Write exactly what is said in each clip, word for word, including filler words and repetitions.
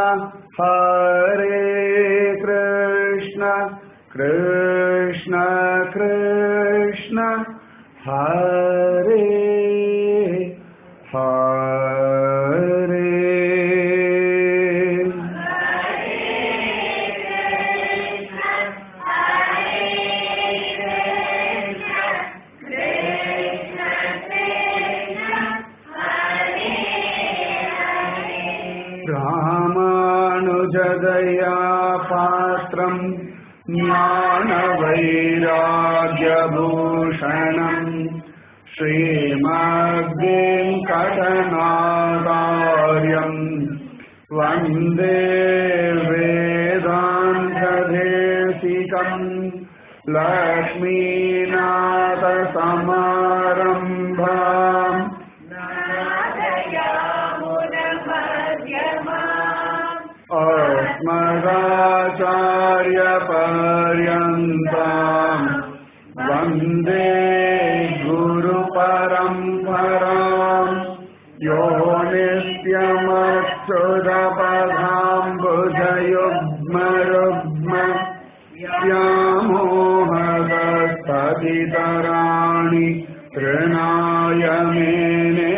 Hare Krishna Krishna Krishna Hare Hare. Ramanujadaya Patram Jnana-vairagya-bhushanam Srimad-venkatanacharyam Vande Vedanta-desikam Lakshminatha-samarambham Asmadacharya-paryantam Vande Guru-paramparam Yo nityam-achyuta-padam-bujayugma-rugma Vyamohadastavitarani Trinayamene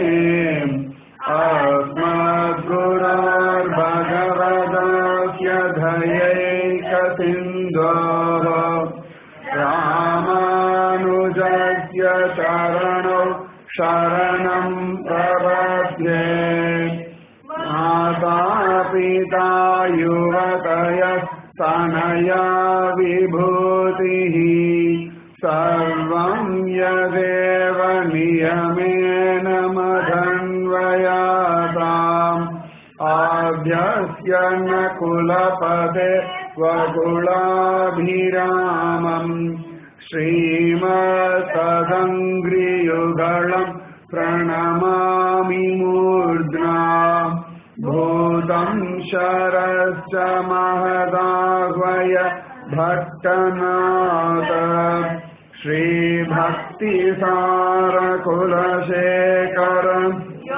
Asmad-gurar-bhagavadasya dhayeka-sindhava Ramanujasya charano sharanam prapadye Mata-pita yuvataya-tanaya vibhutihi Sarvam yadeva niyamena madhanvayatam Adhyasya nakulapate vakulabhiramam Srimad-Sadangri-yugalam pranamami murdna Bhutam sharascha mahadahvaya bhattanata Shri Bhakti Sara Kulashekaram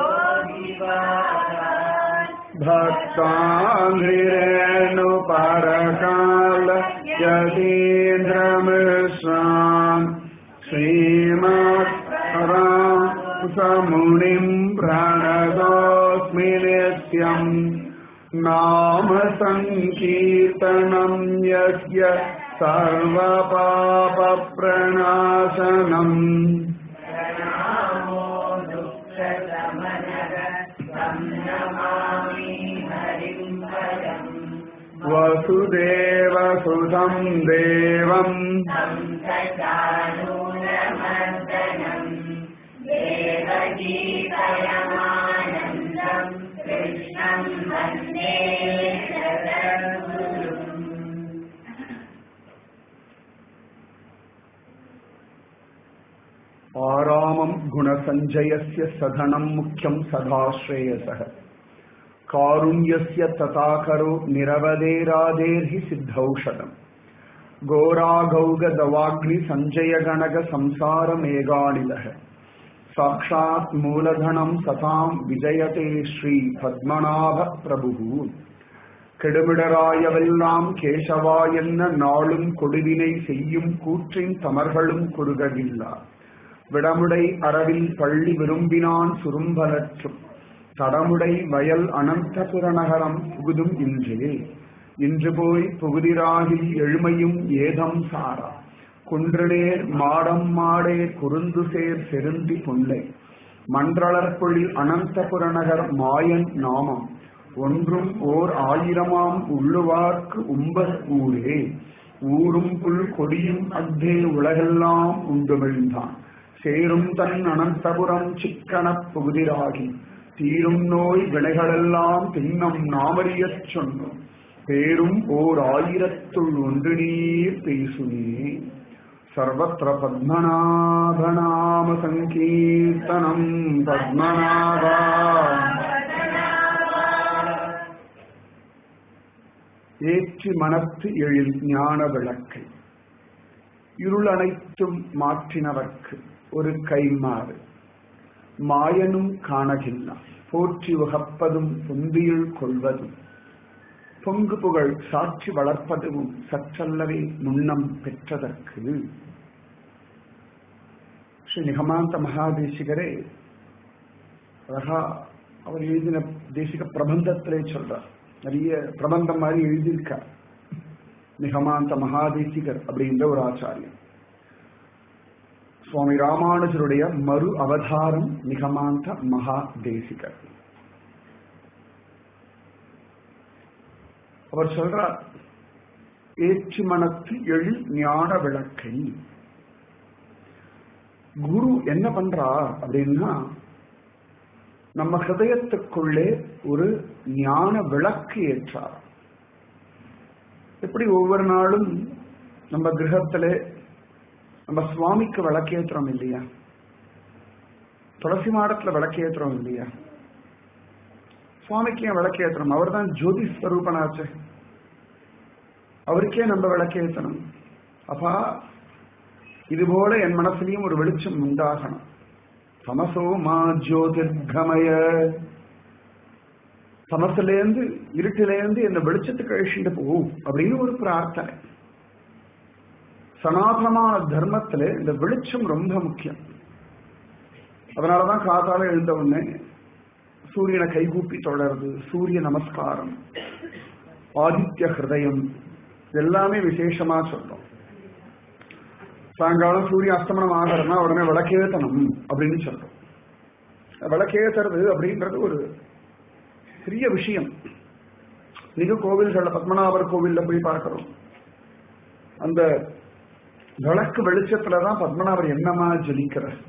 Bhaktangrirenu Parakala Yatindra Mishram Srimad Ram Samunim Pranadosmi Nityam Nama Sankirtanam Yasya Sarva Papa Pranasanam Vasudeva Sudam Devam Aramam Gunasanjayasya Sadhanam Mukhyam Sadhashreyasah Karunyasya Tatakaro Niravaderaderhi Siddhaushadam Gora Gauga Davagni Sanjaya Ganaga Samsara Meganilah Sakshat Mooladhanam Satam Vijayate Shri Padmanabha Prabhu Kedamidarayavellam Keshavayenna Nalum Kodivine Seyyum Kutrin Tamarhalum Kurugagilla Vidamudai Aravil Palli Virumbinan Surumbalatchum Tadamudai Vayal Anantapuranaharam Pugudum Inje Injapoi Pugudirahil Elmayum Yedam Sara Kundraner Madam Made Kurunduser Serundi Punle Mandralarpulli Anantapuranagar Mayan Namam Ondrum Or Ayiramam Ulluvark Umbas Ure Urum Pul Kodiyum Adhe Ulahellam Undumildan Serum Tan Anantapuram Chikkana Pugudiragi Tirum Noi Venegalallam Tinnam Namariyat Chunnu Perum Or Ayiratul Undrinir Pesuni Sarvatra Padmanabhanama Sankirtanam Padmanabha ஏற்றி மனத்து எழில் ஞான விளக்கை இருள் அனைத்தும் மாற்றினவர்க்கு ஒரு கைமாறு மாயனும் காணகில்லா போற்றி உகப்பதும் பொந்தியுள் கொள்வதும் பொங்கு புகழ் சாட்சி வளர்ப்பதுவும் சற்றல்லவே முன்னம் பெற்றதற்கு. ஸ்ரீ நிகமாந்த மகாதேசிகரே அழகா அவர் எழுதின தேசிக பிரபந்தத்திலே சொல்றார். நிறைய பிரபந்தம் மாதிரி எழுதியிருக்கார் நிகமாந்த மகாதேசிகர் அப்படின்ற ஒரு ஆச்சாரியன். சுவாமி ராமானுஜருடைய மறு அவதாரம் நிகமாந்த மகாதேசிகர். அவர் சொல்றார், ஏற்றி மனத்து எழில் ஞான விளக்கை. குரு என்ன பண்றார் அப்படின்னா, நம்ம ஹிருதயத்துக்குள்ளே ஒரு ஞான விளக்கு ஏற்றார். எப்படி ஒவ்வொரு நாளும் நம்ம கிரகத்திலே நம்ம சுவாமிக்கு விளக்கேற்றுறோம் இல்லையா, துளசி மாடத்துல விளக்கேற்றுறோம் இல்லையா, சுவாமிக்கு ஏன் விளக்கேற்றணும்? அவர் தான் ஜோதி ஸ்வரூபனாச்சு, அவருக்கே நம்ம விளக்கேற்றணும். அப்பா இதுபோல என் மனசுலயும் ஒரு வெளிச்சம் உண்டாகணும். தமசோ மா ஜோதிர்கமய, தமசிலேருந்து இருட்டிலேருந்து என்ன வெளிச்சத்துக்கு அழிச்சுட்டு போகும் அப்படின்னு ஒரு பிரார்த்தனை. சனாதனமான தர்மத்துல இந்த வெளிச்சம் ரொம்ப முக்கியம். அதனாலதான் காத்தால எழுந்த உடனே சூரியனை கைகூப்பி தொடர்றது, சூரிய நமஸ்காரம், ஆதித்ய ஹிருதயம், எல்லாமே விசேஷமா சொல்றோம். சாயங்காலம் சூரிய அஸ்தமனம் ஆகிறதுனா உடனே விளக்கேத்தனம் அப்படின்னு சொல்றோம். விளக்கேத்துறது அப்படின்றது ஒரு பெரிய விஷயம். நீங்க கோவில்கள்ல பத்மநாபர் கோவில்ல போய் பார்க்கிறோம், அந்த விளக்கு வெளிச்சத்துலதான் பத்மநாபர் என்னமா ஜொலிக்கிறார்.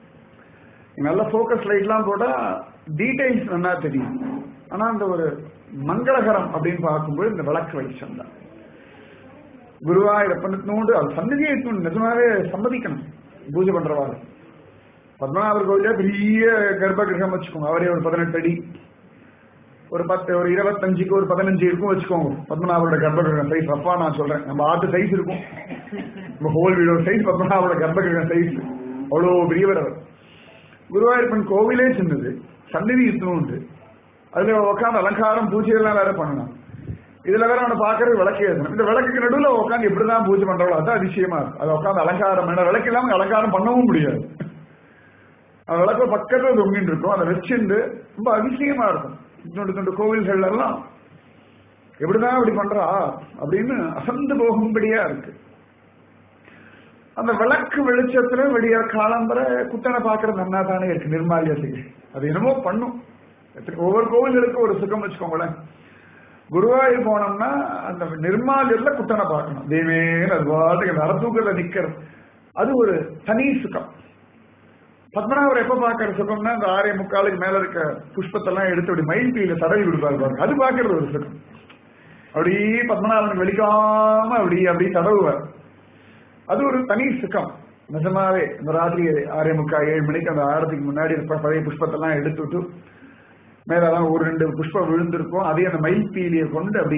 நல்ல போக்கஸ் லைட்லாம் போட்டா டீடைல்ஸ் நல்லா தெரியும். ஆனா அந்த ஒரு மங்களகரம் அப்படின்னு பார்க்கும்போது இந்த விளக்கு வெளிச்சம் தான். குருவாயூரப்பனோடு அது சன்னதியை நிஜமாவே சம்மதிக்கணும். பூஜை பண்றவாறு பத்மநாபர் கோவில பெரிய கர்ப்ப கிரகம் வச்சுக்கோங்க, அவரே ஒரு பதினெட்டு அடி, ஒரு பத்து ஒரு இருபத்தஞ்சுக்கு ஒரு பதினஞ்சு இருக்கும் வச்சுக்கோங்க. பத்மநாபரோட கர்ப்ப கிரகம் சைஸ் அப்பா நான் சொல்றேன், நம்ம ஆட்டு சைஸ் இருக்கும், நம்ம ஹோல் வீடோட சைஸ் பத்மநாபரோட கர்ப்ப கிரகம் சைஸ், அவ்வளோ பெரியவர் அவர். குருவாயூரப்பன் கோவிலே சின்னது, சன்னதி இத்தனுண்டு, அதுல உட்காந்து அலங்காரம் பூஜை எல்லாம் வேற பண்ணணும். இதுல வேற அவனை பாக்குறது விளக்கு ஏற்றணும். இந்த விளக்குக்கு நடுவுல உட்காந்து எப்படிதான் பூஜை பண்றோம் அதான் அதிசயமா இருக்கு. அதை உட்காந்து அலங்காரம் என்ன விளக்கு இல்லாம அலங்காரம் பண்ணவும் முடியாது. அந்த விளக்கு பக்கத்துல தொங்கிட்டு இருக்கும், அதை வச்சுட்டு ரொம்ப அதிசயமா இருக்கும். துண்டு துண்டு கோவில்கள் எல்லாம் எப்படிதான் அப்படி பண்றா அப்படின்னு அசந்து போகும்படியா இருக்கு. அந்த விளக்கு வெளிச்சத்துல வெளிய காலம்பர குத்தனை பாக்குறது நன்னா தானே இருக்கு நிர்மால்யத்துக்கு. அது என்னமோ பண்ணும். ஒவ்வொரு கோவில்களுக்கும் ஒரு சுகம் வச்சுக்கோங்களேன். குருவாயூர் போனோம்னா அந்த நிர்மால்யத்துல குத்தனை பார்க்கணும். தேவேன்னு அது பாட்டுக்கு நடத்தூக்கல நிக்கிறது, அது ஒரு தனி சுகம். பத்மநாபர் எப்ப பாக்குற சுகம்னா அந்த ஆறே முக்காலுக்கு மேல இருக்க புஷ்பத்தெல்லாம் எடுத்து அப்படி மயில் பீல தடவி விடுப்பாரு பாருங்க, அது பாக்குறது ஒரு சுகம். அப்படி பத்மநாபனுக்கு வெளிக்காம அப்படி அப்படி தடவுவார், அது ஒரு தனி சுகம். நிஜமாவே இந்த ராத்திரி ஆறே முக்கால் ஏழு மணிக்கு அந்த ஆரத்துக்கு முன்னாடி பழைய புஷ்பத்தெல்லாம் எடுத்துட்டு மேலதான் ஒரு ரெண்டு புஷ்பம் விழுந்திருக்கும், அதே அந்த மயில் பீலியை கொண்டு அப்படி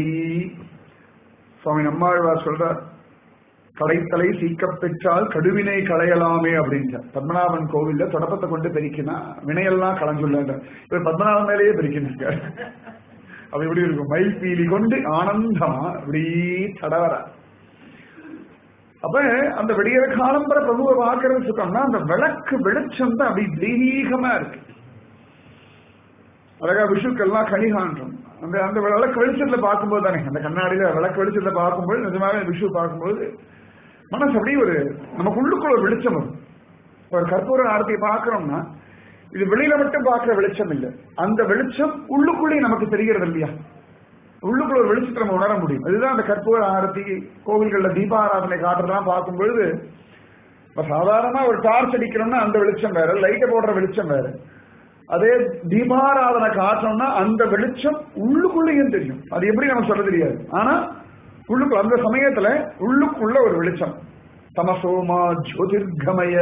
சுவாமி நம்மாழ்வார் சொல்றார், கடைத்தலை சீக்க பெற்றால் கடுவினை களையலாமே அப்படின்ற. பத்மநாபன் கோவில்ல தொடப்பத்தை கொண்டு பெருக்கினா வினையெல்லாம் களைஞ்சுள்ள, இப்ப பத்மநாபன் மேலேயே பெருக்கினாங்க. அது எப்படி இருக்கும், மயில் பீலி கொண்டு ஆனந்தமா அப்படி தடவர. அப்ப அந்த விடிய காலம்பர பிரபுவை பார்க்கறது சுத்தம்னா அந்த விளக்கு வெளிச்சம் தான் அப்படி தெய்வீகமா இருக்கு. அழகா விஷுக்கெல்லாம் கனி காண்றோம். அந்த அந்த விளக்கு வெளிச்சத்துல பார்க்கும்போது தானே, அந்த கண்ணாடியில விளக்கு வெளிச்சத்துல பார்க்கும்போது நிஜமாவே விஷு பார்க்கும்போது மனசு அப்படியே ஒரு நமக்கு உள்ளுக்குள்ள ஒரு வெளிச்சம் வரும். ஒரு கற்பூர ஆரத்தியை பார்க்கிறோம்னா இது வெளியில மட்டும் பார்க்கிற வெளிச்சம் இல்லை, அந்த வெளிச்சம் உள்ளுக்குள்ளேயே நமக்கு தெரிகிறது இல்லையா. உள்ளுக்குள்ள ஒரு வெளிச்சத்தை நம்ம உணர முடியும். அதுதான் அந்த கற்பூர ஆரத்தி கோவில்கள்ல தீபாராதனை காட்டுறதெல்லாம் பார்க்கும்பொழுது, இப்ப சாதாரணமா ஒரு டார்ச் அடிக்கிறோம்னா அந்த வெளிச்சம் வேற, லைட்டை போடுற வெளிச்சம் வேற. அதே தீபாராதனை காட்டணும்னா அந்த வெளிச்சம் உள்ளுக்குள்ளேயும் தெரியும். அது எப்படி நம்ம சொல்ல தெரியாது, ஆனா உள்ளுக்கு அந்த சமயத்துல உள்ளுக்குள்ள ஒரு வெளிச்சம். தமசோமா ஜோதிர்கமய.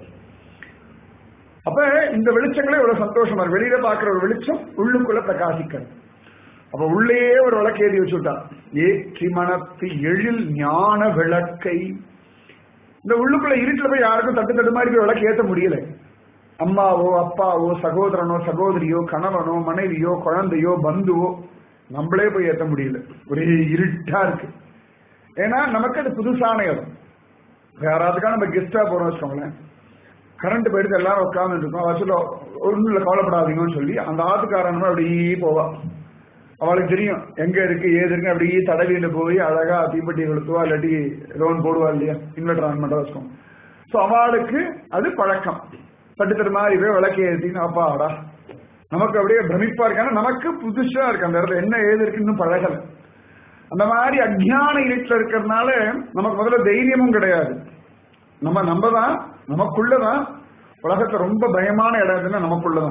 அப்ப இந்த வெளிச்சங்களே ஒரு சந்தோஷமா இருக்கு. வெளியில பாக்குற ஒரு வெளிச்சம் உள்ளுக்குள்ள பிரகாசிக்க. அப்ப உள்ளே ஒரு விளக்கு ஏறி வச்சுட்டா, ஏற்றி மனத்து எழில் ஞான விளக்கை. இந்த உள்ளுக்குள்ள இருட்டுல போய் யாருக்கும் தட்டு தட்டு மாதிரி போய் விளக்கு ஏற்ற முடியல. அம்மாவோ அப்பாவோ சகோதரனோ சகோதரியோ கணவனோ மனைவியோ குழந்தையோ பந்துவோ நம்மளே போய் ஏற்ற முடியல, ஒரே இருட்டா இருக்கு. ஏன்னா நமக்கு அது புதுசான இடம். யாராவதுக்காக நம்ம கெஸ்டா போறோம் வச்சுக்கோங்களேன், கரண்ட் போயிட்டு எல்லாரும் உட்கார்ந்து இருக்கோம், வச்சுல ஒன்றும் இல்லை கவலைப்படாதீங்கன்னு சொல்லி அந்த ஆத்துக்காரனுமே அப்படியே போவா. அவளுக்கு தெரியும் எங்க இருக்கு ஏது இருக்கு, அப்படியே தடவிட்டு போய் அழகா தீப்பெட்டி கொளுத்துவா, இல்லாட்டி லோன் போடுவா இல்லையா, இன்வெர்டர் ஆன் பண்ண வச்சுக்கோங்க. ஸோ அவளுக்கு அது பழக்கம். தட்டுத்தட்டு மாதிரி போய் விளக்கி ஏற்றின்னு அப்பாடா நமக்கு அப்படியே பிரமிப்பா இருக்காங்க, நமக்கு புதுசா இருக்கு அந்த இடத்துல என்ன ஏது இருக்கு இன்னும் பழகல. அந்த மாதிரி அஜ்ஞான இருட்டில் இருக்கிறதுனால நமக்கு முதல்ல தைரியமும் கிடையாது. நம்ம நம்ம தான் நமக்குள்ளதான் உலகத்துல ரொம்ப பயமான இடம் எதுன்னா நமக்குள்ளதான்.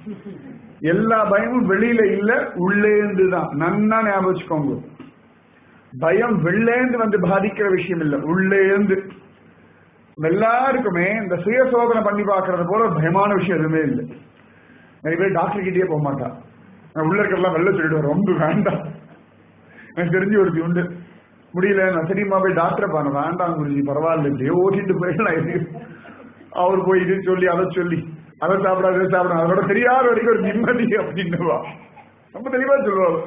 எல்லா பயமும் வெளியில இல்ல, உள்ளேந்து தான். நன்னா ஞாபகம் வச்சுக்கோங்க, பயம் வெளிலேந்து வந்து பாதிக்கிற விஷயம் இல்ல, உள்ளேந்து. எல்லாருக்குமே இந்த சுய சோதனை பண்ணி பாக்குறது போல பயமான விஷயம் எதுவுமே இல்லை. நிறைய பேர் டாக்டர் கிட்டே போக மாட்டான், உள்ள இருக்கிறதெல்லாம் வெளில சொல்லிட்டு ரொம்ப வேண்டாம். எனக்கு தெரிஞ்சு ஒருத்தி உண்டு, முடியல நான் சரிமா போய் டாக்டரை பாரு, வேண்டாம் குருஜி பரவாயில்ல இப்படியே ஓட்டிட்டு போயிடலாம். அவர் போய் இது சொல்லி அதை சொல்லி அதை சாப்பிடாது இதை சாப்பிடாது, அதோட தெரியாத வரைக்கும் ஒரு நிம்மதி அப்படின்னுவா. ரொம்ப தெளிவா சொல்லுவாங்க,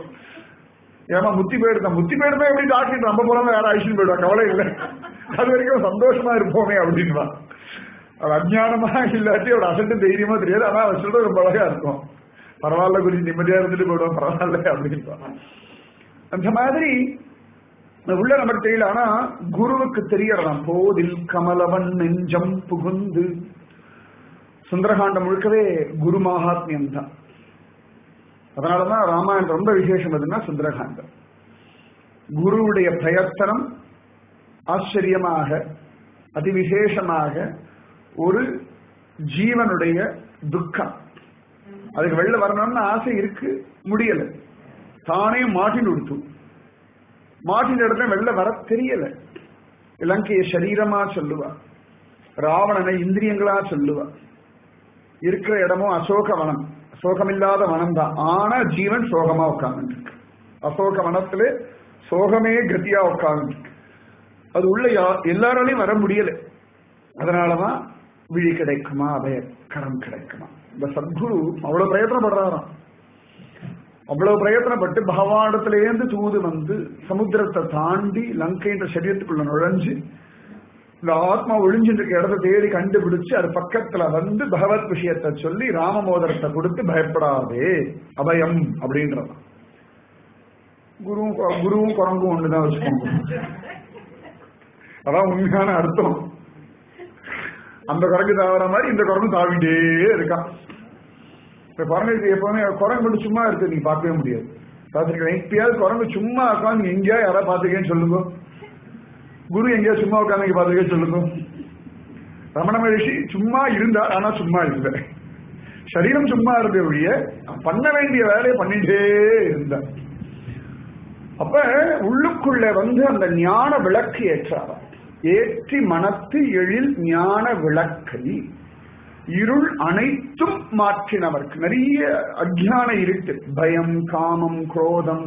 ஏமா முத்தி போயிடுதான், முத்தி போயிடுமே எப்படி டாக்டர் நம்ம போலாம் வேற ஆயிடுச்சுன்னு போயிடுவா, கவலை இல்லை அது வரைக்கும் சந்தோஷமா இருப்போமே அப்படின்வா. அவர் அஜ்ஞானமா இல்லாட்டி அவர் அசட்டு தைரியமா தெரியாது, ஆனா அவர் சொல்றது ரொம்ப அழகா இருக்கும், பரவாயில்ல குறிச்சு நிம்மதியா இருந்துட்டு போயிடுவோம் பரவாயில்ல அப்படின்வா. அந்த மாதிரி உள்ள நமக்கு தெரியல, ஆனா குருவுக்கு தெரியறதாம். போதில் கமலவன் நெஞ்சம் புகுந்து. சுந்தரகாண்டம் முழுக்கவே குரு மகாத்மியம் தான். அதனாலதான் ராமாயணம் ரொம்ப விசேஷம் எதுன்னா சுந்தரகாண்டம். குருவுடைய பிரயத்தனம் ஆச்சரியமாக அதிவிசேஷமாக ஒரு ஜீவனுடைய துக்கம். அதுக்கு வெளில வரணும்னு ஆசை இருக்கு, முடியல, தானே மாட்டின் கொடுத்து மாட்டின் இடத்துல வெளில வர தெரியல. இலங்கைய சரீரமா சொல்லுவா, ராவணனை இந்திரியங்களா சொல்லுவா. இருக்கிற இடமும் அசோக வனம், சோகமில்லாத வனம் தான், ஆனா ஜீவன் சோகமா உட்கார்ந்து இருக்கு. அசோக வனத்துல சோகமே கத்தியா உட்கார்ந்து இருக்கு. அது உள்ள எல்லாராலையும் வர முடியல. அதனாலதான் விழி கிடைக்குமா அபய கரம் கிடைக்குமா. இந்த சத்குரு அவ்வளவு பிரயத்தனப்படுறாராம். அவ்வளவு பிரயத்தனப்பட்டு பகவானிடத்திலேருந்து தூது வந்து சமுத்திரத்தை தாண்டி லங்கைன்ற சரீரத்துக்குள்ள நுழைஞ்சு இந்த ஆத்மா ஒழிஞ்சிட்டு இருக்க இடத்த தேடி கண்டுபிடிச்சு அது பக்கத்துல வந்து பகவத் விஷயத்தை சொல்லி ராமமோதரத்தை கொடுத்து பயப்படாதே அபயம் அப்படின்றதான். குருவும் குருவும் குரங்கும் ஒண்ணுதான் வச்சுக்கோங்க, அதான் உண்மையான அர்த்தம். அந்த குரங்கு தாவற மாதிரி இந்த குரங்கு தாவிட்டே இருக்கான். இப்ப குரங்கு எப்பவுமே குரங்கு மட்டும் சும்மா இருக்கு நீங்க பார்க்கவே முடியாது. பார்த்துருக்கேன் எப்பயாவது குரங்கு சும்மா உட்காந்து எங்கேயா யாராவது பார்த்துக்கேன்னு சொல்லுங்க. குரு எங்கேயா சும்மா உட்காந்து பார்த்துக்கேன்னு சொல்லுங்க. ரமண மகரிஷி சும்மா இருந்தார், ஆனா சும்மா இல்லை, சரீரம் சும்மா இருந்த ஒழிய பண்ண வேண்டிய வேலையை பண்ணிட்டே இருந்தார். அப்ப உள்ளுக்குள்ள வந்து அந்த ஞான விளக்கு ஏற்றாரா, ஏற்றி மனத்து எழில் ஞான விளக்கை இருள் அனைத்தும் மாற்றினவர்க்கு. நிறைய அஜ்ஞான இருட்டு, பயம், காமம், குரோதம்,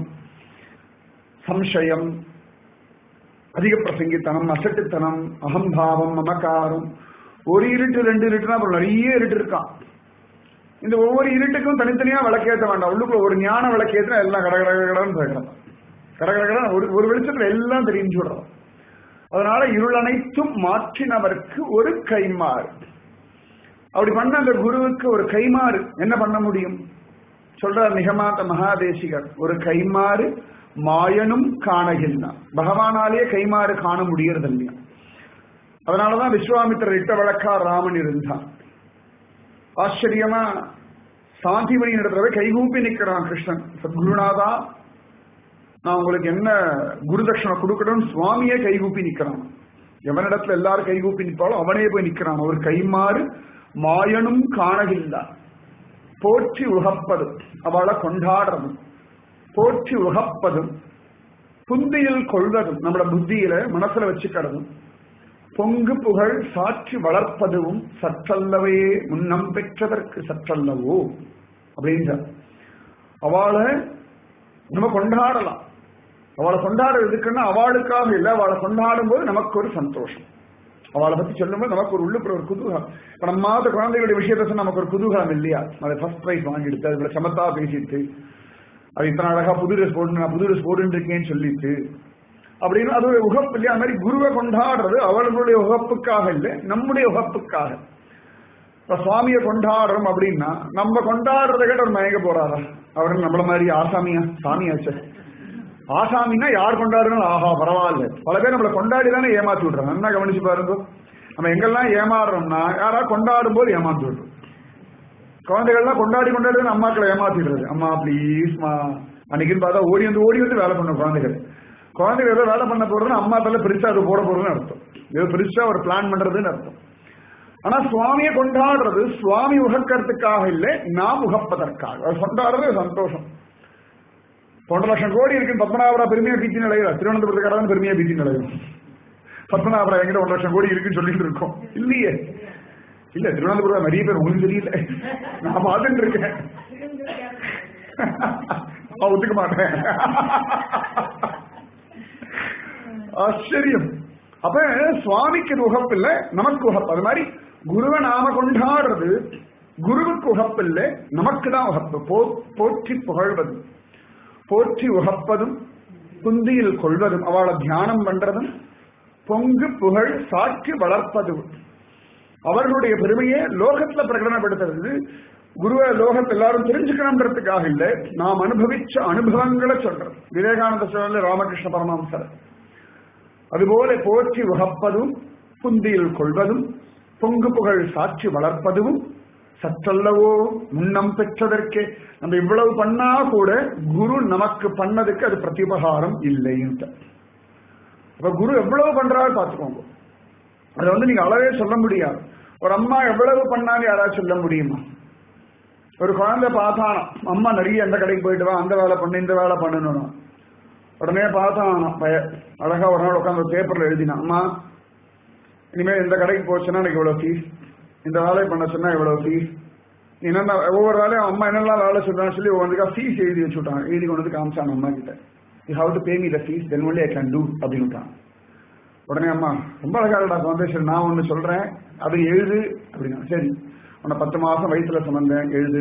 சம்சயம், அதிக பிரசங்கித்தனம், அசட்டுத்தனம், அகம்பாவம், மமகாரம், ஒரு இருட்டு ரெண்டு இருட்டுனா அப்புறம் நிறைய இருட்டு இருக்கான். இந்த ஒவ்வொரு இருட்டுக்கும் தனித்தனியா விளக்கேற்ற வேண்டாம், உள்ளுக்குள்ள ஒரு ஞான விளக்கேற்றினா எல்லாம் கடகடகடன்னு போயிடலாம். கடகடகட ஒரு ஒரு வெளிச்சத்துல எல்லாம் தெரிஞ்சு விடுறோம். அதனால இருள் அனைத்தும் மாற்றினவர்க்கு ஒரு கைமாறு. அப்படி பண்ண அந்த குருவுக்கு ஒரு கைமாறு என்ன பண்ண முடியும் சொல்றார் நிகமாந்த மகாதேசிகர். ஒரு கைமாறு மாயனும் காணகில்தான். பகவானாலேயே கைமாறு காண முடியறது இல்லையா. அதனாலதான் விஸ்வாமித்திரர் இட்ட வழக்கார் ராமன் இருந்தான். ஆச்சரியமா சாந்திமணி நடத்துறவை கைகூப்பி நிற்கிறான் கிருஷ்ணன். சத்குருநாதா நான் உங்களுக்கு என்ன குருதட்சணை கொடுக்கணும், சுவாமியே கைகூப்பி நிற்கிறான். எவனிடத்துல எல்லாரும் கைகூப்பி நிற்பாலும் அவனே போய் நிற்கிறான். அவர் கைமாறு மாயனும் காணகில்தான். போற்றி உகப்பதும் அவளை கொண்டாடுறதும், போற்றி உகப்பதும், புந்தியில் கொள்வதும் நம்மளோட புத்தியில மனசுல வச்சுக்கிறதும், பொங்கு புகழ் சாட்சி வளர்ப்பதும் சற்றல்லவே முன்னம் பெற்றதற்கு சற்றல்லவோ அப்படின்ற. அவளை நம்ம கொண்டாடலாம். அவளை கொண்டாடுறதுக்குன்னா அவளுக்காக இல்லை, அவளை கொண்டாடும் போது நமக்கு ஒரு சந்தோஷம். அவளை பத்தி சொல்லும்போது நமக்கு ஒரு உள்ளுக்குற ஒரு குதூகலம். இப்ப நம்ம மாத குழந்தைகளுடைய விஷயத்த நமக்கு ஒரு குதூகலம் இல்லையா. அதை ஃபர்ஸ்ட் பிரைஸ் வாங்கிடுத்து, அதுல சமத்தா பேசிட்டு அது இத்தனை அழகா புது ட்ரெஸ் போட்டு நான் புது ட்ரெஸ் போட்டு இருக்கேன்னு சொல்லிட்டு அப்படின்னு அது ஒரு உகப்பு இல்லையா? அந்த மாதிரி குருவை கொண்டாடுறது அவர்களுடைய உகப்புக்காக இல்லை, நம்முடைய உகப்புக்காக. இப்ப சுவாமியை கொண்டாடுறோம் அப்படின்னா நம்ம கொண்டாடுறதை கேட்ட ஒரு மயங்க போறாரா? அவரு நம்மள மாதிரி ஆசாமியா சாமியாச்சு. ஆசாமின்னா யார் கொண்டாடுறோம் ஆஹா பரவாயில்ல. பல பேர் நம்மளை கொண்டாடி தானே ஏமாத்தி விடுறோம். நல்லா கவனிச்சு பாருங்க. நம்ம எங்கெல்லாம் ஏமாறுறோம்னா யாராவது கொண்டாடும் போது ஏமாத்தி விடுறோம். குழந்தைகள்லாம் கொண்டாடி கொண்டாடி அம்மாக்களை ஏமாத்திடுறது. அம்மா ப்ளீஸ்மா அன்னைக்குன்னு பார்த்தா ஓடி வந்து ஓடி வந்து வேலை பண்ண குழந்தைகள். குழந்தைகள் ஏதோ வேலை பண்ண போறதுன்னு அம்மா தலை பெருசா அது போட போறதுன்னு அர்த்தம். ஏதோ பெருசா ஒரு பிளான் பண்றதுன்னு அர்த்தம். ஆனா சுவாமியை கொண்டாடுறது சுவாமி உகக்கிறதுக்காக இல்லை, நாம் உகப்பதற்காக. அது கொண்டாடுறது சந்தோஷம். ஒன்றரை லட்சம் கோடி இருக்கு பத்மநாபரா பெருமையா பீத்தி நிலையில, திருவனந்தபுரத்து கடை பெருமையா பீத்தி நிலையம். பத்மநாபரா எங்கிட்ட ஒன்றரை லட்சம் கோடி இருக்குன்னு சொல்லிட்டு இருக்கோம் இல்லையே. இல்ல திருவனந்தபுரம் நிறைய பேர் உங்களுக்கு தெரியல, நான் பார்த்துட்டு இருக்கேன். ஒத்துக்க மாட்டேன். ஆச்சரியம். அப்ப சுவாமிக்கு உகப்பு இல்லை, நமக்கு உகப்பு. அது மாதிரி குருவை நாம கொண்டாடுறது குருவுக்கு உகப்பு இல்லை, நமக்கு தான் உகப்பு. போற்றி புகழ்வதும் போற்றி உகப்பதும் புந்தியில் கொள்வதும் அவளை தியானம் பண்றதும் பொங்கு புகழ் சாட்சி வளர்ப்பதும் அவர்களுடைய பெருமையை லோகத்துல பிரகடனப்படுத்துறது. குருவை லோகத்தை எல்லாரும் தெரிஞ்சுக்கணும்ன்றதுக்காக இல்லை, நாம் அனுபவிச்ச அனுபவங்களை சொல்றது. விவேகானந்த சொல்ல ராமகிருஷ்ண பரமஹம்சர் அதுபோல போற்றி உகப்பதும் புந்தியில் கொள்வதும் பொங்கு புகழ் சாட்சி வளர்ப்பதும் சற்றல்லவோ முன்னம் பெற்றதற்கே. நம்ம இவ்வளவு பண்ணா கூட குரு நமக்கு பண்ணதுக்கு அது பிரதிபகாரம் இல்லைன்னு. அப்ப குரு எவ்வளவு பண்றாரு பார்த்துக்கோங்க. அதை வந்து நீங்க அளவே சொல்ல முடியாது. ஒரு அம்மா எவ்வளவு பண்ணாலும் யாராவது சொல்ல முடியுமா? ஒரு குழந்தை பார்த்தானா அம்மா நிறைய எந்த கடைக்கு போயிட்டு வா, அந்த வேலை பண்ணு இந்த வேலை பண்ணணும். உடனே பார்த்தானா பய அழகா ஒரு நாள் உட்காந்து பேப்பர்ல எழுதினா, அம்மா இனிமேல் இந்த கடைக்கு போச்சுன்னா எனக்கு இவ்வளவு ஃபீஸ், இந்த வேலையை பண்ண சொன்னா இவ்வளவு ஃபீஸ், என்னென்ன ஒவ்வொரு வேலையும் அம்மா என்னெல்லாம் வேலை சொல்றான்னு சொல்லி ஒவ்வொன்றுக்கா ஃபீஸ் எழுதி வச்சுட்டாங்க. எழுதி கொண்டு வந்து காமிச்சாங்க அம்மா கிட்ட. You have to pay me the fees then only I can do அப்படின்னுட்டாங்க. உடனே அம்மா ரொம்ப அழகாடா குழந்தை, சரி நான் ஒன்று சொல்றேன் அது எழுது அப்படின்னா. சரி உன்னை பத்து மாசம் வயசுல சுமந்தேன் எழுது.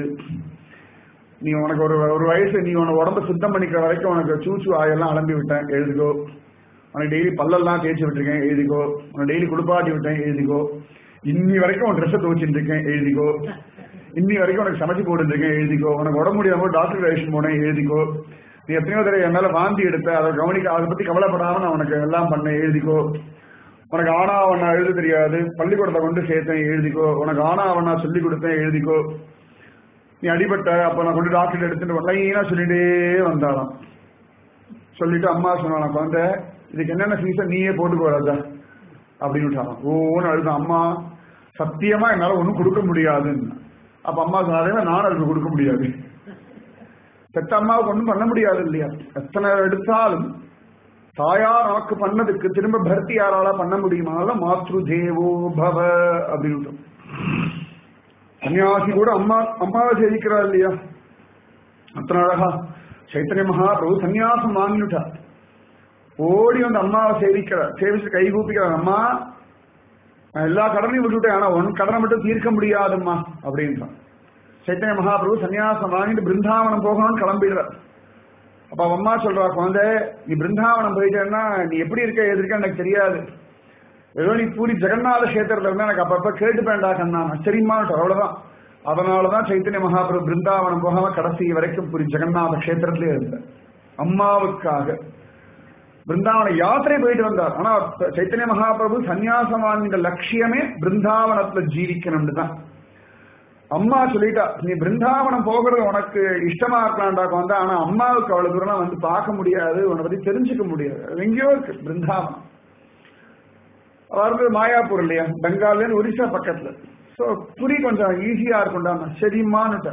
நீ உனக்கு ஒரு ஒரு வயசு நீ உன உடம்பு சுத்தம் பண்ணிக்கிற வரைக்கும் உனக்கு சூச்சு ஆயெல்லாம் அலம்பி விட்டேன் எழுதிக்கோ. உனக்கு டெய்லி பல்லெல்லாம் தேய்ச்சி விட்டுருக்கேன் எழுதிக்கோ. உனக்கு டெய்லி குளிப்பாட்டி விட்டேன் எழுதிக்கோ. இன்னி வரைக்கும் உன் ட்ரெஸ்ஸை துவச்சிட்டு இருக்கேன் எழுதிக்கோ. இன்னி வரைக்கும் உனக்கு சமைச்சு போட்டுருக்கேன் எழுதிக்கோ. உனக்கு உடம்பு முடியாம டாக்டர் ரேஷன் போனேன் எழுதிக்கோ. நீ எத்தனையோ தடவை என்னால வாந்தி எடுத்த அதை கவனிக்க அதை பத்தி கவலைப்படாம நான் உனக்கு எல்லாம் பண்ணேன் எழுதிக்கோ. உனக்கு ஆனா அவனா எழுத தெரியாது பள்ளிக்கூடத்தை கொண்டு சேர்த்தேன் எழுதிக்கோ. உனக்கு ஆனா அவனா சொல்லி கொடுத்தேன் எழுதிக்கோ. நீ அடிபட்ட அப்ப நான் கொண்டு டாக்டர் எடுத்துட்டு லைனா சொல்லிட்டே வந்தாலாம். சொல்லிட்டு அம்மா சொன்னாலாம், குழந்தை இதுக்கு என்னென்ன ஃபீஸை நீயே போட்டுக்கோ ராஜா அப்படின்னு விட்டாலாம். ஓன்னு அழுதான். அம்மா சத்தியமா என்னால ஒன்றும் கொடுக்க முடியாதுன்னு. அப்ப அம்மா சொன்னாலே நானும் அதுக்கு கொடுக்க முடியாது. பெத்த அம்மாவுக்கு ஒன்றும் பண்ண முடியாது இல்லையா? எத்தனை எடுத்தாலும் தாயார் நமக்கு பண்ணதுக்கு திரும்ப பர்த்தி யாரால பண்ண முடியுமா? மாத்ரு தேவோ பவ அப்படின்னு. சன்னியாசி கூட அம்மா அம்மாவை சேவிக்கிறார் இல்லையா? அத்தனை அழகா சைத்தன்ய மகாபிரபு சன்னியாசம் வாங்கிட்டார். ஓடி வந்து அம்மாவை சேவிக்கிறார். சேவிச்சு கை கூப்பிக்கிறார், அம்மா நான் எல்லா கடனையும் விட்டுவிட்டேன், ஆனா ஒன் கடனை மட்டும் தீர்க்க முடியாதும்மா அப்படின்றான். சைத்தன்ய மகாபிரபு சன்னியாசம் வாங்கிட்டு பிருந்தாவனம் போகணும்னு கிளம்பிடுறார். அப்ப அம்மா சொல்றா, குழந்தை நீ பிருந்தாவனம் போயிட்டேன்னா நீ எப்படி இருக்க எது இருக்க எனக்கு தெரியாது. ஏதோ நீ பூரி ஜெகநாத கஷேத்திரத்துல இருந்தா எனக்கு அப்பப்ப கேட்டுப்பேன்டா கண்ணா சரிம்மான்ட்டு. அவ்வளவுதான். அதனாலதான் சைத்தன்ய மகாபிரபு பிருந்தாவனம் போகாம கடைசி வரைக்கும் பூரி ஜெகநாத கஷேத்திரத்திலே இருந்த அம்மாவுக்காக பிருந்தாவன யாத்திரை போயிட்டு வந்தார். ஆனா சைத்தன்ய மகாபிரபு சன்னியாசம் வாங்கின லட்சியமே பிருந்தாவனத்துல ஜீவிக்கணும்னு தான். அம்மா சொல்லிட்டா, நீ பிருந்தாவனம் போகிறது உனக்கு இஷ்டமா இருக்கலாம்டா வந்தா, ஆனா அம்மாவுக்கு அவ்வளவு தூரம் வந்து பார்க்க முடியாது, உன்னை பத்தி தெரிஞ்சுக்க முடியாது. எங்கேயோ இருக்கு பிருந்தாவனம். அவருக்கு மாயாப்பூர் இல்லையா, பெங்கால்ல ஒரிசா பக்கத்துல. சோ புரி கொஞ்சம் ஈஸியா இருக்கும்டா. சரிம்மான்னுட்ட.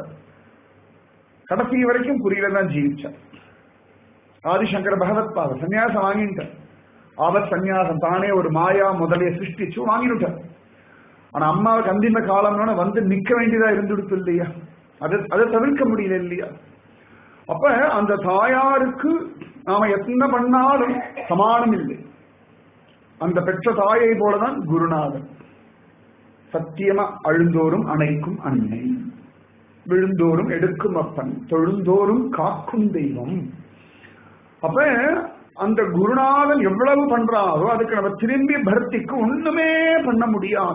கடைசி வரைக்கும் புரியில தான் ஜீவிச்சார். ஆதிசங்கர பகவத் பாத சன்னியாசம் வாங்கிட்டார். ஆபத் சன்னியாசம் தானே ஒரு மாயா முதலைய சிருஷ்டிச்சு வாங்கிட்டார். ஆனா அம்மாவுக்கு அந்திம காலம்னு வந்து நிக்க வேண்டியதா இருந்துடுத்து இல்லையா? அதை அதை தவிர்க்க முடியல இல்லையா? அப்ப அந்த தாயாருக்கு நாம எத்தனை பண்ணாலும் சமானம் இல்லை. அந்த பெற்ற தாயை போலதான் குருநாதன். சத்தியமா அழுந்தோறும் அணைக்கும் அன்னை. விழுந்தோறும் எடுக்கும் அப்பன் தொழுந்தோறும் காக்கும் தெய்வம். அப்ப அந்த குருநாதன் எவ்வளவு பண்றாரோ அதுக்கு நம்ம திரும்பி பக்திக்கு ஒண்ணுமே பண்ண முடியாத.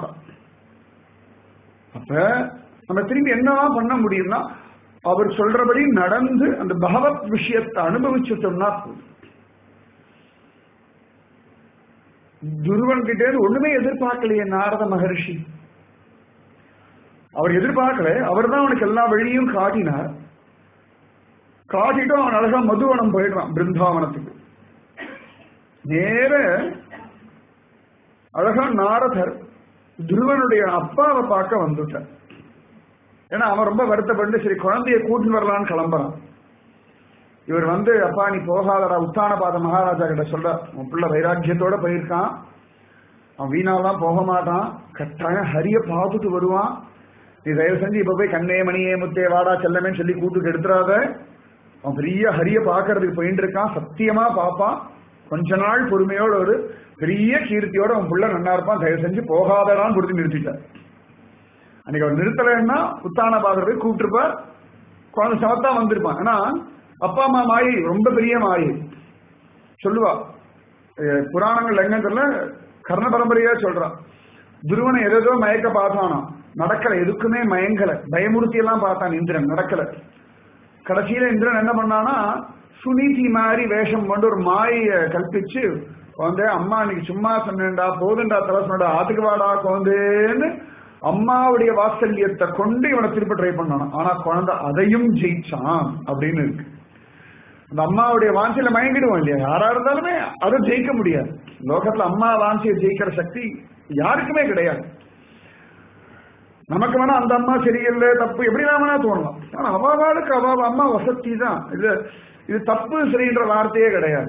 அப்ப நம்ம திரும்பி என்னதான் பண்ண முடியும்னா அவர் சொல்றபடி நடந்து அந்த பகவத் விஷயத்தை அனுபவிச்சுட்டோம்னா துருவன் கிட்டே ஒண்ணுமே எதிர்பார்க்கலையே நாரத மகர்ஷி. அவர் எதிர்பார்க்கல, அவர் தான் அவனுக்கு எல்லா வழியும் காட்டினார். காட்டிட்டும் அவன் அழகா மதுவனம் போயிடுறான் பிருந்தாவனத்துக்கு. நேர அழகா நாரதர் துருவனுடைய அப்பாவை பார்க்க வந்துட்டார். ஏன்னா அவன் ரொம்ப வருத்தப்பட்டு சரி குழந்தைய கூட்டின்னு வரலான்னு கிளம்புறான். இவர் வந்து அப்பா நீ போகாதடா, உத்தானபாத மகாராஜா கிட்ட சொல்ற, உன் பிள்ளை வைராக்கியத்தோட போயிருக்கான், அவன் வீணாலாம் போக மாட்டான், கட்டாயம் ஹரிய பார்த்துட்டு வருவான், நீ தயவு செஞ்சு இப்ப போய் கண்ணே மணியே முத்தே வாடா செல்லமேன்னு சொல்லி கூட்டுக்கு எடுத்துறாத, அவன் பெரிய ஹரிய பாக்குறதுக்கு போயிட்டு இருக்கான், சத்தியமா பாப்பான், கொஞ்ச நாள் பொறுமையோட ஒரு பெரிய கீர்த்தியோட அவன் பிள்ளை நன்னா இருப்பான், தயவு செஞ்சு போகாதடான்னு கொடுத்து நிறுத்திட்டார். அன்னைக்கு அவர் நிறுத்தலைன்னா உத்தானபாதர் போய் கூப்பிட்டுருப்பார், குழந்தை சமத்தா வந்திருப்பான். ஆனா அப்பா அம்மா மாயை ரொம்ப பெரிய மாயை சொல்லுவா. புராணங்கள் எங்க தெரியல, கர்ண பரம்பரையா சொல்றான். துருவனை எதோ மயக்க பார்த்தானா, நடக்கல, எதுக்குமே மயங்கல, பயமுறுத்தி எல்லாம் பார்த்தான் இந்திரன், நடக்கல. கடைசியில இந்திரன் என்ன பண்ணானா சுனீதி மாதிரி வேஷம் கொண்டு ஒரு மாயை கல்பிச்சு வந்து அம்மா இன்னைக்கு சும்மா சொன்னேன்டா போதுண்டா தலை சொன்னடா ஆத்துக்கு வாடா குழந்தேன்னு அம்மாவுடைய வாத்சல்யத்தை கொண்டு இவனை திருப்பி ட்ரை பண்ணான். ஆனா குழந்தை அதையும் ஜெயிச்சான் அப்படின்னு இருக்கு. அந்த அம்மாவுடைய வாஞ்சையில மயங்கிடுவோம் இல்லையா, யாரா இருந்தாலுமே அதை ஜெயிக்க முடியாது. லோகத்துல அம்மா வாஞ்சையை ஜெயிக்கிற சக்தி யாருக்குமே கிடையாது. நமக்கு வேணா அந்த அம்மா சரியில்லை தப்பு எப்படி வேணா தோணலாம், ஆனா அவாவாளுக்கு அவாவ அம்மா வசதி தான். இது இது தப்பு சரின்ற வார்த்தையே கிடையாது.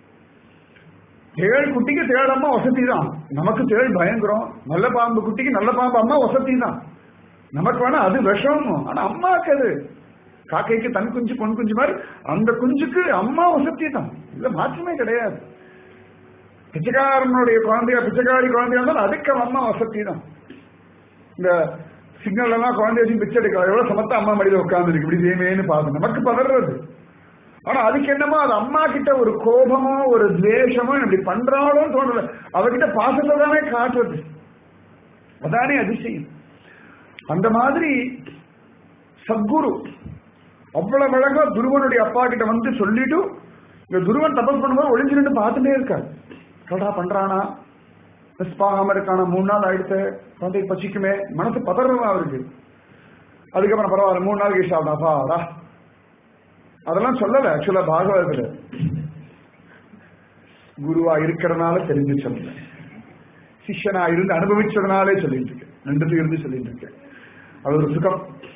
தேள் குட்டிக்கு தேள் அம்மா வசதி தான், நமக்கு தேள் பயங்கரம். நல்ல பாம்பு குட்டிக்கு நல்ல பாம்பு அம்மா வசதி தான், நமக்கு வேணா அது விஷம், ஆனா அம்மாக்கு அது காக்கைக்கு தன் குஞ்சு பொன் குஞ்சு மாதிரி அந்த குஞ்சுக்கு அம்மா வசதி தான், இல்ல மாற்றமே கிடையாது. பிச்சைக்காரனுடைய குழந்தையா பிச்சைக்காரி குழந்தையா இருந்தாலும் அதுக்கு அம்மா வசதி தான். இந்த சிக்னல் எல்லாம் குழந்தைய வச்சு பிச்சை எடுக்கலாம், எவ்வளவு சமத்தா அம்மா மடியில உட்கார்ந்து இருக்கு இப்படி தேமேன்னு பார்த்து நமக்கு பதறது. ஆனா அதுக்கு என்னமோ அது அம்மா கிட்ட ஒரு கோபமோ ஒரு துவேஷமோ இப்படி பண்றாலும் தோணல, அவகிட்ட பாசத்தை தானே காட்டுறது, அதானே அதிசயம். அந்த மாதிரி சத்குரு அவ்வளவு அழகா துருவனுடைய அப்பா கிட்ட வந்து சொல்லிட்டு இந்த துருவன் தபஸ் பண்ணும்போது ஒளிஞ்சிருந்து பார்த்துட்டே இருக்காரு. சொல்றா பண்றானா பாகாம இருக்கானா, மூணு நாள் ஆயிடுத்து குழந்தைக்கு பசிக்குமே, மனசு பதறமா அவருக்கு. அதுக்கப்புறம் பரவாயில்ல மூணு நாள் கழிச்சு சாப்பிடாப்பா அதெல்லாம் சொல்லல. ஆக்சுவலா பாகவதத்துல குருவா இருக்கிறதுனால தெரிஞ்சு சொல்ல, சிஷ்யனா இருந்து அனுபவிச்சதுனாலே சொல்லிட்டு இருக்கு, ரெண்டு இருந்து சொல்லிட்டு இருக்கு. அது ஒரு சுகம்.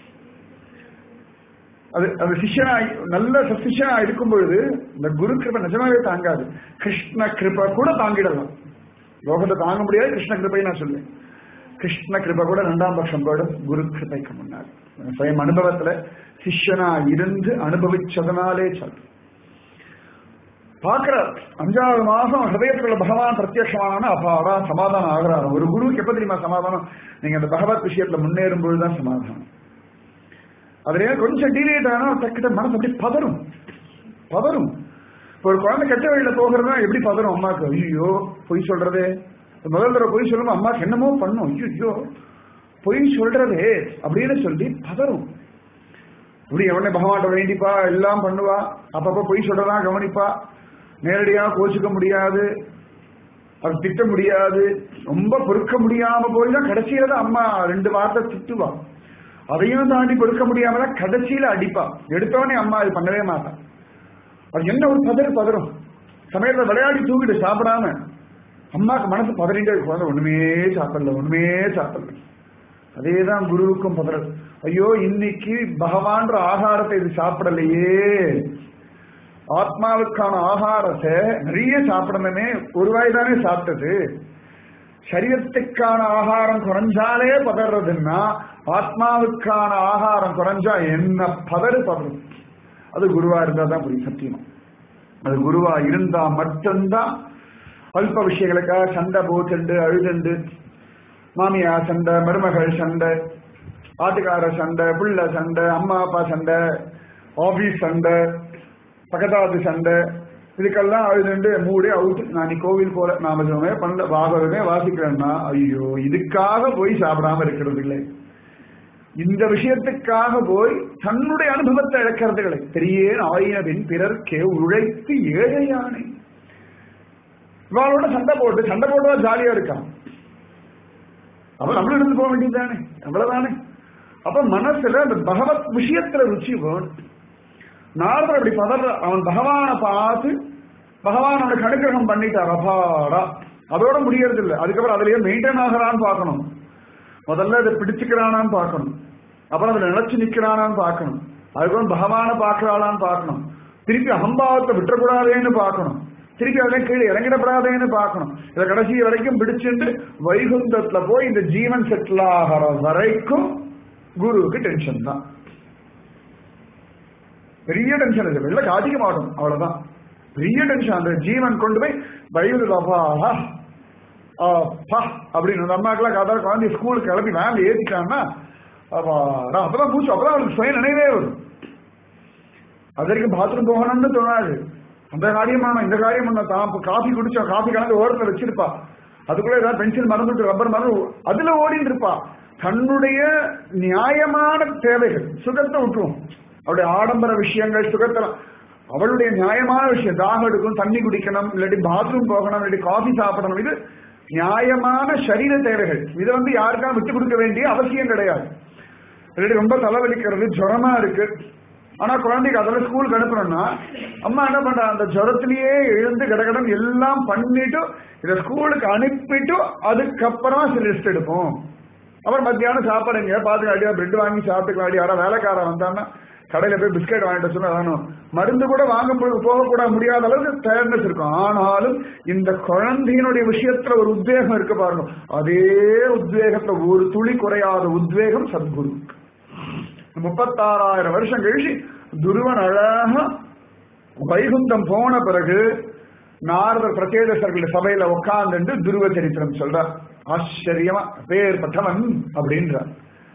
அது அந்த சிஷ்யனா நல்ல சிஷ்யனா இருக்கும் பொழுது இந்த குரு கிருபை நிஜமாவே தாங்காது, கிருஷ்ண கிருபை கூட தாங்கிடலாம். லோகத்தை தாங்க முடியாது, கிருஷ்ண கிருபை நான் சொல்லுவேன். கிருஷ்ண கிருபை கூட ரெண்டாம் பட்சம் போயிடும் குரு கிருபைக்கு முன்னாடி. சுயம் அனுபவத்துல சிஷ்யனா இருந்து அனுபவிச்சதுனாலே சொல் பாக்குற அஞ்சாவது மாசம் ஹதயத்துல பகவான் பிரத்யட்சமான அப்பாடா சமாதானம் ஆகிறாரு. ஒரு குருவுக்கு எப்ப தெரியுமா சமாதானம், நீங்க அந்த பகவத் விஷயத்துல முன்னேறும் பொழுதுதான் சமாதானம். அதுல கொஞ்சம் டீலேட் ஆனா தக்கிட்ட மனசு அப்படி பதறும் பதறும். ஒரு குழந்தை கெட்ட வழியில போகிறதா எப்படி பதறும் அம்மாக்கு, ஐயோ பொய் சொல்றதே, முதல் தடவை பொய் சொல்லும் அம்மாக்கு என்னமோ பண்ணும், ஐயோ பொய் சொல்றதே அப்படின்னு சொல்லி பதறும். இப்படி எவனே பகவான்கிட்ட வேண்டிப்பா எல்லாம் பண்ணுவா, அப்பப்ப பொய் சொல்றதா கவனிப்பா, நேரடியா கோச்சுக்க முடியாது, அது திட்ட முடியாது, ரொம்ப பொறுக்க முடியாம போய்தான் கடைசியில தான் அம்மா ரெண்டு வார்த்தை திட்டுவா, அதையும் தாண்டி பொறுக்க முடியாம தான் கடைசியில அடிப்பா. எடுத்தவனே அம்மா அது பண்ணவே மாட்டான். அது என்ன ஒரு பதறு பதறும். சமயத்துல விளையாடி தூக்கிட்டு சாப்பிடாம அம்மாக்கு மனசு பதறிட்டே இருக்கும், ஒண்ணுமே சாப்பிடல ஒண்ணுமே சாப்பிடல. அதேதான் குருவுக்கும் பதறது. ஐயோ இன்னைக்கு பகவான்ற ஆகாரத்தை இது சாப்பிடலையே, ஆத்மாவுக்கான ஆகாரத்தை நிறைய சாப்பிடணுமே, ஒரு வாய் தானே சாப்பிட்டது. சரீரத்துக்கான ஆகாரம் குறைஞ்சாலே பதறதுன்னா ஆத்மாவுக்கான ஆகாரம் குறைஞ்சா என்ன பதறு பதறும். அது குருவா இருந்தா தான் புரியும் சத்தியமா. அது குருவா இருந்தா மட்டும்தான் அல்ப விஷயங்களுக்காக சண்டை போட்டு அழுதுண்டு, மாமியா சண்டை மருமகள் சண்டை ஆட்டுக்கார சண்டை, பிள்ளை சண்டை, அம்மா அப்பா சண்டை, ஆபீஸ் சண்டை, பக்கத்தாத்து சண்டை, இதுக்கெல்லாம் அழுதுண்டு மூடே அவுட்டு. நான் நீ கோவில் போல நாம பண்ண பாகவதமே வாசிக்கிறேன்னா ஐயோ இதுக்காக போய் சாப்பிடாம இருக்கிறது இல்லை. இந்த விஷயத்துக்காக போய் தன்னுடைய அனுபவத்தை இழக்கிறது இல்லை. பெரியேன் ஆயினவின் பிறர்க்கே உழைத்து ஏழையானே. இவாளோட சண்டை போட்டு சண்டை போட்டவா ஜாலியா இருக்கான். அப்ப நம்மளும் இருந்து போக வேண்டியதுதானே, அவ்வளவுதானே. அப்ப மனசுல அந்த பகவத் விஷயத்துல ருச்சி வேணும். நாரதர் அப்படி பதற, அவன் பகவானை பார்த்து பகவானோட கடுக்கிரகம் பண்ணிட்டார். அபாடா, அதோட முடியறது இல்லை. அதுக்கப்புறம் அதுலயே மெயின்டைன் ஆகிறான்னு பார்க்கணும். முதல்ல அதை பிடிச்சுக்கிறானான்னு பார்க்கணும், அப்புறம் அதுல நினைச்சு நிக்கிறானான்னு பார்க்கணும், அதுக்கப்புறம் பகவானை பார்க்கறாளான்னு பார்க்கணும், திருப்பி அகம்பாவத்தை விட்டுறக்கூடாதேன்னு பார்க்கணும், திருப்பி அதுல கீழே இறங்கிடப்படாதேன்னு பார்க்கணும். இதை கடைசி வரைக்கும் பிடிச்சிட்டு வைகுந்தத்துல போய் இந்த ஜீவன் செட்டில் ஆகிற வரைக்கும் குருவுக்கு டென்ஷன் தான். பெரிய டென்ஷன் இருக்கு, வெளில காட்டிக்க மாட்டோம், அவ்வளவுதான். பெரிய டென்ஷன். அந்த ஜீவன் கொண்டு போய் வைகுந்தப்பா அப்படின்னு அம்மாக்கெல்லாம் கதை குழந்தை ஸ்கூலுக்கு கிளப்பி வேன் ஏத்திட்டான்னா அப்பதான் பூச்சி, அப்பதான் அவளுக்கு சுய நினைவே வரும். அது வரைக்கும் பாத்ரூம் போகணும்னு தோணாது. அந்த காரியம் பண்ணணும், இந்த காரியம் பண்ண தான். காஃபி குடிச்சோம், காஃபி கலந்து ஓரத்தில் வச்சிருப்பா, அதுக்குள்ள ஏதாவது பென்சில் மறந்துட்டு ரப்பர் மறந்து அதுல ஓடிட்டு இருப்பா. தன்னுடைய நியாயமான தேவைகள், சுகத்தை விட்டுருவோம், அவருடைய ஆடம்பர விஷயங்கள் சுகத்தெல்லாம், அவளுடைய நியாயமான விஷயம், தாகம் எடுக்கும், தண்ணி குடிக்கணும், இல்லாட்டி பாத்ரூம் போகணும், இல்லாட்டி காஃபி சாப்பிடணும், இது நியாயமான சரீர தேவைகள். இதை வந்து யாருக்கான விட்டு கொடுக்க வேண்டிய அவசியம் கிடையாது. இல்லாட்டி ரொம்ப தலைவலிக்கிறது, ஜுரமா இருக்கு, ஆனா குழந்தைக்கு அதெல்லாம் ஸ்கூலுக்கு அனுப்புறோம்னா அம்மா என்ன பண்றா, அந்த ஜுரத்திலேயே எழுந்து கடகடன் எல்லாம் பண்ணிட்டு இதை ஸ்கூலுக்கு அனுப்பிட்டு அதுக்கப்புறமா சரி ரெஸ்ட் எடுப்போம். அப்புறம் மத்தியானம் சாப்பாடுங்க பார்த்து அடியா பிரெட் வாங்கி சாப்பிட்டுக்கலாம். யாரா வேலைக்காரன் வந்தான்னா கடையில போய் பிஸ்கட் வாங்கிட்டு சொன்னா வேணும், மருந்து கூட வாங்க போகக்கூட முடியாத அளவுக்கு தயார்னஸ் இருக்கும். ஆனாலும் இந்த குழந்தையினுடைய விஷயத்துல ஒரு உத்வேகம் இருக்கு பாருங்க, அதே உத்வேகத்துல ஒரு துளி குறையாத உத்வேகம் சத்குரு. முப்பத்தாறாயிரம் வருஷம் கழிச்சு துருவன் அழகா வைகுந்தம் போன பிறகு நாரதர் பிரச்சேதசர்கள் சபையில உட்கார்ந்து துருவ சரித்திரம் சொல்றார். ஆச்சரியமா பேர் பட்டவன் அப்படின்றார்.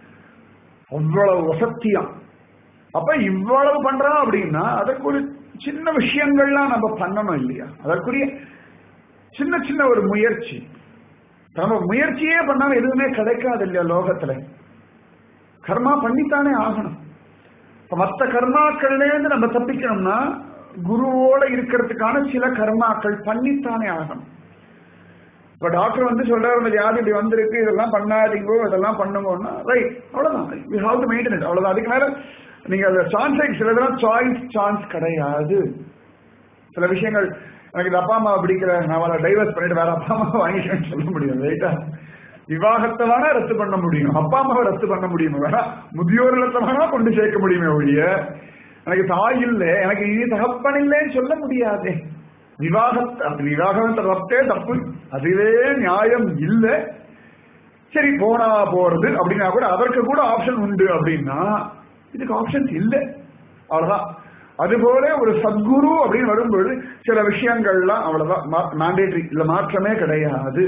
அவ்வளவு வசத்தியம். அப்ப இவ்வளவு பண்றான் அப்படின்னா அதற்கு ஒரு சின்ன விஷயங்கள்லாம் நம்ம பண்ணணும் இல்லையா? அதற்குரிய சின்ன சின்ன ஒரு முயற்சி. நம்ம முயற்சியே பண்ணாம எதுவுமே கிடைக்காது இல்லையா லோகத்துல. கர்மா பண்ணித்தானே ஆகணும். மற்ற கர்மாக்கள்ல இருந்து நம்ம தப்பிக்கணும்னா குருவோட இருக்கிறதுக்கான சில கர்மாக்கள் பண்ணித்தானே ஆகணும். இப்ப டாக்டர் வந்து சொல்றாரு இந்த வியாதி இப்படி வந்திருக்கு, இதெல்லாம் பண்ணாதீங்கோ, இதெல்லாம் பண்ணுங்கன்னா ரைட், அவ்வளவுதான். You have to maintain it, அவ்வளவுதான். அதுக்கு மேல நீங்க அந்த சான்ஸ் சிலதெல்லாம் சாய்ஸ் சான்ஸ் கிடையாது. சில விஷயங்கள் எனக்கு இந்த அப்பா அம்மா பிடிக்கிற, நான் அவளை டைவர்ஸ் பண்ணிட்டு வேற அப்பா அம்மா வாங்கிட்டேன்னு சொல்ல முடியும். ரைட்டா? விவாகத்தை வேணா ரத்து பண்ண முடியும், அப்பா அம்மாவை ரத்து பண்ண முடியும், வேணா முதியோர் இல்லத்தை வேணா கொண்டு சேர்க்க முடியுமே ஒழிய எனக்கு தாய் இல்லை, எனக்கு இனி தகப்பன் இல்லைன்னு சொல்ல முடியாது. விவாகத்தை விவாகத்தை ரத்தே தப்பு, அதுவே நியாயம் இல்லை. சரி போனா போறது அப்படின்னா கூட அதற்கு கூட ஆப்ஷன் உண்டு அப்படின்னா இதுக்கு ஆப்ஷன் இல்லை, அவ்வளவுதான். அதுபோல ஒரு சத்குரு அப்படின்னு வரும்போது சில விஷயங்கள்லாம் அவ்வளவுதான் மேண்டேட்டரி, இல்ல மாற்றமே கிடையாது,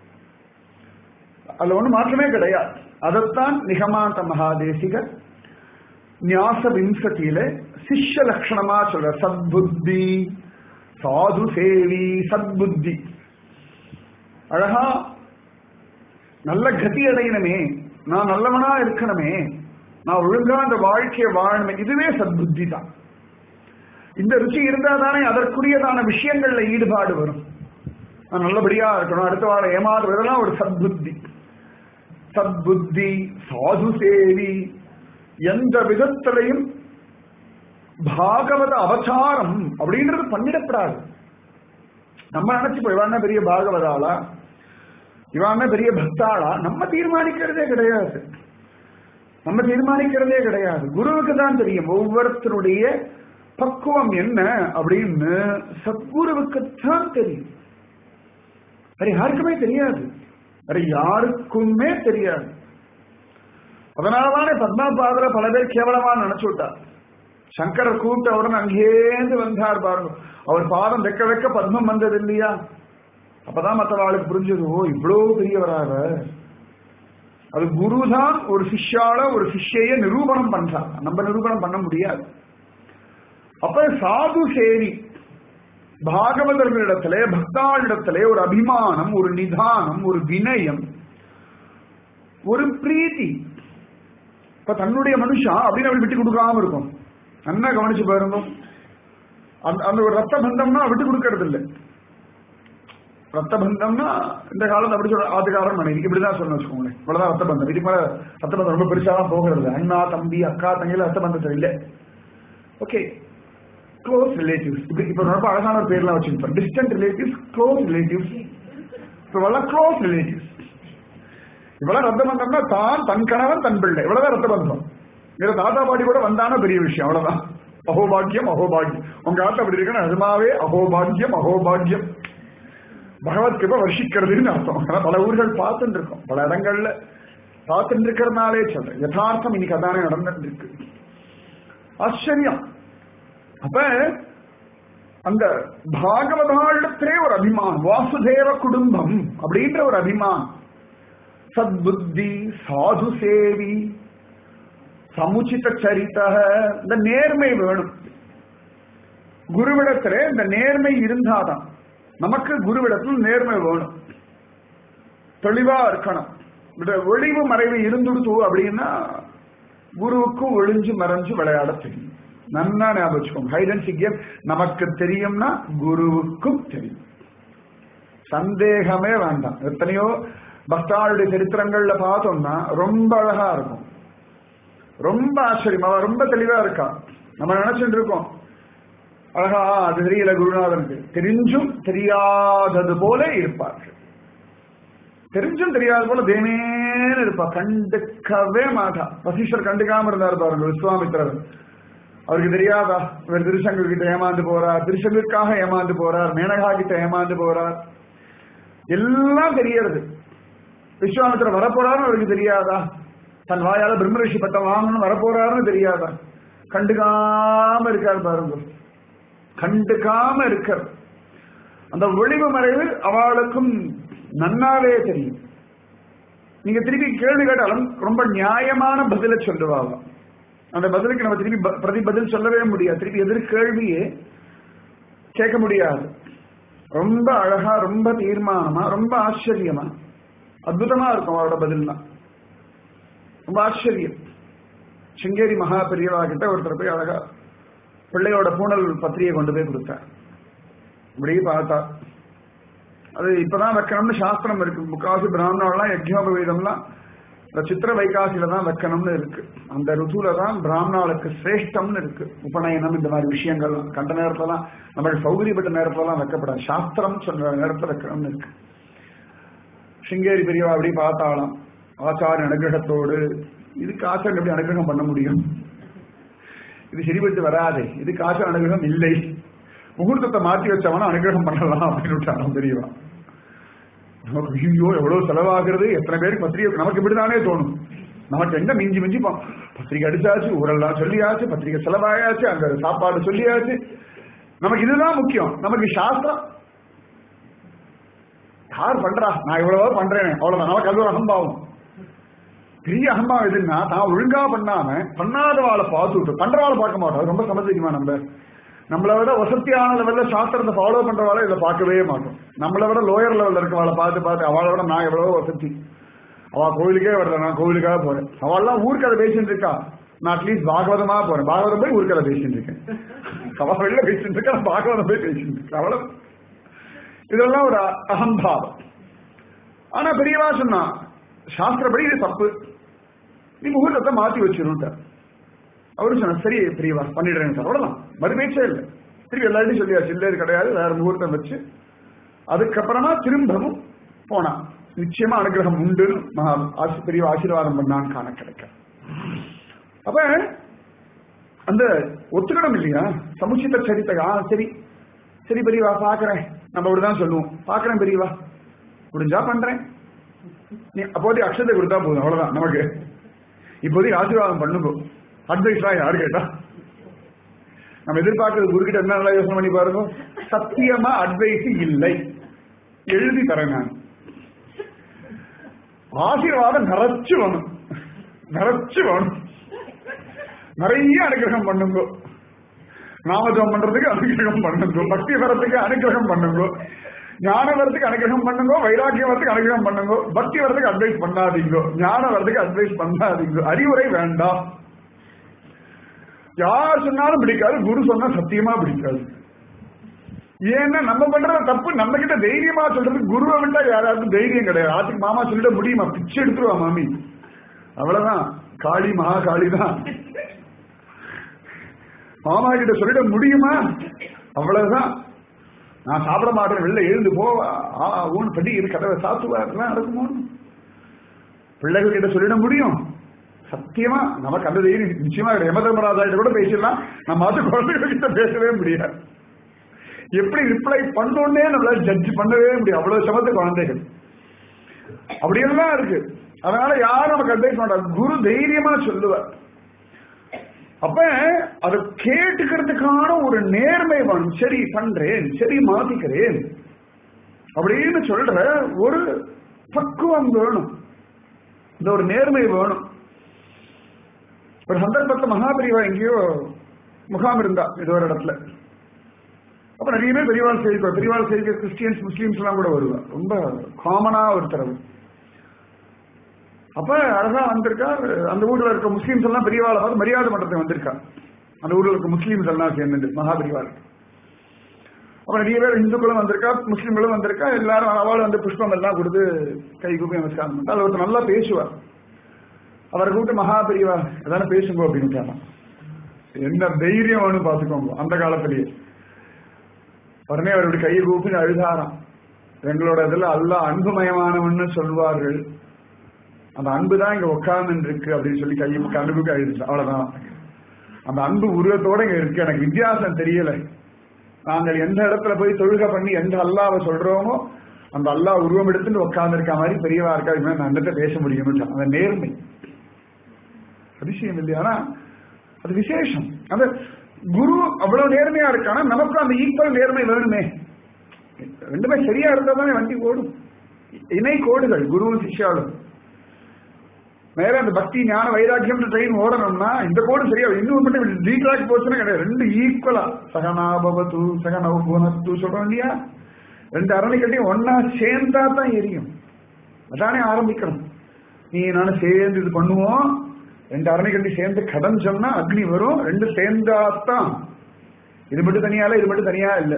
அதுல ஒண்ணு மாற்றமே கிடையாது. அதைத்தான் நிகமாந்த மகாதேசிக ஞாச விம்சத்தியில சிஷ்ய லட்சணமா சொல்ற. சத்புத்தி, சாது சேவி, சத்புத்தி. அழகா நல்ல கதி அடையணுமே, நான் நல்லவனா இருக்கணுமே, நான் ஒழுங்கா அந்த வாழ்க்கையை வாழணுமே, இதுவே சத்புத்தி தான். இந்த ருச்சி இருந்தா தானே அதற்குரியதான விஷயங்கள்ல ஈடுபாடு வரும். நான் நல்லபடியா இருக்கணும், அடுத்த வாழ ஏமாறு, இதெல்லாம் ஒரு சத்புத்தி. சத்புத்தி, சாது சேவி, எந்த விதத்திலையும் பாகவத அவதாரம் அப்படின்றது பண்ணிடப்படாது. நம்ம நினைச்சு இவான பெரிய பாகவதாளா, இவான பெரிய பக்தாளா நம்ம தீர்மானிக்கிறதே கிடையாது. நம்ம தீர்மானிக்கிறதே கிடையாது. குருவுக்கு தான் தெரியும் ஒவ்வொருத்தருடைய பக்குவம் என்ன அப்படின்னு. சத்குருவுக்குத்தான் தெரியும், வேற யாருக்குமே தெரியாது, வேற யாருக்குமே தெரியாது. அதனாலதானே பத்மபாதர பல பேர் கேவலமா நினைச்சு விட்டார். சங்கரர் கூப்பிட்ட உடனே அங்கேந்து வந்தார் பாருங்க, அவர் பாதம் வைக்க வைக்க பத்மம் வந்தது இல்லையா? அப்பதான் மற்றவாளுக்கு புரிஞ்சது, ஓ இவ்வளவு பெரியவராக. அது குருதான் ஒரு சிஷ்யால ஒரு சிஷ்யைய நிரூபணம் பண்றாங்க, நம்ம நிரூபணம் பண்ண முடியாது. அப்ப சாது சேவி பாகவதர்களிடத்திலே பக்தாளிடத்திலே ஒரு அபிமானம், ஒரு நிதானம், ஒரு வினயம், ஒரு பிரீத்தி. இப்ப தன்னுடைய மனுஷா அப்படின்னு அவள் விட்டு கொடுக்காம இருக்கும். நல்லா கவனிச்சு பாருங்க. அந்த அந்த ஒரு ரத்த பந்தம்னா விட்டு கொடுக்கறது இல்லை. ரத்த பந்தம்னா இந்த காலத்துல அப்படி சொல்ற ஆதிகாரம் மனைவி இப்படிதான் சொல்லணும் வச்சுக்கோங்களேன். இவ்வளவுதான் ரத்த பந்தம். இதுக்கு மேல ரத்த பந்தம் ரொம்ப பெருசாலாம் போகிறது. அண்ணா தம்பி அக்கா தங்கையில ரத்த பந்தத்தில் இல்லை. Okay, close relatives. இப்ப இப்ப ரொம்ப அழகான ஒரு பேர்லாம் வச்சிருப்போம். Distant relatives, close relatives. இவ்வளவு க்ளோஸ் ரிலேட்டிவ்ஸ். இவ்வளவு ரத்த பந்தம்னா தான் தன் கணவன் தன் பிள்ளை, இவ்வளவுதான் ரத்த பந்தம். வேற தாத்தா பாட்டி கூட வந்தான பெரிய விஷயம், அவ்வளவுதான். அகோபாகியம் அகோபாகியம். உங்க ஆத்த அப்படி இருக்கணும், நிஜமாவே அகோபாகியம் அகோபாகியம். பகவத் கிருபை வர்ஷிக்கிறதுன்னு அர்த்தம். பல ஊர்கள் பார்த்துட்டு இருக்கோம், பல இடங்கள்ல பார்த்துட்டு இருக்கிறதுனாலே சொல்றேன். யதார்த்தம் இன்னைக்கு அதானே நடந்துட்டு இருக்கு. ஆச்சரியம். அப்ப அந்த பாகவதாளத்திலே ஒரு அபிமான், வாசுதேவ குடும்பம் அப்படின்ற ஒரு அபிமான், சத்புத்தி, சாது சேவி, சமுச்சித சரித, இந்த நேர்மை வேணும். குருவிடத்திலே இந்த நேர்மை இருந்தாதான் நமக்கு குருவிடத்தில் நேர்மை வேணும். தெளிவா இருக்கணும். ஒளிவு மறைவு இருந்துடுத்து அப்படின்னா குருவுக்கும் ஒளிஞ்சு மறைஞ்சு விளையாட தெரியும். நன்னா ஞாபகம் வச்சுக்கோங்க. ஹைட் அண்ட் சீக் கேம் நமக்கு தெரியும்னா குருவுக்கும் தெரியும், சந்தேகமே வேண்டாம். எத்தனையோ பக்தாளுடைய சரித்திரங்கள்ல பார்த்தோம்னா ரொம்ப அழகா இருக்கும், ரொம்ப ஆச்சரியம். அவ ரொம்ப தெளிவா இருக்கா. நம்ம நினைச்சுட்டு இருக்கோம் அழகா அது தெரியல குருநாதனுக்கு, தெரிஞ்சும் தெரியாதது போல இருப்பார்கள். தெரிஞ்சும் தெரியாத போல தேனேன்னு இருப்பா, கண்டுக்கவே மாட்டா. வசீஸ்வர் கண்டுக்காம இருந்தாரு பாருங்க விஸ்வாமித்திரர். அவருக்கு தெரியாதா இவர் திருசங்கர் கிட்ட ஏமாந்து போறார், திருசங்கருக்காக ஏமாந்து போறார், மேனகா கிட்ட ஏமாந்து போறார், எல்லாம் தெரியறது. விஸ்வாமித்திரர் வரப்போறாருன்னு அவருக்கு தெரியாதா? தன் வாயால பிரம்மரிஷி பட்டம் வாங்கணும் வரப்போறாருன்னு தெரியாதா? கண்டுக்காம இருக்காரு பாருங்க, கண்டுக்காம இருக்க. அந்த ஒளிவு மறைவு அவளுக்கும் நன்னாவே தெரியும். நீங்க திருப்பி கேள்வி கேட்டாலும் ரொம்ப நியாயமான பதில சொல்லுவாங்க. அந்த பதிலுக்கு நம்ம திருப்பி பிரதி பதில் சொல்லவே முடியாது. திருப்பி எதிர் கேள்வியே கேட்க முடியாது. ரொம்ப அழகா, ரொம்ப தீர்மானமா, ரொம்ப ஆச்சரியமா, அற்புதமா இருக்கும் அவரோட பதில்லாம். ரொம்ப ஆச்சரியம். சிங்கேரி மகா பெரியவா கிட்ட ஒருத்தர் போய் அழகா பிள்ளையோட பூனல் பத்திரிகை கொண்டு போய் கொடுத்தார். இப்படி பார்த்தா அது இப்பதான் வைக்கணும்னு சாஸ்திரம் இருக்கு. முக்காசி பிராமணர்லாம் யஜ்ஞோபவீதம்லாம் சித்திர வைகாசியில தான் வைக்கணும்னு இருக்கு. அந்த ருதுல தான் பிராமணாளுக்கு சிரேஷ்டம்னு இருக்கு. உபநயனம் இந்த மாதிரி விஷயங்கள்லாம் கண்ட நேரத்துலலாம் நம்ம சௌகரியப்பட்ட நேரத்துலலாம் வைக்கப்படாது, சாஸ்திரம் சொல்ற நேரத்துல வைக்கணும்னு இருக்கு. சிங்கேரி பெரியவா அப்படி பார்த்தாலாம் ஆச்சாரிய அனுகிரகத்தோடு. இதுக்கு ஆச்சாரம் எப்படி அனுகிரகம் பண்ண முடியும்? இது சரிபட்டு வராது, இதுக்கு ஆச்சார அனுகிரகம் இல்லை. முகூர்த்தத்தை மாற்றி வச்சவனா அனுகிரகம் பண்ணலாம் அப்படின்னு தெரியவா. நமக்கு ஐயோ எவ்வளவு செலவாகிறது, எத்தனை பேருக்கு பத்திரிகை, நமக்கு இப்படிதானே தோணும். நமக்கு எங்க மிஞ்சி மிஞ்சி பத்திரிகை அடிச்சாச்சு, ஊரெல்லாம் சொல்லியாச்சு, பத்திரிகை செலவாயாச்சு, அங்க சாப்பாடு சொல்லியாச்சு, நமக்கு இதுதான் முக்கியம். நமக்கு சாஸ்திரம் யார் பண்றா, நான் இவ்வளவோ பண்றேன் அவ்வளவுதான். நமக்கு அது ஒரு அகம்பாவம். பெரிய அகம்பாவம் எதுன்னா தான் ஒழுங்கா பண்ணாம பண்ணாதவாளை பார்த்து விட்டு பண்றவாளை பார்க்க மாட்டோம். ரொம்ப சமத்துக்குமா நம்ம நம்மளை விட வசதியான லெவல்ல சாஸ்திரத்தை ஃபாலோ பண்றவாளை இதை பார்க்கவே மாட்டோம். நம்மளை விட லோயர் லெவல்ல இருக்கவாளை பார்த்து பார்த்து அவளை விட நான் எவ்வளவோ வசதி, அவ கோவிலுக்கே வரல, நான் கோவிலுக்காக போறேன். அவள்லாம் ஊர்க்கதை பேசிட்டு இருக்கா, நான் அட்லீஸ்ட் பாகவதமா போறேன், பாகவதம் போய் ஊர்க்கதை பேசிட்டு இருக்கேன். அவ வெளில பேசிட்டு இருக்கா, பாகவதம் போய் பேசிட்டு இருக்கேன். அவ்வளவு இதெல்லாம் ஒரு அகம்பாவம். ஆனா பெரியவா சொன்னா சாஸ்திரப்படி இது தப்பு, நீ முகூர்த்தத்தை மாத்தி வச்சிருந்த. அவரு சொன்ன சரி பெரியவா பண்ணிடுறேன் சார், அவ்வளவுதான். மறுபேச்சே இல்லை. திருப்பி எல்லாத்தையும் சொல்லியாச்சு, இல்லை இது கிடையாது, வேற முகூர்த்தம் வச்சு அதுக்கப்புறமா திரும்பவும் போனா நிச்சயமா அனுகிரகம் உண்டுன்னு மகா பெரிய ஆசீர்வாதம் பண்ணான்னு காண கிடைக்க. அப்ப அந்த ஒத்துக்கணும் இல்லையா சமுச்சித சரித்தகா. சரி சரி பெரியவா பாக்குறேன், நம்ம அப்படிதான் சொல்லுவோம், பாக்குறேன் பெரியவா முடிஞ்சா பண்றேன், நீ அப்போதைக்கு அக்ஷதை கொடுத்தா போதும், அவ்வளவுதான். நமக்கு இப்போதைக்கு ஆசீர்வாதம் பண்ணுங்க. அட்வைஸ்லா யாரு கேட்டா நம்ம எதிர்பார்க்கறது குருக்கிட்ட என்ன நல்லா யோசனை பண்ணி பாருங்க. சத்தியமா அட்வைஸ் இல்லை, எழுதி தரேன் நான். ஆசீர்வாதம் நிறைச்சு வேணும், நிறைச்சு வேணும். நிறைய அனுகிரகம் பண்ணுங்க. நாமஜபம் பண்றதுக்கு அனுகிரகம் பண்ணுங்க, பக்தி வரத்துக்கு அனுகிரகம் பண்ணுங்க, ஞானம் வரத்துக்கு அனுகிரகம் பண்ணுங்க, வைராக்கியம் வரத்துக்கு அனுகிரகம் பண்ணுங்க. பக்தி வரத்துக்கு அட்வைஸ் பண்ணாதீங்க, ஞானம் வரத்துக்கு அட்வைஸ் பண்ணாதீங்க, அறிவுரை வேண்டாம். யார் சொன்னாலும் பிடிக்காது, குரு சொன்னா சத்தியமா பிடிக்காது. ஏன்னா நம்ம பண்ற தப்பு நம்ம கிட்ட தைரியமா சொல்றதுக்கு குருவை விட்டா யாராருக்கும் தைரியம் கிடையாது. ஆத்துக்கு மாமா சொல்லிட முடியுமா? பிச்சை எடுத்துருவா மாமி, அவ்வளவுதான். காளி மகா காளி தான். மாமா கிட்ட சொல்லிட முடியுமா? அவ்வளவுதான். நான் சாப்பிட மாட்டேன், வெளில எழுந்து போவா ஊன் படி இரு கதவை சாத்துவாருலாம் நடக்குமோ? பிள்ளைகள் கிட்ட சொல்லிட முடியும்? சத்தியமா நமக்கு அந்த தைரியம் நிச்சயமா யமதர்மராஜா கூட பேசிடலாம். நம்ம அது குழந்தைகள் கிட்ட பேசவே முடியாது. எப்படி ரிப்ளை பண்ணோன்னே நம்மளால ஜட்ஜ் பண்ணவே முடியும், அவ்வளவு சமத்து குழந்தைகள். அப்படியெல்லாம் இருக்கு. அதனால யாரும் நமக்கு அட்வைஸ் பண்றாங்க, குரு தைரியமா சொல்லுவார். அப்ப அதை கேட்டுக்கிறதுக்கான ஒரு நேர்மை வேணும். சரி பண்றேன், சரி மாத்திக்கிறேன் அப்படின்னு சொல்ற ஒரு பக்குவம் வேணும், இந்த ஒரு நேர்மை வேணும். ஒரு சந்தர்ப்பத்தில் மகாபெரிவா எங்கேயோ முகாம் இருந்தா ஏதோ ஒரு இடத்துல. அப்ப நிறைய பேர் பெரியவாள் செய்திருக்கா, பெரியவாள் செய்திக்க கிறிஸ்டியன்ஸ் முஸ்லீம்ஸ் எல்லாம் கூட வருவா, ரொம்ப காமனா ஒரு தரவு. அப்ப அழகா வந்திருக்கா. அந்த ஊர்ல இருக்க முஸ்லீம்ஸ் எல்லாம் பெரியவாளை பார்த்து மரியாதை பண்றதுக்கு வந்திருக்கா. அந்த ஊர்ல இருக்க முஸ்லீம்ஸ் எல்லாம் சேர்ந்து மகாபெரிவாள். அப்ப நிறைய பேர் இந்துக்களும் வந்திருக்கா, முஸ்லீம்களும் வந்திருக்கா. எல்லாரும் அவள் வந்து புஷ்பம் எல்லாம் கொடுத்து கை கூப்பி நமஸ்காரம் பண்ணா. அது ஒருத்தர் நல்லா பேசுவார். அவரை கூப்பிட்டு மகாபெரிவா எதான பேசுங்க அப்படின்னு. என்ன தைரியம் பாத்துக்கோங்க அந்த காலத்திலேயே. உடனே அவருடைய கையை கூப்பி அழுதாராம். எங்களோட இதுல அல்லா அன்புமயமானவன்னு சொல்வார்கள், அந்த அன்பு தான் இங்க உட்கார்ந்து இருக்கு அப்படின்னு சொல்லி கையை அன்புக்கு அழுதுச்சு. அவ்வளவுதான். அந்த அன்பு உருவத்தோட இங்க இருக்கு. எனக்கு வித்தியாசம் தெரியல. நாங்கள் எந்த இடத்துல போய் தொழுகை பண்ணி எந்த அல்லாவை சொல்றோமோ அந்த அல்லா உருவம் எடுத்துட்டு உட்கார்ந்து இருக்க மாதிரி பெரியவா இருக்கா, இது நான் அந்த பேச முடியும்னு. அந்த நேர்மை அதிசயம் இல்லையா? ஆனா அது விசேஷம். அந்த குரு அவ்வளவு நேர்மையா இருக்கானா, நமக்கும் அந்த ஈக்குவல் நேர்மை வேணுமே. ரெண்டுமே சரியா இருந்தா தானே வண்டி ஓடும். இணை கோடுகள் குருவும் சிஷ்யாலும். மேல அந்த பக்தி ஞான வைராக்கியம் ட்ரெயின் ஓடணும்னா இந்த கோடு சரியா, இன்னும் மட்டும் டீட்ராக் போச்சுன்னா கிடையாது. ரெண்டு ஈக்குவலா சகனாபவத்து சகனவுனத்து சொல்றோம் இல்லையா? ரெண்டு அரணை கட்டியும் ஒன்னா சேர்ந்தா தான் எரியும். அதானே ஆரம்பிக்கணும். நீ நானும் சேர்ந்து இது பண்ணுவோம். ரெண்டு அரணை கட்டி சேர்ந்து கடஞ்சோம்னா அக்னி வரும். ரெண்டு சேர்ந்தாத்தான். இது மட்டும் தனியால இது மட்டும் தனியா இல்லை.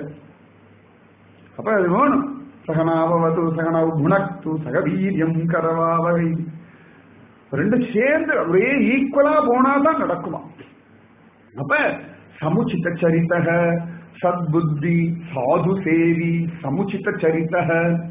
அப்ப அது வேணும். சகனாபவது சகனவு குணத்து சகவீரியம் கரவாவை ரெண்டு சேர்ந்து ஒரே ஈக்குவலா போனாதான் நடக்குமா. அப்ப சமுச்சித சரித்தக சத்புத்தி சாது சேவி சமுச்சித சரித்தக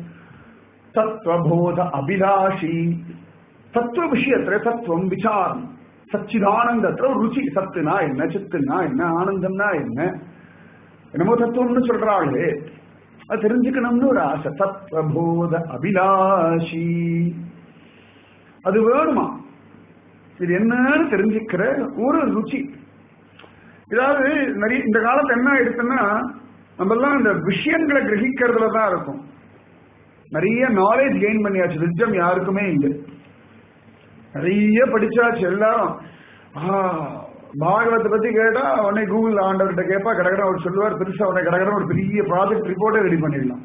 தத்துவபோத அபிலாஷி. தத்துவ விஷயத்துல தத்துவம் விசாரம், சச்சிதானந்தத்துல ருச்சி. சத்துனா என்ன, சித்துனா என்ன, ஆனந்தம்னா என்ன, என்னமோ தத்துவம்னு சொல்றாளே அது தெரிஞ்சுக்கணும்னு ஒரு ஆசை. தத்துவபோத அபிலாஷி அது வேணுமா? இது என்னன்னு தெரிஞ்சுக்கிற ஒரு ருச்சி. இதாவது நிறைய இந்த காலத்து என்ன ஆயிடுச்சுன்னா நம்ம எல்லாம் இந்த விஷயங்களை கிரகிக்கிறதுல தான் இருக்கும். நிறைய நாலேஜ் கெயின் பண்ணியாச்சு, விஜயம் யாருக்குமே இல்லை. நிறைய படிச்சாச்சு எல்லாரும். பாகவத்தை பத்தி கேட்டா உடனே கூகுள் ஆண்டவர்கிட்ட கேட்பா, கடகடன் அவர் சொல்லுவார். பெருசா உடனே கடகடன் ஒரு பெரிய ப்ராஜெக்ட் ரிப்போர்ட்டே ரெடி பண்ணிடலாம்.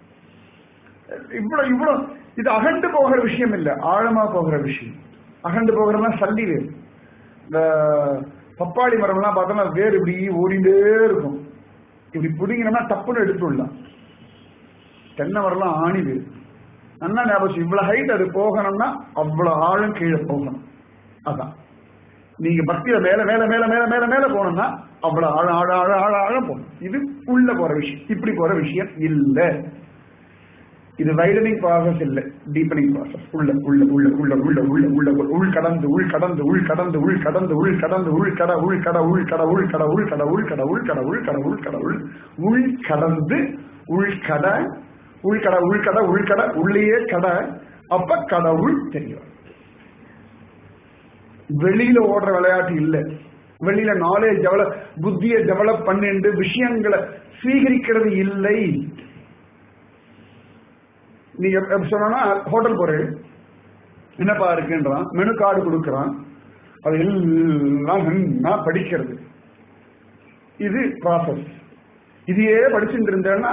இவ்வளவு இவ்வளவு இது அகண்டு போகிற விஷயம் இல்லை, ஆழமா போகிற விஷயம். அகண்டு போகிறதுனா சல்லி வேர். இந்த பப்பாளி மரம் எல்லாம் பார்த்தோம்னா வேர் இப்படி ஓடிண்டே இருக்கும். இப்படி புடிங்கினோம்னா டப்புன்னு எடுத்துடலாம். தென்னை மரம்லாம் ஆணி வேர். நல்லா ஞாபகம், இவ்வளவு ஹைட் அது போகணும்னா அவ்வளவு ஆழம் கீழே போகணும். அதான் நீங்க பக்தியில மேல மேல மேல மேல மேல மேல போனோம்னா அவ்வளவு ஆழ ஆழ ஆழ ஆழ ஆழம் போகணும். இது உள்ள போற விஷயம், இப்படி போற விஷயம் இல்ல. இது வைடனிங் ப்ராசஸ் இல்ல, டீப்பனிங் ப்ராசஸ். உள்ள உள்ள உள்ள உள்ள உள்ள உள்ள உள்ள உள் கடந்து உள் கடந்து உள் கடந்து உள் கடந்து உள் கடந்து உள் கட உள் கட உள் கட உள் கட உள் கட உள் கட உள் கட உள் கட உள் கட உள் உள் கடந்து உள் கட உள்கடை உள்கடை உள்கடை உள்ளேயே கடை. அப்ப கடவுள் தெரியும். வெளியில ஓடுற விளையாட்டு இல்ல. வெளியில நாலேஜ் டெவலப், புத்தியை டெவலப் பண்ணிட்டு விஷயங்களை ஸ்வீகரிக்கிறது இல்லை. நீங்க சொன்னா ஹோட்டல் போறேன், என்னப்பா இருக்குன்றான், மெனு கார்டு கொடுக்கறான், அது எல்லாம் நன்னா படிக்கிறது. இது ப்ராசஸ். இதையே படிச்சுட்டு இருந்தேன்னா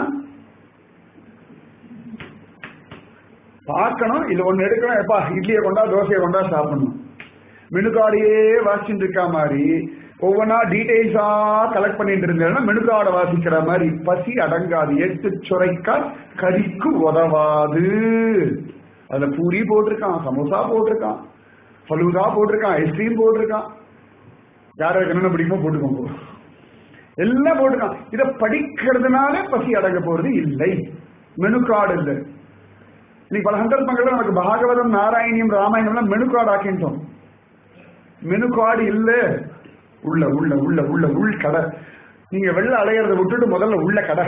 பார்க்கணும், இது ஒண்ணு எடுக்கணும், எப்பா இட்லியை கொண்டா தோசையை கொண்டா சாப்பிடணும். மெனு கார்டையே வாசிச்சுட்டு இருக்கா மாதிரி ஒவ்வொன்னா டீடைல்ஸா கலெக்ட் பண்ணிட்டு இருந்தேன்னா மெனு கார்டை வாசிக்கிற மாதிரி பசி அடங்காது. எட்டு சுரைக்கா கறிக்கு உதவாது. அதுல பூரி போட்டிருக்கான், சமோசா போட்டிருக்கான், ஃபலூதா போட்டிருக்கான், ஐஸ்கிரீம் போட்டிருக்கான், யாருக்கு என்னென்ன பிடிக்குமோ போட்டுக்கோங்க, எல்லாம் போட்டிருக்கான். இதை படிக்கிறதுனால பசி அடங்க போறது இல்லை. மெனு கார்டு இல்லை. இன்னைக்கு பல சந்தர்ப்பங்கள்ல நமக்கு பாகவதம், நாராயணியம், ராமாயணம் மெனு கார்டு ஆக்கிட்டோம். மெனு கார்டு இல்ல. உள்ள உள்ள உள்ள உள்ள உள் கடை. நீங்க வெள்ள அலையறதை விட்டுட்டு முதல்ல உள்ள கடை.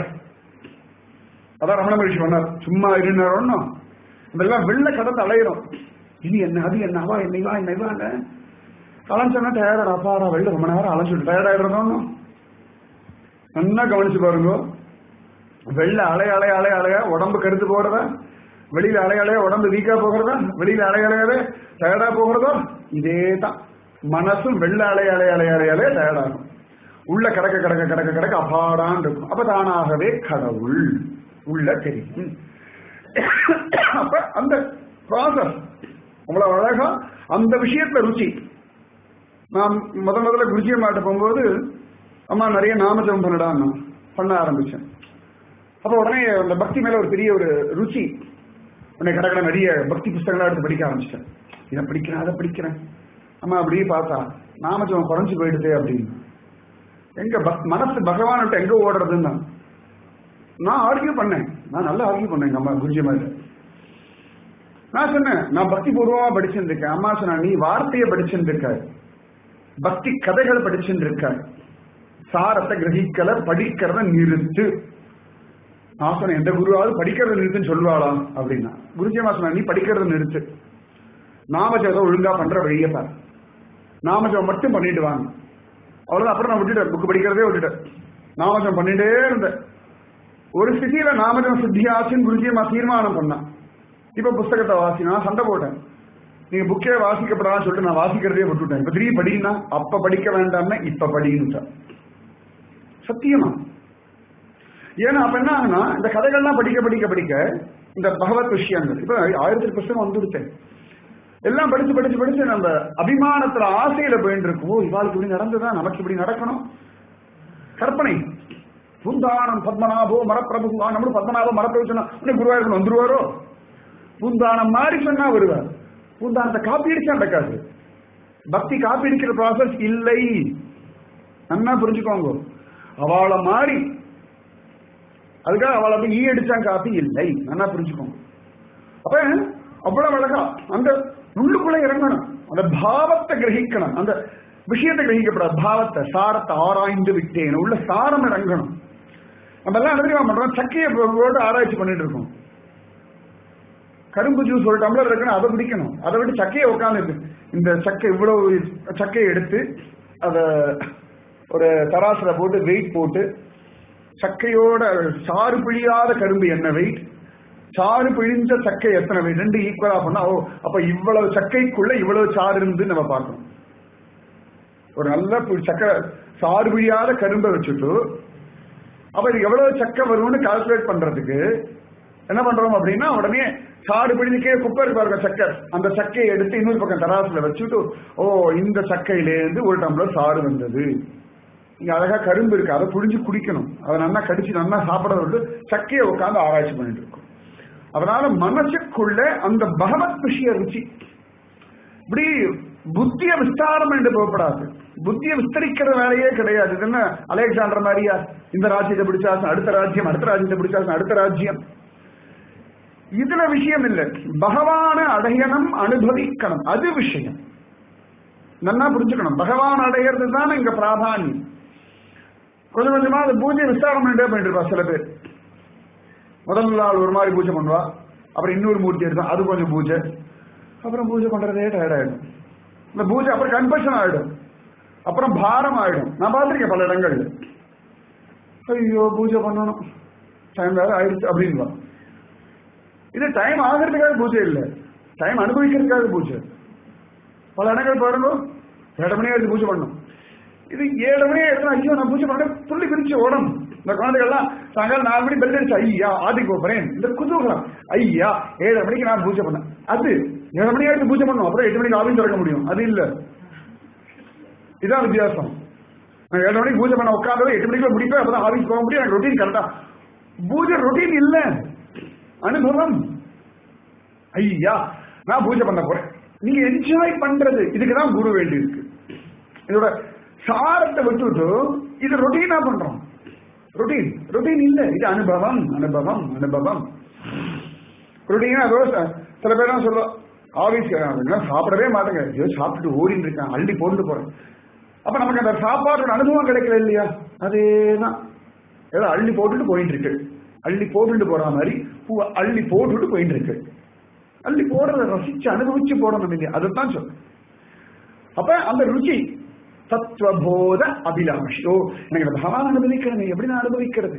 அதான் ரமண மகிழ்ச்சி பண்ணார். சும்மா இருந்தாரோன்னா அதெல்லாம் வெள்ள கடந்து அலையிறோம். இது என்ன, அது என்ன, அவா என்னைவா என்னைவா அலைஞ்சோன்னா டயர்ட் அப்பாடா வெளில ரொம்ப நேரம் அலைஞ்சுட்டு டயர்ட் ஆயிடுறதோன்னு நல்லா கவனிச்சு பாருங்க. வெள்ள அலை அலை அலை அலையா உடம்பு கருத்து போறதா, வெளியில அலை அலையா உடம்பு வீக்கா போகிறதா, வெளியில அலை அலையாவே டயர்டா போகிறதோ, இதே தான் மனசும் வெள்ள அலை அலை அலை அலையாலே டயர்டாகும். உள்ள கடக்க கடக்க கடக்க கடக்க அப்பாடான் இருக்கும். அப்ப தானாகவே கடவுள் உள்ள தெரியும். அப்ப அந்த ப்ராசஸ் அவ்வளவு அழகா அந்த விஷயத்துல ருச்சி. நான் முத முதல்ல குருஜி மாட்ட போகும்போது அம்மா நிறைய நாமஜபம் பண்ணிடான்னு பண்ண ஆரம்பிச்சேன். அப்ப உடனே அந்த பக்தி மேல ஒரு பெரிய ஒரு ருச்சி. உடனே கடற்கடை நிறைய பக்தி புஸ்தகங்களா எடுத்து படிக்க ஆரம்பிச்சிட்டேன். இதை படிக்கிறேன், அதை படிக்கிறேன். அம்மா அப்படியே பார்த்தா நாமஜபம் குறைஞ்சு போயிடுது அப்படின்னு. எங்க மனசு பகவான்கிட்ட எங்க ஓடுறதுன்னு நான் ஆர்கியூ பண்ணேன். நான் நல்லா ஆர்கியூ பண்ணேன் எங்க அம்மா குருஜி மாதிரி. நான் சொன்னேன், நான் பக்தி பூர்வமா படிச்சுருக்கேன். அம்மா சொன்னா, நீ வார்த்தையை படிச்சுருக்க, பக்தி கதைகளை படிச்சுருக்க, சாரத்தை கிரகிக்கல, படிக்கிறத நிறுத்து. நான் சொன்னேன், எந்த குருவாவது படிக்கிறத நிறுத்துன்னு சொல்லுவாளா அப்படின்னா. குருஜி அம்மா சொன்னா, நீ படிக்கிறத நிறுத்து, நாமஜபம் ஒழுங்கா பண்ற வழியை பாரு, நாமஜபம் மட்டும் பண்ணிட்டு வாங்க. அவ்வளவுதான். அப்புறம் நான் விட்டுட்டேன், புக்கு படிக்கிறதே விட்டுட்டேன். நாமஜபம் பண்ணிட்டே இருந்தேன். ஒரு ஸ்திதியில நாமஜபம் சித்தியாச்சுன்னு குருஜி அம்மா தீர்மானம் பண்ணா. இப்ப புஸ்தகத்தை வாசி. நான் சண்டை போட்டேன், நீங்க புக்கே வாசிக்கப்படான்னு சொல்லிட்டு நான் வாசிக்கிறதே விட்டுட்டேன். இப்ப திடீர் படினா அப்ப படிக்க வேண்டாம்னா இப்ப படின்னு சத்தியமா. ஏன்னா அப்ப என்ன ஆகுனா, இந்த கதைகள்லாம் படிக்க படிக்க படிக்க இந்த பகவத் விஷயங்கள் இப்ப ஆயிரத்தி புஸ்தகம் வந்துடுச்சேன். எல்லாம் படிச்சு படிச்சு படிச்சு நம்ம அபிமானத்துல ஆசையில போயிட்டு இருக்கோம். இவாளுக்கு இப்படி நடந்துதான் நமக்கு இப்படி நடக்கணும். கற்பனை. பூந்தானம் பத்மநாபோ மரப்பிரபு, நம்மளும் பத்மநாபம் மரப்பிரபு சொன்னா குருவாயூர் வந்துருவாரோ. பூந்தானம் மாறி சொன்னா வருவார். பூந்தானத்தை காப்பி அடிச்சா நடக்காது. பக்தி காப்பி அடிக்கிற ப்ராசஸ் இல்லை. நல்லா புரிஞ்சுக்கோங்க. அவளை மாறி அதுக்காக அவளை போய் ஈ அடிச்சா காப்பி இல்லை. நல்லா புரிஞ்சுக்கோங்க. அப்ப அவ்வளவு அழகா அந்த உள்ளுக்குள்ள இறங்கணும். அந்த பாவத்தை கிரகிக்கணும். அந்த விஷயத்தை கிரகிக்கப்படாது. பாவத்தை, சாரத்தை ஆராய்ந்து விட்டேன். உள்ள சாரம் இறங்கணும். நம்ம எல்லாம் என்ன பண்றோம், சக்கையை போட்டு ஆராய்ச்சி பண்ணிட்டு இருக்கோம். கரும்பு ஜூஸ் ஒரு டம்ளர் இருக்குன்னு அதை பிடிக்கணும். அதை விட்டு சக்கையை உட்காந்து இருக்கு. இந்த சக்கை இவ்வளவு சக்கையை எடுத்து அத ஒரு தராசுல போட்டு வெயிட் போட்டு, சக்கையோட சாறு பிழியாத கரும்பு என்ன வெயிட், சாறு பிழிஞ்ச சக்கை எத்தனை வெயிட், ரெண்டு ஈக்குவலா பண்ணா ஓ அப்ப இவ்வளவு சக்கைக்குள்ள இவ்வளவு சாறு இருந்து நம்ம பார்க்கணும். ஒரு நல்ல சக்கை சாறு பிழியாத கரும்பை வச்சுட்டு அப்ப இது எவ்வளவு சக்கை வரும்னு கால்குலேட் பண்றதுக்கு என்ன பண்றோம் அப்படின்னா, உடனே சாறு பிடிக்கே குப்பை இருப்பாரு சக்கை, அந்த சக்கையை எடுத்து இன்னொரு பக்கம் தராசுல வச்சுட்டு ஓ இந்த சக்கையிலேருந்து ஒரு டம்ளர் சாறு வந்தது. இங்க அழகா கரும்பு இருக்கு, அதை புழிஞ்சு குடிக்கணும். அதை நல்லா கடிச்சு நல்லா சாப்பிட விட்டு சக்கையை உட்காந்து ஆராய்ச்சி பண்ணிட்டு இருக்கும். அதனால மனசுக்குள்ள அந்த பகவத் விஷய ருச்சி. இப்படி புத்திய விஸ்தாரம் என்று போகப்படாது. புத்திய விஸ்தரிக்கிற வேலையே கிடையாது. இது என்ன அலெக்சாண்டர் மாதிரியா, இந்த ராஜ்யத்தை பிடிச்சாசன் அடுத்த ராஜ்யம், அடுத்த ராஜ்யத்தை பிடிச்சாசன் அடுத்த ராஜ்யம். இதுல விஷயம் இல்லை. பகவான அடையணும், அனுபவிக்கணும், அது விஷயம். நல்லா புரிஞ்சுக்கணும். பகவான் அடையிறது தானே இங்க பிராதானியம். கொஞ்சம் கொஞ்சமா அந்த பூஜை விஸ்தாரம் பண்ணிட்டே போயிட்டு இருப்பா. சில பேர் முதல் நாள் ஒரு மாதிரி பூஜை பண்ணுவா, அப்புறம் இன்னொரு மூர்த்தி எடுத்தா அது கொஞ்சம் பூஜை, அப்புறம் பூஜை பண்றதே டயர்ட் ஆயிடும். இந்த பூஜை அப்புறம் கன்ஃபஷன் ஆயிடும், அப்புறம் பாரம் ஆயிடும். நான் பார்த்திருக்கேன் பல இடங்கள்ல. ஐயோ பூஜை பண்ணணும், டைம் வேற ஆயிடுச்சு அப்படின்வா. இது டைம் ஆகிறதுக்காக பூஜை இல்லை, டைம் அனுபவிக்கிறதுக்காக பூஜை. பல இடங்கள் பாருங்க, ஏழு மணியா எடுத்து பூஜை பண்ணணும். இது ஏழு மணியா எடுத்து ஐயோ நான் பூஜை பண்ண துள்ளி பிரிச்சு ஓடும். இந்த குழந்தைகள்லாம் சாயங்காலம் நாலு மணி பெல் அடிச்சு ஐயா ஆதிக்கு போறேன் இந்த குதூகலம். ஐயா ஏழு மணிக்கு நான் பூஜை பண்ணேன். அது ஏழு மணியா எடுத்து பூஜை பண்ணணும், அப்புறம் எட்டு மணிக்கு ஆவியும் திறக்க முடியும். அது இல்ல, இதான் வித்தியாசம். நான் ஏழு மணிக்கு பூஜை பண்ண உட்காந்து எட்டு மணிக்குள்ள முடிப்பேன், அப்பதான் ஆஃபீஸ் போக முடியும். எனக்கு ரொட்டீன் கரெக்டா. பூஜை ரொட்டீன் இல்ல, அனுபவம். ஐயா நான் பூஜை பண்ண போறேன், நீங்க என்ஜாய் பண்றது. இதுக்குதான் குரு வேண்டி இருக்கு. இதோட சாரத்தை விட்டுட்டு இது ரொட்டீனா பண்றோம். ரொட்டீன் ரொட்டீன் இல்ல, இது அனுபவம் அனுபவம் அனுபவம். ரொட்டீனா அதோ சில பேர் சொல்லுவோம் ஆபீஸ் சாப்பிடவே மாட்டேங்க, ஐயோ சாப்பிட்டு ஓடிட்டு இருக்கேன், அள்ளி போட்டு போறேன். அப்ப நமக்கு அந்த சாப்பாட்டோட அனுபவம் கிடைக்கல இல்லையா? அதேதான், ஏதோ அள்ளி போட்டுட்டு போயிட்டு இருக்கு. அள்ளி போட்டுட்டு போற மாதிரி பூ அள்ளி போட்டுட்டு போயிட்டு இருக்கு. அள்ளி போடுறத ரசிச்சு அனுபவிச்சு போடணும் இல்லையா? அதுதான் சொல்ல. அப்ப அந்த ருச்சி தத்துவபோத அபிலாஷி. ஓ எனக்கு பகவான் அனுபவிக்கிறது, எப்படி நான் அனுபவிக்கிறது?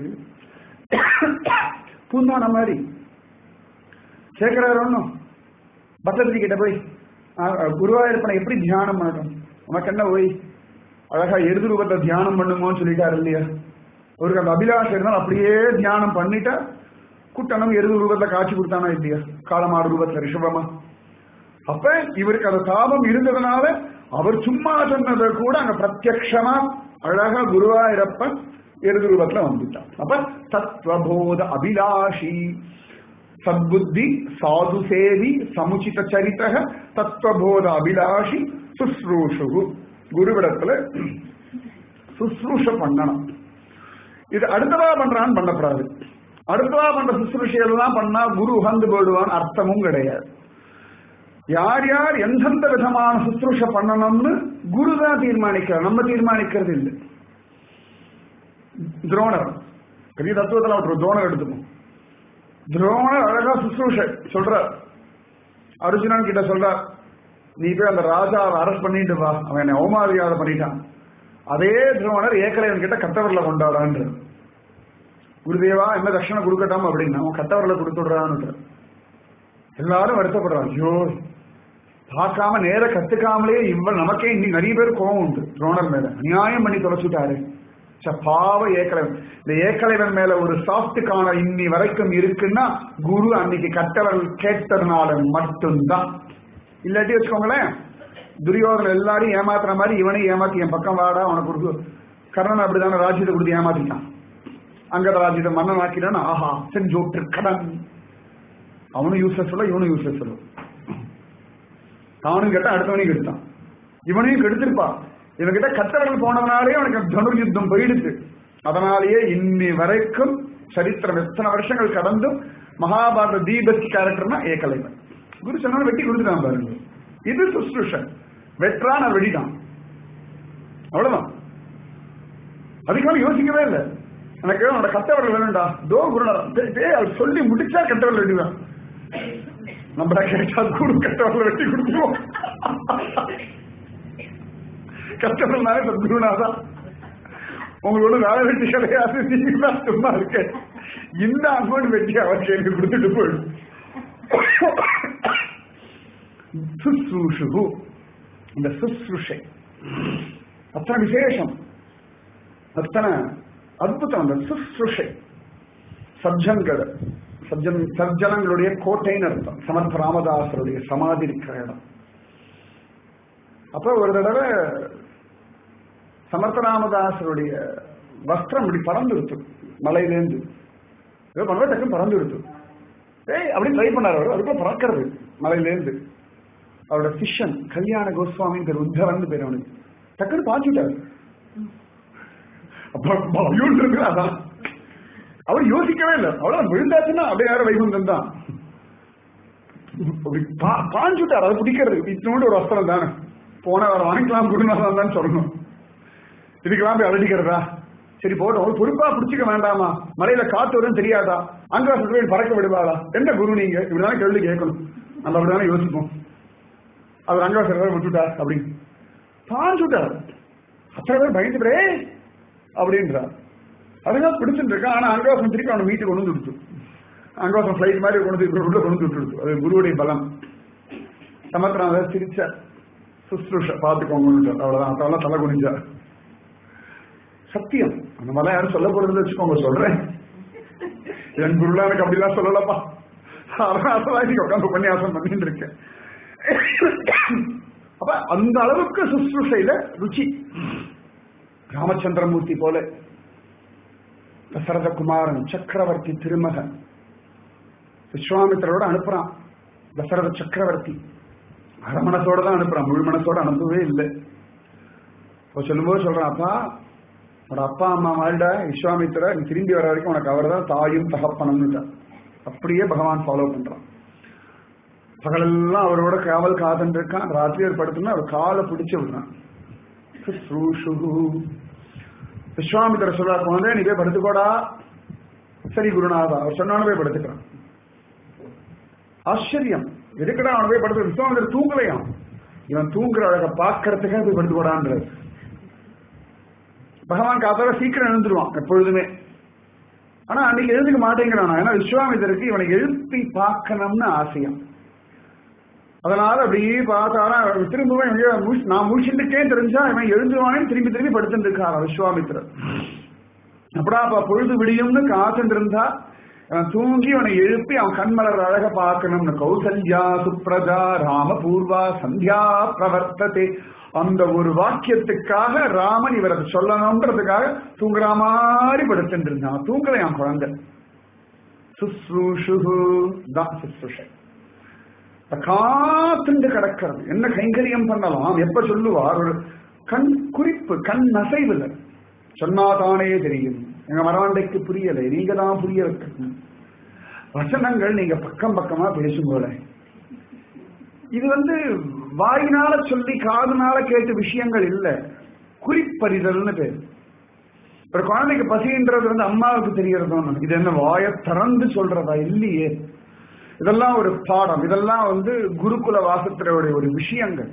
பூந்தான மாதிரி சேர்க்கிறாரு ஒன்னும் பக்தர்ஜி கிட்ட போய் குருவாயிருப்பனை எப்படி தியானம் பண்ணணும், உனக்கு என்ன போய் அழகா எருது ரூபத்தை தியானம் பண்ணுமோன்னு சொல்லிட்டாரு இல்லையா? அவருக்கு அந்த அபிலாஷம் இருந்தாலும் அப்படியே தியானம் பண்ணிட்டா குட்டனும் எருது ரூபத்தை காட்சி கொடுத்தானா இல்லையா? காலமாடு ரூபத்துல ரிஷபமா. அப்ப இவருக்கு அந்த தாபம் இருந்ததுனால அவர் சும்மா சொன்னதை கூட அங்க பிரத்யக்ஷமா அழகா குருவாயிரப்பன் எருது ரூபத்துல வந்துட்டான். அப்ப தத்துவபோத அபிலாஷி சத்புத்தி சாது சேவி சமுச்சித சரித்திர தத்துவபோத அபிலாஷி சுஸ்ரூஷு. குருவிடத்துல சுஸ்ரூஷ பண்ணணும். இது அடுத்தவா பண்றான்னு பண்ணப்படாது. அடுத்தவா பண்ற சுஸ்ரூஷைகள் தான் பண்ணா குரு உகந்து போடுவான் அர்த்தமும் கிடையாது. யார் யார் எந்தெந்த விதமான சுஸ்ரூஷ பண்ணணும்னு குரு தான் தீர்மானிக்கிறார், நம்ம தீர்மானிக்கிறது இல்லை. துரோணர் பெரிய தத்துவத்தில் ஒரு துரோணர் எடுத்துப்போம். துரோணர் அழகா சுஸ்ரூஷ சொல்றார். அர்ஜுனன் கிட்ட சொல்றார், நீ போய் அந்த ராஜாவை அரெஸ்ட் பண்ணிட்டு வா, அவன் என்னை அவமாரியாதை பண்ணிட்டான். அதே துரோணர் ஏக்கலைவன் கிட்ட கட்டவரில் கொண்டாடான்ற. குருதேவா என்ன தட்சணை கொடுக்கட்டாம அப்படின்னா அவன் கட்டவரில் கொடுத்துடுறான்னு. எல்லாரும் வருத்தப்படுறான். ஐயோ பார்க்காம நேர கத்துக்காமலே இவன் நமக்கே இன்னைக்கு நிறைய பேர் கோவம் உண்டு துரோணர் மேல. நியாயம் பண்ணி தொலைச்சுட்டாரு பாவ ஏக்கலைவன். இந்த ஏக்கலைவன் மேல ஒரு சாஃப்ட் காண இன்னி வரைக்கும் இருக்குன்னா குரு அன்னைக்கு கட்டவர்கள் கேட்டதுனால மட்டும்தான். இல்லாட்டி வச்சுக்கோங்களேன், துரியோதன எல்லாரையும் ஏமாத்துற மாதிரி இவனையும் ஏமாத்தி என் பக்கம் வாடா உனக்கு கொடுத்து. கர்ணன் அப்படிதான ராஜ்யத்தை கொடுத்து ஏமாத்திட்டான். அங்க ராஜ்யத்தை மன்னன் ஆக்கிட்டான். ஆஹா செஞ்சோட்டு கடன். அவனும் யூஸ்லெஸ் சொல்ல, இவனும் யூஸ்லெஸ் சொல்ல. அவனும் கேட்டா அடுத்தவனையும் கெடுத்தான், இவனையும் கெடுத்திருப்பா. இவன்கிட்ட கட்டவர்கள் போனதுனாலே அவனுக்கு தனுர் யுத்தம் போயிடுச்சு. அதனாலேயே இன்னி வரைக்கும் சரித்திரம் எத்தனை வருஷங்கள் கடந்தும் மகாபாரத தீபஸ்ட் கேரக்டர்னா ஏகலைவன். குரு சொன்னாலும் வெட்டி கொடுத்துட்டான் பாருங்க. இது சுஸ்ருஷன். வெற்றான் அது வெடிட்டான், அவ்வளவுதான். அதுக்காக யோசிக்கவே இல்லை. எனக்கு அவனோட கட்டவர்கள் வேணும்டா, தோ குருநாதன் சொல்லி முடிச்சா கட்டவர்கள் வெடிவான். நம்மள கிடைச்சா குரு கட்டவர்கள் வெட்டி கொடுத்துருவோம். கட்டவர்கள்னாலே சத்குருநாதா உங்களோட வேலை வெட்டி கிடையாது, நீங்க சும்மா இருக்க. இந்த அமௌண்ட் வெட்டி அவர் கேள்வி கொடுத்துட்டு போயிடும். சுஸ்ரூஷு, இந்த சுஸ்ருஷை அத்தனை விசேஷம், அத்தனை அற்புதம். அந்த சுஸ்ருஷை சப்ஜன்கள், சப்ஜன் சர்ஜனங்களுடைய கோட்டைன்னு அர்த்தம். சமர்த்த ராமதாசருடைய சமாதி இருக்கிற இடம். அப்ப ஒரு தடவை சமர்த்த ராமதாசருடைய வஸ்திரம் இப்படி பறந்து எடுத்து மலையிலேருந்து ஏதோ பண்ணவே டக்குன்னு பறந்து எடுத்து ஏய் அப்படின்னு ட்ரை பண்ணார். அவர் அதுக்குள்ள பறக்கிறது மலையிலேருந்து. அவரோட சிஷ்யன் கல்யாண கோஸ்வாமிங்கிற உத்தவன் பேர், அவனுக்கு டக்குன்னு பாய்ச்சுட்டாரு. இருக்கு அதான் அவர் யோசிக்கவே இல்லை. அவ்வளவு விழுந்தாச்சுன்னா அப்படியே யாரும் வைகுந்தம் தான். பாஞ்சுட்டார். அதை பிடிக்கிறது இத்தனோடு ஒரு வஸ்திரம் தானே, போன வர வாங்கிக்கலாம் குருநாதன் தான் சொல்லணும். இதுக்கெல்லாம் போய் அலடிக்கிறதா? சரி போட்டோம், பொறுப்பா பிடிச்சிக்க வேண்டாமா? மலையில காத்து வரும் தெரியாதா? அங்க சொல்வேன் பறக்க விடுவாளா? என்ன குரு நீங்க இப்படிதானே கேள்வி கேட்கணும். நம்ம அப்படிதானே யோசிப்போம். அவர் அங்க விட்டுட்டார் அப்படின்னு பாஞ்சுட்டார். அத்தனை பேர் பயந்துட்டே அப்படின்றார். அதுதான் பிடிச்சிட்டு இருக்கா. ஆனா அங்கவாசம் திருப்பி அவனை வீட்டுக்கு கொண்டு வந்து விடுத்து. அங்கவாசம் பிளைட் மாதிரி கொண்டு உள்ள கொண்டு விட்டுடுது. அது குருவுடைய பலம். சமத்ரநாதர் சிரிச்ச சுஸ்ருஷ பாத்துக்கோங்க, அவ்வளவுதான். அதெல்லாம் தலை குனிஞ்சா சத்தியம். அந்த மாதிரிலாம் யாரும் சொல்ல போறது வச்சுக்கோங்க, சொல்றேன். என் குருலா எனக்கு அப்படிலாம் சொல்லலப்பா, அதான் உட்காந்து உபன்யாசம் பண்ணிட்டு இருக்கேன். அப்ப அந்த அளவுக்கு சுஸ்ருஷையில ருச்சி. ராமச்சந்திரமூர்த்தி போல தசரத குமாரன் சக்கரவர்த்தி திருமகன் விஸ்வாமித்திரோட அனுப்புறான். தசரத சக்கரவர்த்தி அரை மனசோட தான் அனுப்புறான், முழு மனசோட அனுப்பவே இல்லை. இப்போ சொல்லும்போது சொல்றான், அப்பா உன்னோட அப்பா அம்மா மாறிடா விஸ்வாமித்திர, நீ திரும்பி வர வரைக்கும் உனக்கு அவர் தான் தாயும் தகப்பனம்னு. அப்படியே பகவான் ஃபாலோ பண்றான். பகலெல்லாம் அவரோட காவல் காத்துட்டு இருக்கான். ராத்திரி அவர் படுத்துனா அவர் காலை பிடிச்சு விடுறான். விஸ்வாமித்திர சொல்றா, குழந்தை நீ போய் படுத்துக்கோடா. சரி குருநாதா, அவர் சொன்னாலும் போய் படுத்துக்கிறான். ஆச்சரியம், எதுக்கடா அவனை போய் படுத்து? விஸ்வாமித்திர தூங்கலையாம். இவன் தூங்குற அழக பாக்கிறதுக்காக போய் படுத்துக்கோடான்றது. பகவான் காத்தால சீக்கிரம் எழுந்துருவான் எப்பொழுதுமே. ஆனா அன்னைக்கு எழுந்துக்க மாட்டேங்கிறான். ஏன்னா விஸ்வாமித்திரருக்கு இவனை எழுப்பி பார்க்கணும்னு ஆசையம். அதனால அப்படியே பார்த்தாரா, திரும்பவும் நான் முடிச்சுட்டேன் தெரிஞ்சா இவன் எழுந்துருவானே திரும்பி திரும்பி படுத்துட்டு இருக்காரா விஸ்வாமித்திரர். அப்படா அப்ப பொழுது விடியும்னு காத்துட்டு இருந்தா அவன் தூங்கி அவனை எழுப்பி அவன் கண்மலர் அழக பார்க்கணும்னு. கௌசல்யா சுப்ரஜா ராம பூர்வா சந்தியா பிரவர்த்ததே, அந்த ஒரு வாக்கியத்துக்காக ராமன் இவரை சொல்லணும்ன்றதுக்காக தூங்குற மாதிரி படுத்துட்டு இருந்தான். தூங்கலையாம் குழந்தை. சுஸ்ரூஷு தான் சுஸ்ருஷை. காத்துண்டு கிடக்கிறது. என்ன கைங்கரியம் பண்ணலாம் எப்ப சொல்லுவார்? ஒரு கண் குறிப்பு, கண் நசைவுல சொன்னாதானே தெரியும். எங்க மரவாண்டைக்கு புரியலை, நீங்க தான் புரிய வைக்கணும். வசனங்கள் நீங்க பக்கம் பக்கமா பேசும் போல. இது வந்து வாயினால சொல்லி காதுனால கேட்ட விஷயங்கள் இல்ல, குறிப்பறிதல்னு பேர். ஒரு குழந்தைக்கு பசின்றது வந்து அம்மாவுக்கு தெரியறதோன்னு, இது என்ன வாய திறந்து சொல்றதா? இல்லையே. இதெல்லாம் ஒரு பாடம். இதெல்லாம் வந்து குருகுல வாசத்தினுடைய ஒரு விஷயங்கள்.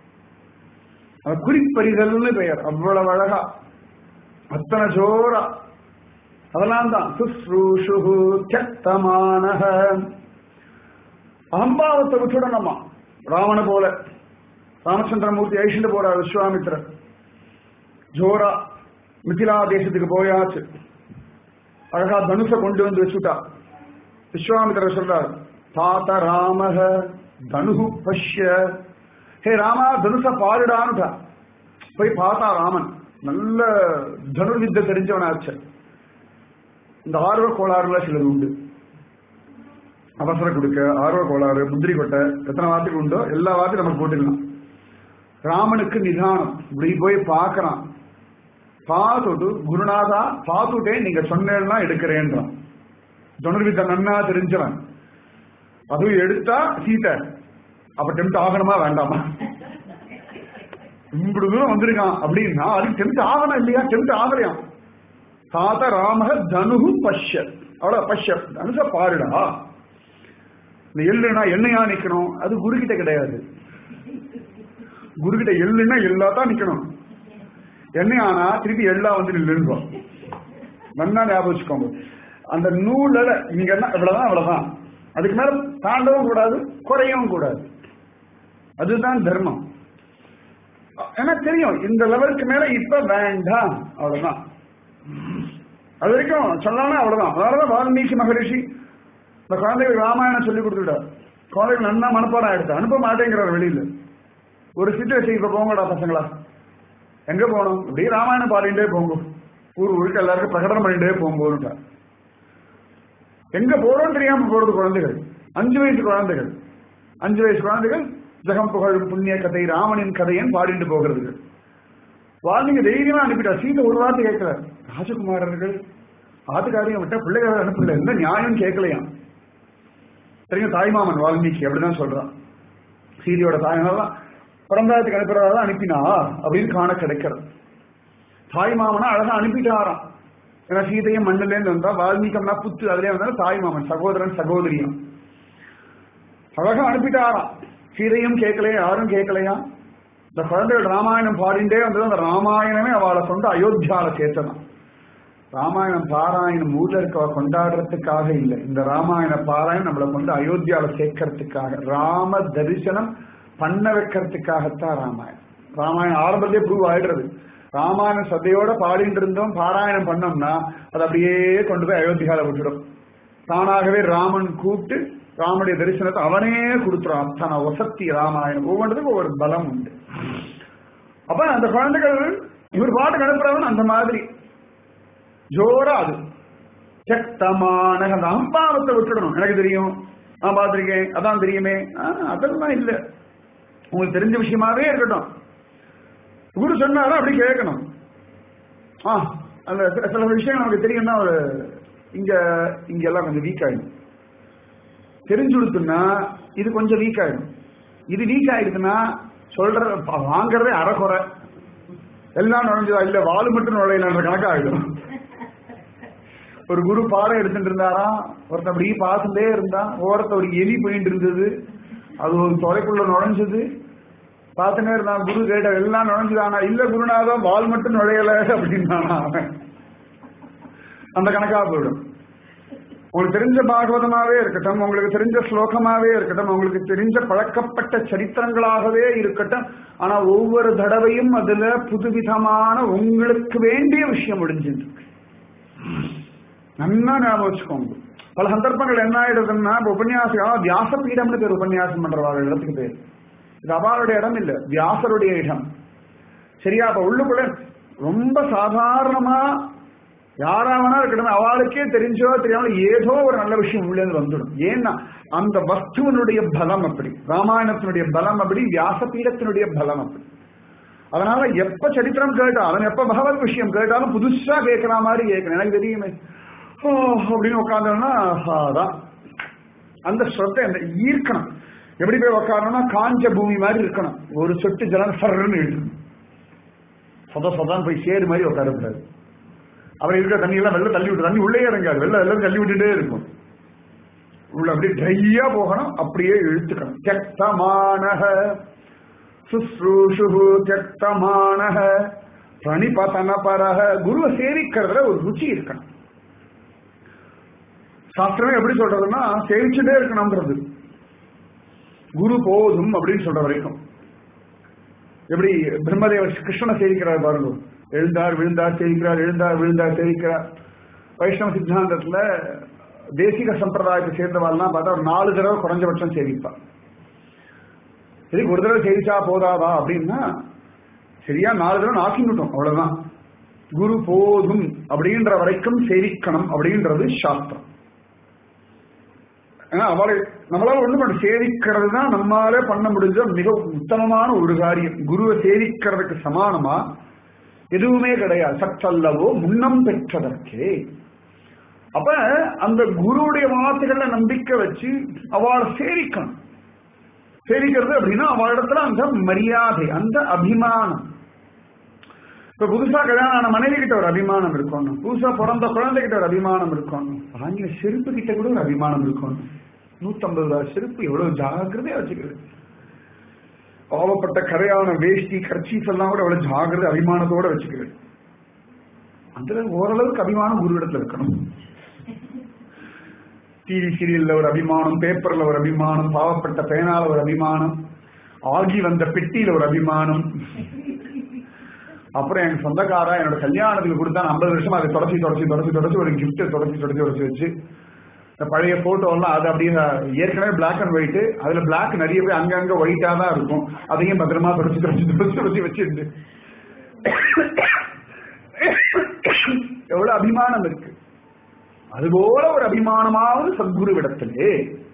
குறிப்பறிதல்னு பெயர். அவ்வளவு அழகா, அத்தனை ஜோரா. அதெல்லாம் தான் சுஸ்ரூஷு சத்தமானஹ. அகம்பாவத்தை விட்டுடணுமா? ராவண போல ராமச்சந்திரமூர்த்தி ஐஷண்டு போறார் விஸ்வாமித்திரர். ஜோரா மிதிலா தேசத்துக்கு போயாச்சு. அழகா தனுஷ கொண்டு வந்து வச்சுட்டா. விஸ்வாமித்திரர் சொல்றார், தாத்த ராமஹ தனுஹு பஷ்ய. ஹே ராமா, தனுஷ பாருடான்னுட்டா. போய் பார்த்தா ராமன் நல்ல தனுர்வித்தை தெரிஞ்சவனாச்சு. இந்த ஆர்வ கோளாறுல சிலது உண்டு. அவசர கொடுக்க ஆர்வ கோளாறு, முந்திரி கொட்டை, எத்தனை வார்த்தைக்கு உண்டோ எல்லா வார்த்தையும் நமக்கு போட்டுக்கலாம். ராமனுக்கு நிதானம். இப்படி போய் பார்க்கறான். பார்த்துட்டு, குருநாதா பார்த்துட்டே நீங்க சொன்னா எடுக்கிறேன்றான். தனுர்வித்தை நன்னா தெரிஞ்சவன். அதுவும் எடுத்தா சீதை. அப்ப டெம்ட் ஆகணுமா வேண்டாமா? இப்படி தூரம் வந்திருக்கான் அப்படின்னா அதுக்கு டெம்ட் ஆகணும் இல்லையா? டெம்ட் ஆகலையாம். தாத்த ராம தனுகு பஷ்ய. அவ்வளவு பஷ்ய தனுஷ பாருடா. இந்த எள்ளுனா எண்ணெயா நிக்கணும், அது குருகிட்ட கிடையாது. குருகிட்ட எள்ளுன்னா எல்லாத்தான் நிக்கணும். எண்ணெயானா திருப்பி எள்ளா வந்து நில்லுன்னு நல்லா ஞாபகம் வச்சுக்கோங்க. அந்த நூல நீங்க என்ன இவ்வளவுதான் அவ்வளவுதான், அதுக்கு மேல தாண்டவும் கூடாது, குறையவும் கூடாது. அதுதான் தர்மம். ஏன்னா தெரியும் இந்த லெவலுக்கு மேல இப்ப வேண்டாம், அவ்வளவுதான். அது வரைக்கும் சொல்லலாம், அவ்வளவுதான். அதனாலதான் வால்மீகி மகரிஷி இந்த குழந்தைகள் ராமாயணம் சொல்லி கொடுத்துட்டார். குழந்தைகள் நன்னா மனப்பாடம் ஆயிடுச்சு. அனுப்ப மாட்டேங்கிறார் வெளியில. ஒரு சிச்சுவேஷன், இப்ப போங்கடா பசங்களா, எங்க போகணும் அப்படியே ராமாயணம் பாடிட்டே போங்க, ஊர் ஊருக்கு எல்லாருக்கும் பிரகடனம் பண்ணிட்டே போகும்போது. எங்க போறோம் தெரியாம போறது குழந்தைகள். அஞ்சு வயசு குழந்தைகள் அஞ்சு வயசு குழந்தைகள் ஜெகம் புகழும் புண்ணிய கதை ராமனின் கதையன் பாடிட்டு போகிறது. வால்மீகி தைரியமா அனுப்பிட்டா. சீதை ஒரு வார்த்தை கேட்கல. ராஜகுமாரர்கள் ஆத்துக்காரியம் விட்டா பிள்ளைகளை அனுப்பல, எந்த நியாயம் கேட்கலையாம். தெரியும் தாய்மாமன் வால்மீகி அப்படிதான் சொல்றான். சீதையோட தாய்மாதான் பிறந்தாத்துக்கு அனுப்புறதா அனுப்பினா அப்படின்னு காண கிடைக்கிறது. தாய்மாமனா அழகா அனுப்பிட்டாராம். ஏன்னா சீதையும் மண்ணிலேருந்து வந்தா, வால்மீகம்னா புத்து, அதுலயே வந்தாலும் தாய்மாமன் சகோதரன் சகோதரியும் அழகா அனுப்பிட்டாராம். சீதையும் கேட்கலையா, யாரும் கேட்கலையா. இந்த குழந்தைகள் ராமாயணம் பாடிண்டே வந்தது. அந்த ராமாயணமே அவளை கொண்டு அயோத்தியால சேர்த்ததான். ராமாயணம் பாராயணம் ஊர்ல இருக்கவ கொண்டாடுறதுக்காக இல்லை, இந்த ராமாயண பாராயணம் நம்மளை கொண்டு அயோத்தியால சேர்க்கறதுக்காக. ராம தரிசனம் பண்ண வைக்கிறதுக்காகத்தான் ராமாயணம். ராமாயணம் ஆரம்பத்திலே ப்ரூவ் ஆயிடுறது. ராமாயண சதையோட பாடிட்டு இருந்தோம், பாராயணம் பண்ணோம்னா அது அப்படியே கொண்டு போய் அயோத்தியால விட்டுடும். தானாகவே ராமன் கூப்பிட்டு ராமனுடைய தரிசனத்தை அவனே கொடுத்துரும். அத்தனை வசத்தி ராமாயணம். ஒவ்வொன்றதுக்கும் ஒவ்வொரு பலம் உண்டு. அப்ப அந்த குழந்தைகள் இவர் பாட்டு அனுப்புறவன் அந்த மாதிரி ஜோரா அது சக்தமான அந்த அம்பாவத்தை விட்டுடணும். எனக்கு தெரியும், நான் பார்த்திருக்கேன், அதான் தெரியுமே, அதெல்லாம் இல்லை. உங்களுக்கு தெரிஞ்ச விஷயமாவே இருக்கட்டும். குரு சொன்னாலும் அப்படி கேட்கணும். ஆ அந்த சில விஷயங்கள் நமக்கு தெரியும்னா ஒரு இங்க இங்க எல்லாம் கொஞ்சம் வீக் ஆயிடும். தெரிஞ்சு கொடுத்துன்னா இது கொஞ்சம் வீக் ஆயிடும். இது வீக் ஆயிடுச்சுன்னா சொல்ற வாங்கறதே அறக்குறை. எல்லாம் நுழைஞ்சதா இல்ல வாழு மட்டும் நுழையலன்ற கணக்காயிடும். ஒரு குரு பாடம் எடுத்துட்டு இருந்தாராம், ஒருத்த அப்படி பாசந்தே இருந்தா, ஓரத்தை ஒரு எலி போயிட்டு இருந்தது, அது ஒரு தொலைக்குள்ள நுழைஞ்சது, பார்த்துனே இருந்தான். குரு கேட்ட எல்லாம் நுழைஞ்சுதானா, இல்ல குருநாதம் வால் மட்டும் நுழையல அப்படின்னானா அவன். அந்த கணக்கா போயிடும். உங்களுக்கு தெரிஞ்ச பாகவதமாவே இருக்கட்டும், உங்களுக்கு தெரிஞ்ச ஸ்லோகமாவே இருக்கட்டும், உங்களுக்கு தெரிஞ்ச பழக்கப்பட்ட சரித்திரங்களாகவே இருக்கட்டும், ஆனா ஒவ்வொரு தடவையும் அதுல புதுவிதமான உங்களுக்கு வேண்டிய விஷயம் முடிஞ்சிருக்கு. நல்லா ஞாபகம் வச்சுக்கோங்க. பல சந்தர்ப்பங்கள் என்ன ஆயிடுதுன்னா, உபன்யாசம் வியாசபீடம்னு பேர் உபன்யாசம் பண்றவாங்க இடத்துக்கு பேர். இது அவளுடைய இடம் இல்ல, வியாசருடைய இடம். சரியா? அப்ப உள்ளுக்குள்ள ரொம்ப சாதாரணமா யாராவனா இருக்கட்டும், அவளுக்கே தெரிஞ்சோ தெரியாம ஏதோ ஒரு நல்ல விஷயம் உள்ள இருந்து வந்துடும். ஏன்னா அந்த வஸ்துவனுடைய பலம் அப்படி, ராமாயணத்தினுடைய பலம் அப்படி, வியாசபீடத்தினுடைய பலம் அப்படி. அதனால எப்ப சரித்திரம் கேட்டாலும், எப்ப பகவத் விஷயம் கேட்டாலும் புதுசா கேட்கிற மாதிரி கேட்கணும். எனக்கு தெரியுமே அப்படின்னு உட்காந்தோம்னா அதான் அந்த ஸ்ரத்தை அந்த ஈர்க்கணும். எப்படி போய் உட்காரணும்னா காஞ்ச பூமி மாதிரி இருக்கணும். ஒரு சொட்டு ஜலம் சர்ன்னு இழுக்கணும். சொத சொதான் போய் சேரு மாதிரி உட்காரக்கூடாது. அப்புறம் இருக்கிற தண்ணி எல்லாம் வெள்ளம் தள்ளி விட்டு, தண்ணி உள்ளே இறங்காது, வெள்ளம் எல்லாம் தள்ளி விட்டுட்டே இருக்கும். உள்ள அப்படியே ட்ரையா போகணும், அப்படியே இழுத்துக்கணும். தியக்தமானஹ சுஸ்ரூஷு தியக்தமானஹ பிரணிபதனபரஹ. குருவை சேவிக்கிறதுல ஒரு ருச்சி இருக்கணும். சாஸ்திரமே எப்படி சொல்றதுன்னா சேவிச்சுட்டே இருக்கணும்ன்றது. குரு போதும் அப்படின்னு சொல்ற வரைக்கும். எப்படி பிரம்மதேவர் கிருஷ்ணனை சேவிக்கிறார் பாருங்க. எழுந்தார் விழுந்தார் சேவிக்கிறார், எழுந்தார் விழுந்தார் சேவிக்கிறார். வைஷ்ணவ சித்தாந்தத்துல தேசிக சம்பிரதாயத்தை சேர்ந்தவாள்லாம் பார்த்தா ஒரு நாலு தடவை குறைஞ்சபட்சம் சேவிப்பார். சரி, ஒரு தடவை சேவிச்சா போதாதா அப்படின்னா, சரியா நாலு தடவை நாக்கிட்டோம் அவ்வளவுதான். குரு போதும் அப்படின்ற வரைக்கும் சேவிக்கணும் அப்படின்றது சாஸ்திரம். ஏன்னா அவளை நம்மளால ஒண்ணு பண்ண சேவிக்கிறது தான் நம்மளால பண்ண முடிஞ்ச மிக உத்தமமான ஒரு காரியம். குருவை சேவிக்கிறதுக்கு சமானமா எதுவுமே கிடையாது. சற்றல்லவோ முன்னம் பெற்றதற்கே. அப்ப அந்த குருவுடைய வார்த்தைகள்ல நம்பிக்கை வச்சு அவளை சேவிக்கணும். சேவிக்கிறது அப்படின்னா அவளிடத்துல அந்த மரியாதை, அந்த அபிமானம். இப்ப புதுசா கல்யாணம் ஆன மனைவி கிட்ட ஒரு அபிமானம் இருக்கணும், புதுசா பிறந்த குழந்தைகிட்ட ஒரு அபிமானம் இருக்கணும், வாங்கின செருப்பு கிட்ட கூட ஒரு அபிமானம் இருக்கணும். நூத்தம்பது ரூபாய் செருப்பு எவ்வளவு ஜாக்கிரதையா வச்சுக்கிறது. பாவப்பட்ட கரையான வேஷ்டி கர்ச்சீஃப் எல்லாம் கூட எவ்வளவு ஜாகிரதை அபிமானத்தோட வச்சுக்கிறது. அதுல ஓரளவுக்கு அபிமானம் குரு இடத்துல இருக்கணும். டிவி சீரியல்ல ஒரு அபிமானம், பேப்பர்ல ஒரு அபிமானம், பாவப்பட்ட பேனால ஒரு அபிமானம், ஆகி வந்த பெட்டியில ஒரு அபிமானம். அப்புறம் என் சொந்தக்காரா என்னோட கல்யாணத்துக்கு கொடுத்தா ஐம்பது வருஷமா அதை தொடச்சி தொடச்சி தொடச்சி தொடச்சி ஒரு கிஃப்ட் தொடச்சி தொடச்சி தொடச்சி வச்சு இந்த பழைய போட்டோ எல்லாம் அது அப்படியே ஏற்கனவே பிளாக் அண்ட் ஒயிட், அதுல பிளாக் நிறைய பேர் அங்கங்க ஒயிட்டா தான் இருக்கும். அதையும் பத்திரமா தொடச்சி தொடச்சி தொடச்சி தொடச்சி வச்சிருந்து எவ்வளவு அபிமானம் இருக்கு. அதுபோல ஒரு அபிமானமாவது சத்குருவிடத்திலே.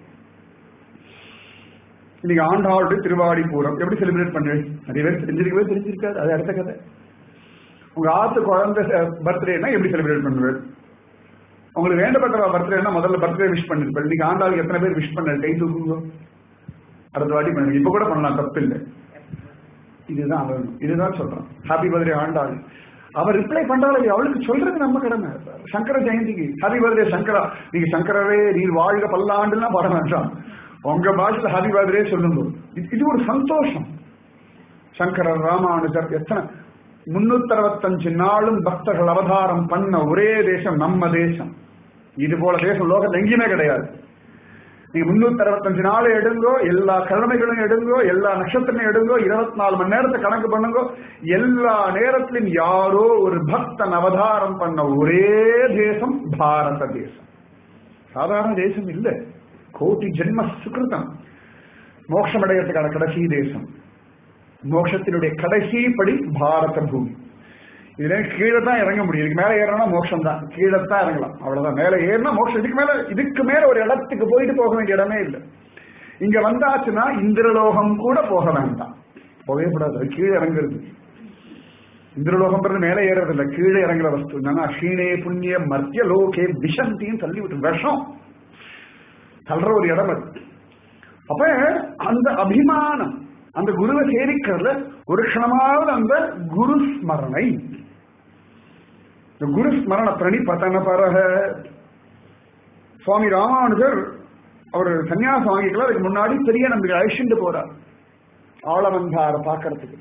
இன்னைக்கு ஆண்டாளுடைய திருவாடி பூரம் எப்படி செலிப்ரேட் பண்றேன்? நிறைய பேர் தெரிஞ்சிருக்கவே தெரிஞ்சிருக்காது, அது அடுத்த கதை. உங்க ஆத்து குழந்தை பர்த்டேனா எப்படி செலிப்ரேட் பண்ணுவேன்? உங்களுக்கு வேண்டப்பட்ட பர்த்டேனா முதல்ல பர்த்டே விஷ் பண்ணிருப்பேன். இன்னைக்கு ஆண்டாளுக்கு எத்தனை பேர் விஷ் பண்ண கை தூக்குங்க. அடுத்த வாட்டி பண்ணுங்க, இப்ப கூட பண்ணலாம், தப்பு இல்லை. இதுதான் வேணும், இதுதான் சொல்றான். Happy birthday Andal. அவர் ரிப்ளை பண்றாள், அவளுக்கு சொல்றது நம்ம கடமை. சங்கர ஜெயந்திக்கு ஹாப்பி பர்த்டே சங்கரா, நீங்க சங்கரவே நீர் வாழ்க பல்லாண்டுலாம் பாட வேண்டாம், உங்க பாஷையில ஹாப்பி பர்த்டே சொல்லுங்க. இது ஒரு சந்தோஷம். சங்கரர் ராமானுஜர் எத்தனை முன்னூத்தி அறுபத்தஞ்சு நாளும் பக்தர்கள் அவதாரம் பண்ண ஒரே தேசம் நம்ம தேசம். இது போல தேசம் லோகத்தில் எங்கேயுமே கிடையாது. நீங்க முன்னூத்தி அறுபத்தஞ்சு நாள் எடுங்கோ, எல்லா கிழமைகளும் எடுங்கோ, எல்லா நட்சத்திரம் எடுங்கோ, இருபத்தி நாலு மணி நேரத்தை கணக்கு பண்ணுங்கோ, எல்லா நேரத்திலும் யாரோ ஒரு பக்தன் அவதாரம் பண்ண ஒரே தேசம் பாரத தேசம். சாதாரண தேசம் இல்லை, கோட்டி ஜென்ம சுகிருதம். மோட்சம் அடையறதுக்கான கடைசி தேசம், மோட்சத்தினுடைய கடைசி படி பாரத பூமி. இதுல கீழே தான் இறங்க முடியும். இதுக்கு மேல ஏறணும்னா மோட்சம் தான், கீழே தான் இறங்கலாம், அவ்வளவுதான். மேல ஏறினா மோட்சம். இதுக்கு மேல இதுக்கு மேல ஒரு இடத்துக்கு போயிட்டு போக வேண்டிய இடமே இல்லை. இங்க வந்தாச்சுன்னா இந்திரலோகம் கூட போக வேண்டாம், போகவே கூடாது. அது கீழே இறங்குறது. இந்திரலோகம் மேலே ஏறது இல்லை, கீழே இறங்குற வஸ்து. என்னன்னா அஷீனே புண்ணிய மத்திய லோகே விஷந்தின்னு தள்ளி விட்டு விஷம் தள்ளுற ஒரு இடம் அது. அப்ப அந்த அபிமானம், அந்த குருவை சேரிக்கிறதுல ஒரு க்ஷணமாவது அந்த குரு ஸ்மரணை, குரு ஸ்மரண பிரணி பத்தன பரக. சுவாமி ராமானுஜர் அவர் சன்னியாசம் வாங்கிக்கலாம், அதுக்கு முன்னாடி பெரிய நம்பிக்கை அழிச்சுட்டு போறார் ஆளவந்தார பாக்கிறதுக்கு.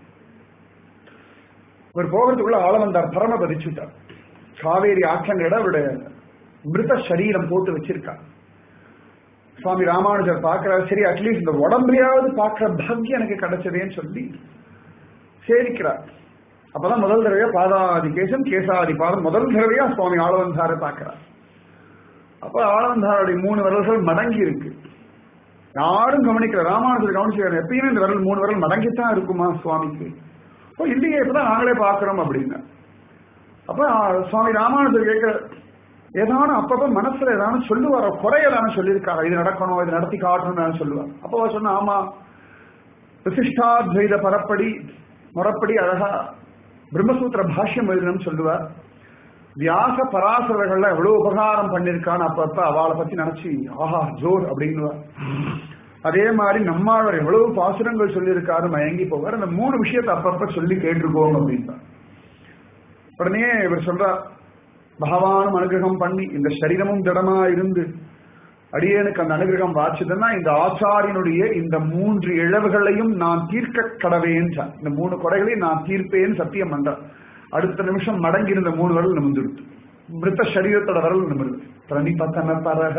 இவர் போகிறதுக்குள்ள ஆளவந்தார் பரம பதிச்சுட்டார். காவேரி ஆற்றங்கட அவருடைய மிருத சரீரம் போட்டு வச்சிருக்கார். சுவாமி ராமானுஜர் பார்க்கிறார், சரி அட்லீஸ்ட் இந்த உடம்புலையாவது பார்க்கிற பாக்கியம் எனக்கு கிடைச்சதேன்னு சொல்லி சேரிக்கிறார். அப்பதான் முதல் தடவையா பாதாதி கேசம் கேசாதி பாதம் முதல் தடவையா சுவாமி ஆளவந்தாரை பார்க்கிறார். அப்ப ஆளவந்தாருடைய மூணு விரல்கள் மடங்கி இருக்கு. யாரும் கவனிக்கிற, ராமானுஜர் கவனிச்சு எப்பயுமே இந்த விரல் மூணு விரல் மடங்கித்தான் இருக்குமா சுவாமிக்கு? ஓ இல்லையே, இப்பதான் நாங்களே பாக்குறோம் அப்படின்னு. அப்ப சுவாமி ராமானுஜர் கேட்கிற, ஏதான அப்பப்ப மனசுல ஏதான சொல்லுவார், குறை ஏதான சொல்லியிருக்காரு, இது நடக்கணும், இது நடத்தி காட்டணும்னு சொல்லுவார். அப்போ சொன்ன, ஆமா விசிஷ்டாத்வைத பரப்படி முறப்படி அழகா பிரம்மசூத்திர பாஷ்யம் எழுதணும்னு சொல்லுவார். வியாச பராசரர்கள்ல எவ்வளவு உபகாரம் பண்ணிருக்கான்னு அப்பப்ப அவளை பத்தி நினைச்சு ஆஹா ஜோர் அப்படின்னுவார். அதே மாதிரி நம்மாழ்வார் எவ்வளவு பாசுரங்கள் சொல்லியிருக்காரு மயங்கி போவார். அந்த மூணு விஷயத்தை அப்பப்ப சொல்லி கேட்டிருக்கோம் அப்படின்றார். உடனே இவர் சொல்றார், பகவானும் அனுகிரகம் பண்ணி இந்த சரீரமும் திடமா இருந்து அடியேனுக்கு அந்த அனுகிரகம் வாச்சுதுன்னா இந்த ஆச்சாரியனுடைய இந்த மூன்று இழவுகளையும் நான் தீர்க்க கடவேன். இந்த மூணு குறைகளையும் நான் தீர்ப்பேன் சத்தியம் பண்றேன். அடுத்த நிமிஷம் மடங்கி இருந்த மூணு வரல் நிமிர்ந்துடுது, மிருத்த சரீரத்தோட வரல் நிமிர்ந்து பிரணிபத்தன பரக.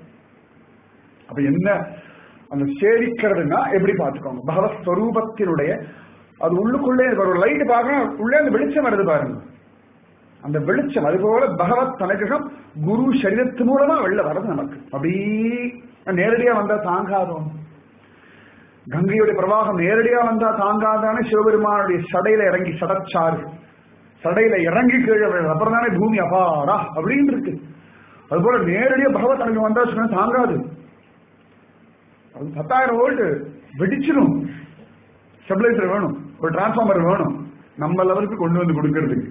அப்ப என்ன அந்த சேவிக்கிறதுனா எப்படி பார்த்துக்கோங்க, பகவத் ஸ்வரூபத்தினுடைய அது உள்ளுக்குள்ளே ஒரு லைட் பார்க்கணும், உள்ளே அந்த வெளிச்சம் வருது பாருங்க, அந்த வெளிச்சம். அதுபோல பகவத் அனுகிரகம் குரு சரீரத்து மூலமா வெளில வர்றது நமக்கு. அப்படி நேரடியா வந்தா தாங்காதோம். கங்கையுடைய பிரவாகம் நேரடியா வந்தா தாங்காதானே சிவபெருமானுடைய சடையில இறங்கி சடச்சாறு சடையில இறங்கி கீழே அப்புறம் தானே பூமி அபாடா அப்படின்னு இருக்கு. அதுபோல நேரடியா பகவத் அனுகிரகம் வந்தா சொன்னா தாங்காது. அது பத்தாயிரம் வோல்ட் வெடிச்சிடும். ஸ்டெபிலைசர் வேணும், ஒரு டிரான்ஸ்பார்மர் வேணும் நம்ம லெவலுக்கு கொண்டு வந்து கொடுக்கறதுக்கு.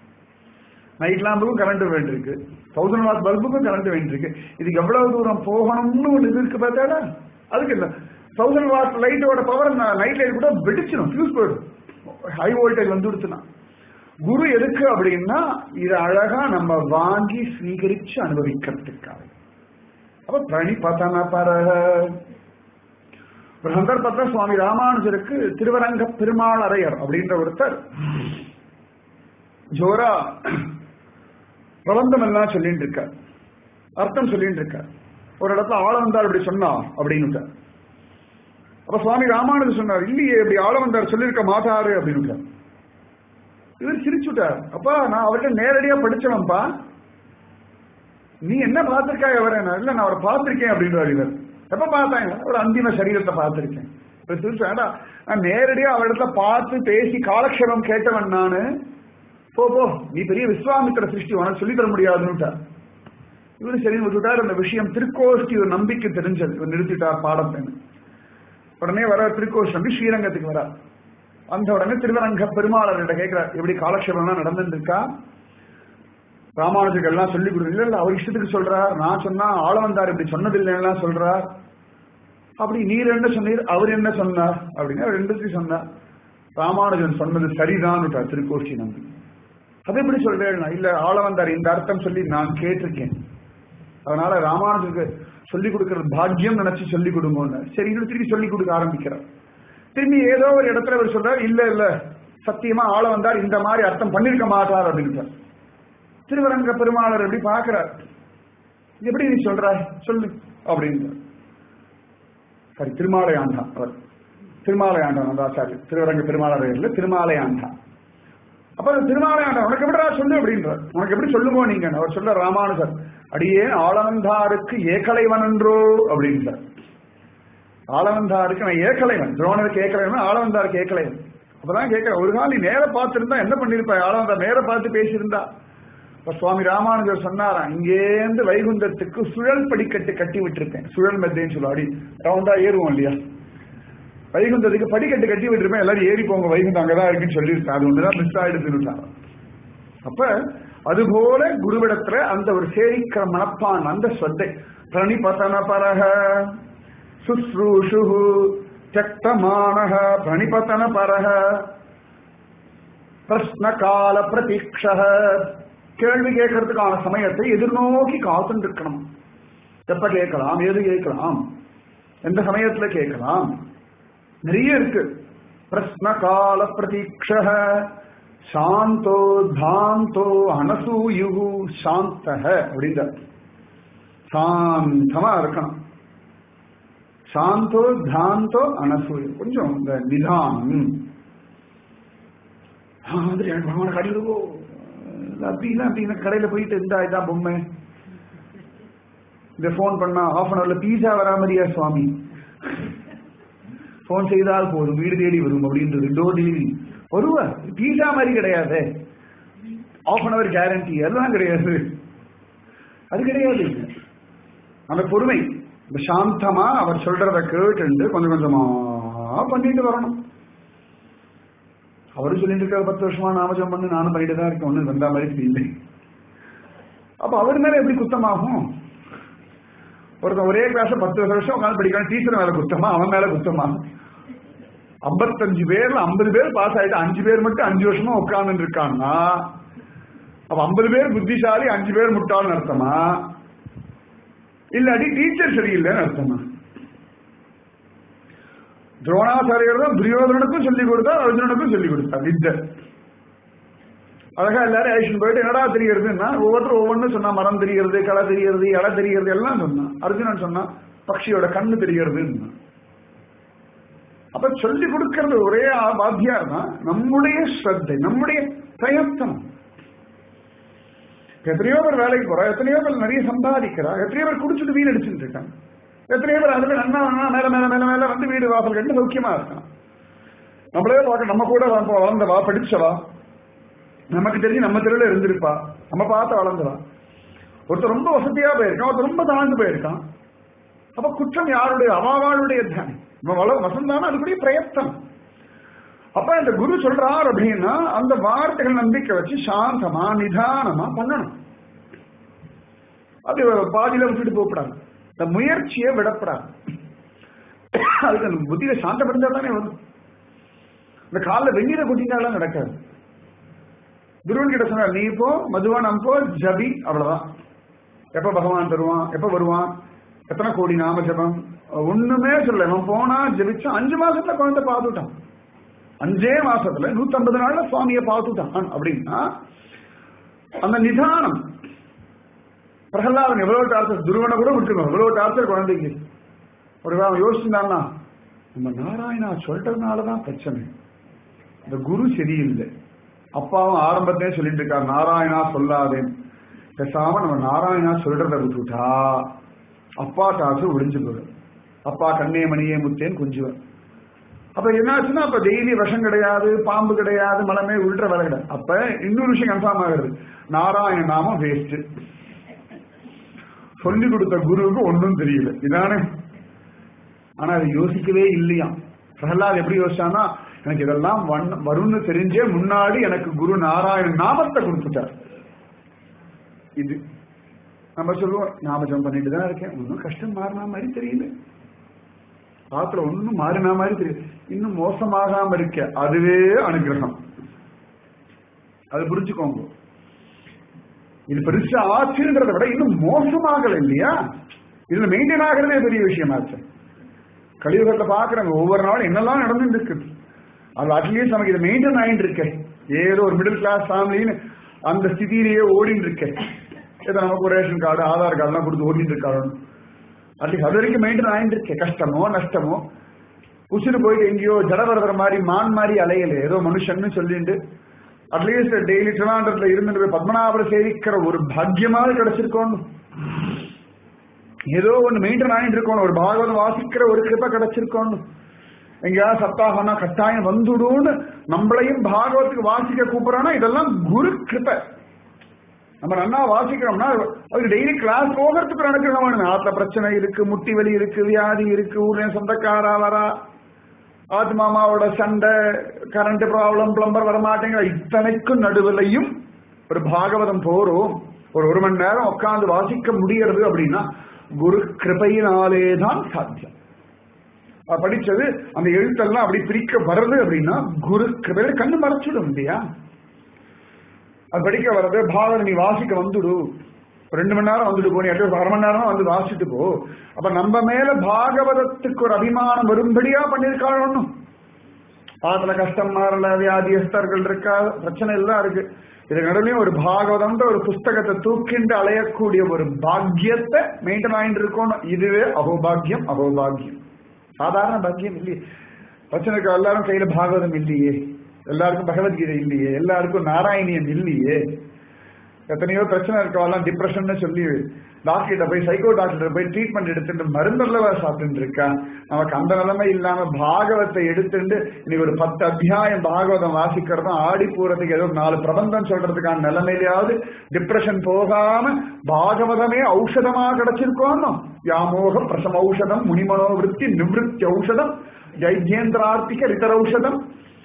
நைட் லாம்புக்கும் கரண்ட் வேண்டியிருக்கு, தௌசண்ட் வாட் பல்புக்கும் கரண்ட் வேண்டியிருக்கு. இதுக்கு எவ்வளவு தூரம் போகணும்னு ஒன்று இது இருக்கு பார்த்தாடா. அதுக்கு இல்லை, தௌசண்ட் வாட் லைட்டோட பவர் நைட் லைட் கூட வெடிச்சிடும், ஃபியூஸ் போயிடும், ஹை வோல்டேஜ் வந்து கொடுத்துனா. குரு எதுக்கு அப்படின்னா இது அழகா நம்ம வாங்கி ஸ்வீகரிச்சு அனுபவிக்கிறதுக்காக. அப்ப பிரணிபதன பரக. ஒரு சந்தர்ப்பத்தில் சுவாமி ராமானுஜருக்கு திருவரங்க பெருமாள் அரையர் அப்படின்ற ஒருத்தர் ஜோரா பிரபந்தம் எல்லாம் சொல்லிட்டு இருக்க, அர்த்தம் சொல்லிட்டு இருக்க. ஒரு இடத்துல ஆளவந்தார் இப்படி சொன்னா அப்படின்னு. அப்ப சுவாமி ராமானுஜர் சொன்னார், இல்லையே இப்படி ஆளவந்தார் சொல்லியிருக்க மாட்டாரு அப்படின்னு. இவர் சிரிச்சுட்டார். அப்பா நான் அவர்கிட்ட நேரடியா படிச்சவன்பா, நீ என்ன பார்த்திருக்காய் அவரை? இல்ல நான் அவரை பார்த்திருக்கேன் அப்படின்றார். இவர் எப்ப பார்த்தாங்க? ஒரு அந்திம சரீரத்தை பார்த்திருக்கேன். நான் நேரடியா அவரிடத்துல பார்த்து பேசி காலக்ஷேபம் கேட்டவன் நானு. போ போ நீ பெரிய விஸ்வாமித்திர சிருஷ்டி, உனக்கு சொல்லி தர முடியாதுன்னு இவரு சரி விட்டுட்டார். அந்த விஷயம் திருக்கோஷ்டி ஒரு நம்பிக்கை தெரிஞ்சது, இவர் நிறுத்திட்டார் பாடத்தை. உடனே வர திருக்கோஷ்டி நம்பி ஸ்ரீரங்கத்துக்கு வர அந்த உடனே திருவரங்க பெருமாளர்கிட்ட கேட்கிறார், எப்படி காலக்ஷேபம்லாம் நடந்துருக்கா, ராமானுஜருக்கு எல்லாம் சொல்லி கொடுங்க. இல்ல இல்ல அவர் இஷ்டத்துக்கு சொல்றார், நான் சொன்னா ஆளவந்தார் இப்படி சொன்னதில்லைன்னா சொல்றார். அப்படி நீர் என்ன சொன்னீர், அவர் என்ன சொன்னார் அப்படின்னு அவர் ரெண்டு சொன்னார். ராமானுஜன் சொன்னது சரிதான் திருக்கோஷ்டி நம்பி. அது எப்படி சொல்றேன்? இல்ல ஆளவந்தார் இந்த அர்த்தம் சொல்லி நான் கேட்டிருக்கேன், அதனால ராமானுஜருக்கு சொல்லிக் கொடுக்கறது பாக்கியம் நினைச்சு சொல்லிக் கொடுங்க. சரி இன்னும் திருப்பி சொல்லிக் கொடுக்க ஆரம்பிக்கிறார். திரும்பி ஏதோ ஒரு இடத்துல அவர் சொல்றார், இல்ல இல்ல சத்தியமா ஆளவந்தார் இந்த மாதிரி அர்த்தம் பண்ணிருக்க மாட்டார் அப்படின்னு. திருவரங்க பெருமாளர் எப்படி பாக்குறார், எப்படி நீ சொல்ற சொல்லு அப்படின்ற. சாரி திருமாலை ஆண்டான் அவர் திருமாலை ஆண்டான் அந்த ஆச்சாரியர் திருவரங்க திருமாலையில திருமாலை ஆண்டான். அப்ப அந்த திருமாலை ஆண்டான் உனக்கு எப்படிடா சொல்லு அப்படின்றார். உனக்கு எப்படி சொல்லுமோ நீங்க அவர் சொல்ல ராமானுஜர் அடியே ஆளவந்தாருக்கு ஏகலைவன் என்றோ அப்படின்றார். ஆளவந்தாருக்கு நான் ஏகலைவன், துரோணருக்கு ஏகலைவன், ஆளவந்தாருக்கு ஏகலைவன். அப்பதான் கேட்க ஒரு கால் நீ நேர பார்த்திருந்தா என்ன பண்ணிருப்பா, ஆளவந்தார் நேர பார்த்து பேசியிருந்தா. இப்ப சுவாமி ராமானுஜர் சொன்னாராம், இங்கேருந்து வைகுந்தத்துக்கு சுழல் படிக்கட்டு கட்டி விட்டுருக்கேன். சுழல் மெத்தைன்னு சொல்லுவா, அடி ரவுண்டா ஏறுவோம் இல்லையா, வைகுந்தத்துக்கு படிக்கட்டு கட்டி விட்டுருப்பேன், எல்லாரும் ஏறி போங்க வைகுந்தம் அங்கதான் இருக்குன்னு சொல்லியிருக்கேன். அது ஒண்ணுதான் மிஸ் ஆயிடுதுன்னு. அப்ப அதுபோல குருவிடத்துல அந்த ஒரு சேரிக்கிற மனப்பான் அந்த சொத்தை பிரணிபதன பரக சுஸ்ரூஷு சக்தமானக பிரணிபதன பரக பிரஸ்ன கால பிரதீட்ச கேள்வி கேட்கறதுக்கான சமயத்தை எதிர்நோக்கி காத்துட்டு இருக்கணும். எப்ப கேட்கலாம், எது கேட்கலாம், எந்த சமயத்துல கேட்கலாம், நிறைய இருக்கு. பிரஸ்ன கால பிரதீட்ச சாந்தோ தாந்தோ அனசூயு சாந்தக அப்படின்ற சாந்தமா இருக்கணும். சாந்தோ தாந்தோ அனசூயு கொஞ்சம் இந்த நிதானம் பகவான கடிவிடுவோ அப்படின்னா அப்படின்னா கடையில போயிட்டு இருந்தா இதான் பொம்மை இந்த போன் பண்ணா ஹாஃப் அன் அவர்ல பீஸா வரா மாதிரியா சுவாமி, போன் செய்தால் போதும் வீடு தேடி வரும் அப்படின்றது டோர் டெலிவரி வருவா. பீஸா மாதிரி கிடையாது, ஆஃப் அன் அவர் கேரண்டி அதெல்லாம் கிடையாது, அது கிடையாது. அந்த பொறுமை இந்த சாந்தமா அவர் சொல்றத கேட்டு கொஞ்சம் கொஞ்சமா பண்ணிட்டு வரணும். அவரும் சொல்லிட்டு இருக்காரு பத்து வருஷமா நாமஜம் பண்ணு, நானும் பண்ணிட்டு தான் இருக்கேன், ஒண்ணு வந்தா மாதிரி தெரியல. அப்ப அவர் மேல எப்படி குத்தமாகும்? ஒருத்தன் ஒரே கிளாஸ் பத்து வருஷம் உட்காந்து படிக்கிறான், டீச்சர் மேல குத்தமா, அவன் மேல குத்தமா? ஐம்பத்தஞ்சு பேர்ல ஐம்பது பேர் பாஸ் ஆயிட்டு அஞ்சு பேர் மட்டும் அஞ்சு வருஷமா உட்கார்ந்து இருக்காங்கன்னா அப்ப ஐம்பது பேர் புத்திசாலி அஞ்சு பேர் முட்டாள்னு அர்த்தமா, இல்லாட்டி டீச்சர் சரியில்லைன்னு அர்த்தமா? துரோணாச்சாரியர் தான் துரியோதனனுக்கும் சொல்லிக் கொடுத்தார், அர்ஜுனனுக்கும் சொல்லிக் கொடுத்தார் வித்தை. அழகா எல்லாரும் ஆக்ஷன் போயிட்டு என்னடா தெரிகிறதுன்னா ஒவ்வொருத்தரும் ஒவ்வொன்றும் சொன்னா, மரம் தெரிகிறது, களை தெரிகிறது, இலை தெரிகிறது எல்லாம் சொன்னான். அர்ஜுனன் சொன்னா பக்ஷியோட கண்ணு தெரிகிறதுன்னு. அப்ப சொல்லிக் கொடுக்கிறது ஒரே வாத்தியார் தான், நம்முடைய ஸ்ரத்தை, நம்முடைய பிரயத்தனம். எத்தனையோ பேர் வேலைக்கு போறா, எத்தனையோ பேர் நிறைய சம்பாதிக்கிறா, எத்தனையோ பேர் குடிச்சுட்டு வீடு அடிச்சுட்டு இருக்காங்க, எத்தனையோ பேர் அதுல நன்னா மேல மேல மேல மேல வந்து வீடு வாசல் கண்டு சௌக்கியமா இருக்கான். நம்மளே பார்க்க நம்ம கூட வளர்ந்தவா, படிச்சவா, நமக்கு தெரிஞ்சு நம்ம தெருவில் இருந்திருப்பா, நம்ம பார்த்து வளர்ந்தவா. ஒருத்தர் ரொம்ப வசதியா போயிருக்கான், ஒருத்தர் ரொம்ப தாழ்ந்து போயிருக்கான். அப்ப குற்றம் யாருடைய? அவாவாளுடைய தானே. வசந்தான அதுக்குரிய பிரயத்தனம். அப்ப இந்த குரு சொல்றார் அப்படின்னா அந்த வார்த்தைகள் நம்பிக்கை வச்சு சாந்தமா நிதானமா பண்ணணும். அது பாதியில விட்டுட்டு போகப்படாது, இந்த முயற்சியை விடப்படாது. அதுக்கு புத்தியில சாந்தப்படுத்தா தானே வரும். இந்த காலில் வெந்நீரை குட்டினாலாம் நடக்காது. குருவன் கிட்ட சொன்னார், நீ இப்போ மதுவான் அம்போ ஜபி, அவ்வளவுதான். எப்ப பகவான் தருவான், எப்ப வருவான், எத்தனை கோடி நாம ஜபம் ஒண்ணுமே சொல்ல. அவன் போனா ஜபிச்சா அஞ்சு மாசத்துல குழந்தை பார்த்துட்டான், அஞ்சே மாசத்துல நூத்தி ஐம்பது நாள்ல சுவாமியை பார்த்துட்டான். அப்படின்னா அந்த நிதானம். பிரகலாதன் எவ்வளவு டார்ச்சர், துருவனை கூட விட்டுருக்கோம், எவ்வளவு டார்ச்சர் குழந்தைக்கு. ஒரு யோசிச்சுட்டான்னா நம்ம நாராயணா சொல்றதுனாலதான் பிரச்சனை, இந்த குரு சரியில்லை. அப்பாவும் ஆரம்பத்திலே சொல்லிட்டு இருக்காரு, நாராயணா சொல்லாதேன். பேசாம நம்ம நாராயணா சொல்றத விட்டுட்டா அப்பா காசு ஒளிஞ்சு போயிடும். அப்பா கண்ணே மணியே முத்தேன் கொஞ்சுவன். அப்ப என்னாச்சுன்னா அப்ப டெய்லி விஷம் கிடையாது, பாம்பு கிடையாது, மலமே உள்ற வேலை கிடையாது. அப்ப இன்னொரு விஷயம் கன்ஃபார்ம் ஆகுது, நாராயண நாமம் வேஸ்ட். சொல்லி கொடுத்த குருவுக்கு ஒன்றும் தெரியல இதானே. ஆனா அதை யோசிக்கவே இல்லையா. பிரகலாத் எப்படி யோசிச்சானா, எனக்கு இதெல்லாம் வரும்னு தெரிஞ்சே முன்னாடி எனக்கு குரு நாராயண நாமத்தை கொடுத்துட்டார். இது நம்ம சொல்லுவோம், நாமஜம் பண்ணிட்டு தான் இருக்கேன், ஒன்னும் கஷ்டம் மாறினா மாதிரி தெரியல, பாத்துல ஒன்னும் மாறினா மாதிரி தெரியல, இன்னும் மோசமாகாம இருக்க, அதுவே அனுகிரகம். அது புரிஞ்சுக்கோங்க. இது பெருசா ஆச்சுன்றதை விட இன்னும் மோசமாகல இல்லையா, இதுல மெயின்டைன் ஆகிறதே பெரிய விஷயமாச்சு. கலியுகத்தை பாக்குறாங்க ஒவ்வொரு நாளும் என்னெல்லாம் நடந்துட்டு இருக்குது. அது அட்லீஸ்ட் நமக்கு இதை மெயின்டைன் ஆகிட்டு இருக்க, ஏதோ ஒரு மிடில் கிளாஸ் ஃபேமிலின்னு அந்த ஸ்திதியிலேயே ஓடிட்டு இருக்க. ஏதோ நமக்கு ஒரு ரேஷன் கார்டு, ஆதார் கார்டு எல்லாம் கொடுத்து ஓடிட்டு இருக்காரு. அட்லீஸ்ட் அது வரைக்கும் மெயின்டைன் ஆயிட்டு இருக்கேன். கஷ்டமோ நஷ்டமோ உசுறு போயிட்டு எங்கேயோ ஜடவரதர் மாதிரி மான் மாதிரி அலையல, ஏதோ மனுஷன்னு சொல்லிட்டு அட்லீஸ்ட் டெய்லி திருவாண்டத்துல இருந்து பத்மநாபரை சேவிக்கிற ஒரு பாக்கியமாவது கிடைச்சிருக்கோம். ஏதோ ஒன்று மெயின்டைன் ஆயிட்டு இருக்கணும். ஒரு பாகவதம் வாசிக்கிற ஒரு கிருப்பை கிடைச்சிருக்கோம். எங்கேயாவது சப்தாகம்னா கட்டாயம் வந்துடும்னு நம்மளையும் பாகவத்துக்கு வாசிக்க கூப்பிடறானா இதெல்லாம் குரு கிருப்பை. நம்ம நல்லா வாசிக்கிறோம்னா அதுக்கு டெய்லி கிளாஸ் போகிறதுக்கு நடக்கிறோம். ஆத்துல பிரச்சனை இருக்கு, முட்டி வலி இருக்கு, வியாதி இருக்கு, ஊர்ல சொந்தக்காரா வரா, ஆத்து மாமாவோட சண்டை, கரண்ட் ப்ராப்ளம், பிளம்பர் வரமாட்டேங்கிற இத்தனைக்கும் நடுவிலையும் ஒரு பாகவதம் போறோம், ஒரு ஒரு மணி நேரம் உட்காந்து வாசிக்க முடியறது அப்படின்னா குரு கிருபையினாலேதான் சாத்தியம். படிச்சது அந்த எழுத்தெல்லாம் அப்படி பிரிக்க வருது அப்படின்னா குரு கிருபையில கண்ணு மறைச்சிடும் இல்லையா? அது படிக்க வர்றது பாகவதம் நீ வாசிக்க வந்துடு, ரெண்டு மணி நேரம் வந்துட்டு போ, நீ அரை மணி நேரம் வந்து வாசிட்டு போ. அப்ப நம்ம மேல பாகவதத்துக்கு ஒரு அபிமானம் வரும்படியா பண்ணிருக்காள். ஒண்ணும் பாத்துல கஷ்டம் மாறல, வியாதியஸ்தர்கள் இருக்கா, பிரச்சனை எல்லாம் இருக்கு. இது நடுலையும் ஒரு பாகவதம் ஒரு புஸ்தகத்தை தூக்கிண்டு அலையக்கூடிய ஒரு பாக்கியத்தை மெயின்டைன் ஆயிட்டு இருக்கணும். இதுவே அகோபாகியம். அகோபாகியம் சாதாரண பாக்கியம் இல்லையே. பிரச்சனைக்கு எல்லாரும் கையில பாகவதம் இல்லையே, எல்லாருக்கும் பகவத்கீதை இல்லையே, எல்லாருக்கும் நாராயணியம் இல்லையே. எத்தனையோ பிரச்சனை இருக்கவெல்லாம் டிப்ரெஷன் சொல்லி டாக்டர்கிட்ட போய் சைக்கோ டாக்டர் போய் ட்ரீட்மெண்ட் எடுத்துட்டு மருந்தல்லவா சாப்பிட்டு இருக்கா. நமக்கு அந்த நிலைமை இல்லாம பாகவத்தை எடுத்துட்டு இன்னைக்கு ஒரு பத்து அத்தியாயம் பாகவதம் வாசிக்கிறதும் ஆடி பூரத்துக்கு ஏதோ நாலு பிரபந்தம் சொல்றதுக்கான நிலைமையிலாவது டிப்ரெஷன் போகாம பாகவதமே ஔஷதமா கிடைச்சிருக்கோம். யாமோக பிரசம ஔஷதம், முனிமனோவிருத்தி நிவத்தி ஔஷதம், ஜைஜேந்திரார்த்திக ரிதரௌஷதம்,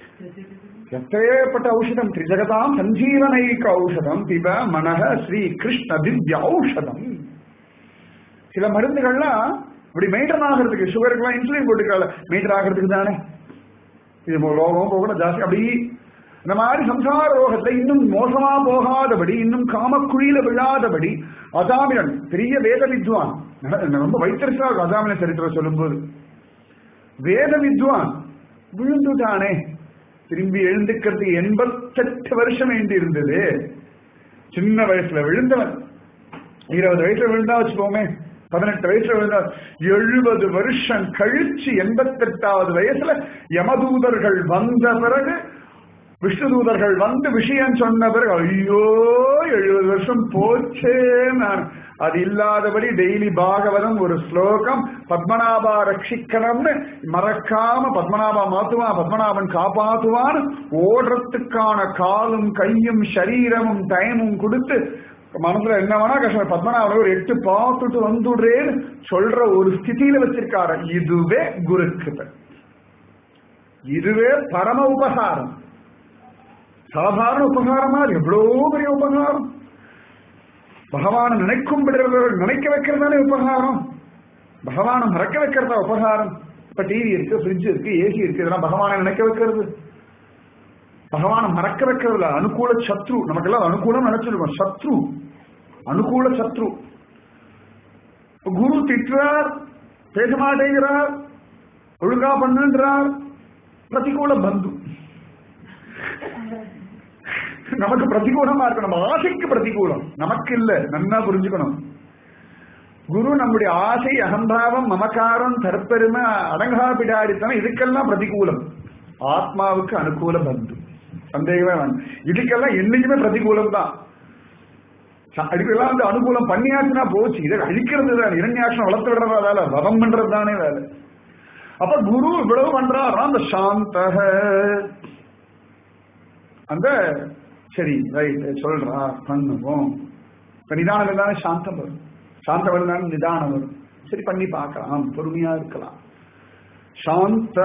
எத்தேப்பட்ட ஔஷதம், திரிஜகதாம் சஞ்சீவனைக்க ஔஷதம், பிப மனக ஸ்ரீ கிருஷ்ண திவ்ய ஔஷதம். சில மருந்துகள்லாம் இப்படி மெயின்டைன் ஆகிறதுக்கு, சுகருக்குலாம் இன்சுலின் போட்டுக்கல மெயின்டைன் ஆகிறதுக்கு தானே. இது லோகம் போகணும் ஜாஸ்தி. அப்படி இந்த மாதிரி சம்சார ரோகத்துல இன்னும் மோசமா போகாதபடி, இன்னும் காமக்குழியில விழாதபடி அசாமிரன் பெரிய வேத வித்வான், ரொம்ப வைத்தரிசா அசாமிரன் சரித்திரம் சொல்லும்போது வேத வித்வான் விழுந்துட்டானே, திரும்பி எழுந்துக்கிறதுக்கு எண்பத்தெட்டு வருஷம் வேண்டி இருந்தது. சின்ன வயசுல விழுந்தவன், இருபது வயசுல விழுந்தா வச்சுக்கோமே, பதினெட்டு வயசுல விழுந்தா, எழுபது வருஷம் கழிச்சு எண்பத்தெட்டாவது வயசுல யமதூதர்கள் வந்த பிறகு, விஷ்ணு தூதர்கள் வந்து விஷயம் சொன்ன பிறகு ஐயோ எழுபது வருஷம் போச்சே. நான் அது இல்லாதபடி டெய்லி பாகவதம் ஒரு ஸ்லோகம் பத்மநாபா ரட்சிக்கணும்னு மறக்காம பத்மநாபா மாத்துவான், பத்மநாபன் காப்பாத்துவான், ஓடுறதுக்கான காலும் கையும் சரீரமும் டைமும் கொடுத்து மனசுல என்ன வேணா கஷ்டம் பத்மநாபன் ஒரு எட்டு பார்த்துட்டு வந்துடுறேன்னு சொல்ற ஒரு ஸ்திதியில வச்சிருக்காரு. இதுவே குருக்கிருபை, இதுவே பரம உபகாரம். சாதாரண உபகாரமா எவ்வளவு பெரிய உபகாரம். பகவான நினைக்கும் நினைக்க வைக்கிறதானே உபகாரம், பகவான மறக்க வைக்கிறதா உபகாரம். இப்ப டிவி இருக்கு, பிரிட்ஜ் இருக்கு, ஏசி இருக்கு, இதெல்லாம் பகவான நினைக்க வைக்கிறது, பகவான மறக்க வைக்கிறதுல. அனுகூல சத்ரு, நமக்கெல்லாம் அனுகூலம் நினைச்சிருக்கோம், சத்ரு அனுகூல சத்ரு. குரு திட்டுறார், பேச மாட்டேங்கிறார், ஒழுங்கா பண்ணுன்றார், பிரதிகூல பந்து. நமக்கு பிரதிகூலமா இருக்கு, நம்ம ஆசைக்கு பிரதிகூலம், நமக்கு இல்ல. நன்னா புரிஞ்சுக்கணும். குரு நம்முடைய ஆசை, அகம்பாவம், மமக்காரம், தற்பெருமை, அடங்கா பிடாடித்தனம், இதுக்கெல்லாம் பிரதிகூலம். ஆத்மாவுக்கு அனுகூல பந்து, சந்தேகமே வேணும். இதுக்கெல்லாம் என்னைக்குமே பிரதிகூலம் தான். அதுக்கெல்லாம் வந்து அனுகூலம் பண்ணியாச்சுன்னா போச்சு, இதை அழிக்கிறது தான், இரண்யாட்சம் வளர்த்து விடுறதா வேலை, வதம் பண்றது தானே வேலை. அப்ப குரு இவ்வளவு பண்றாரா, அந்த சாந்த அந்த சரி ரைட் சொல்றா பண்ணுவோம். இப்ப நிதானம் இருந்தாலே சாந்தம் வரும், சாந்தம் இருந்தாலும் நிதானம் வரும். சரி பண்ணி பார்க்கலாம், பொறுமையா இருக்கலாம். சாந்த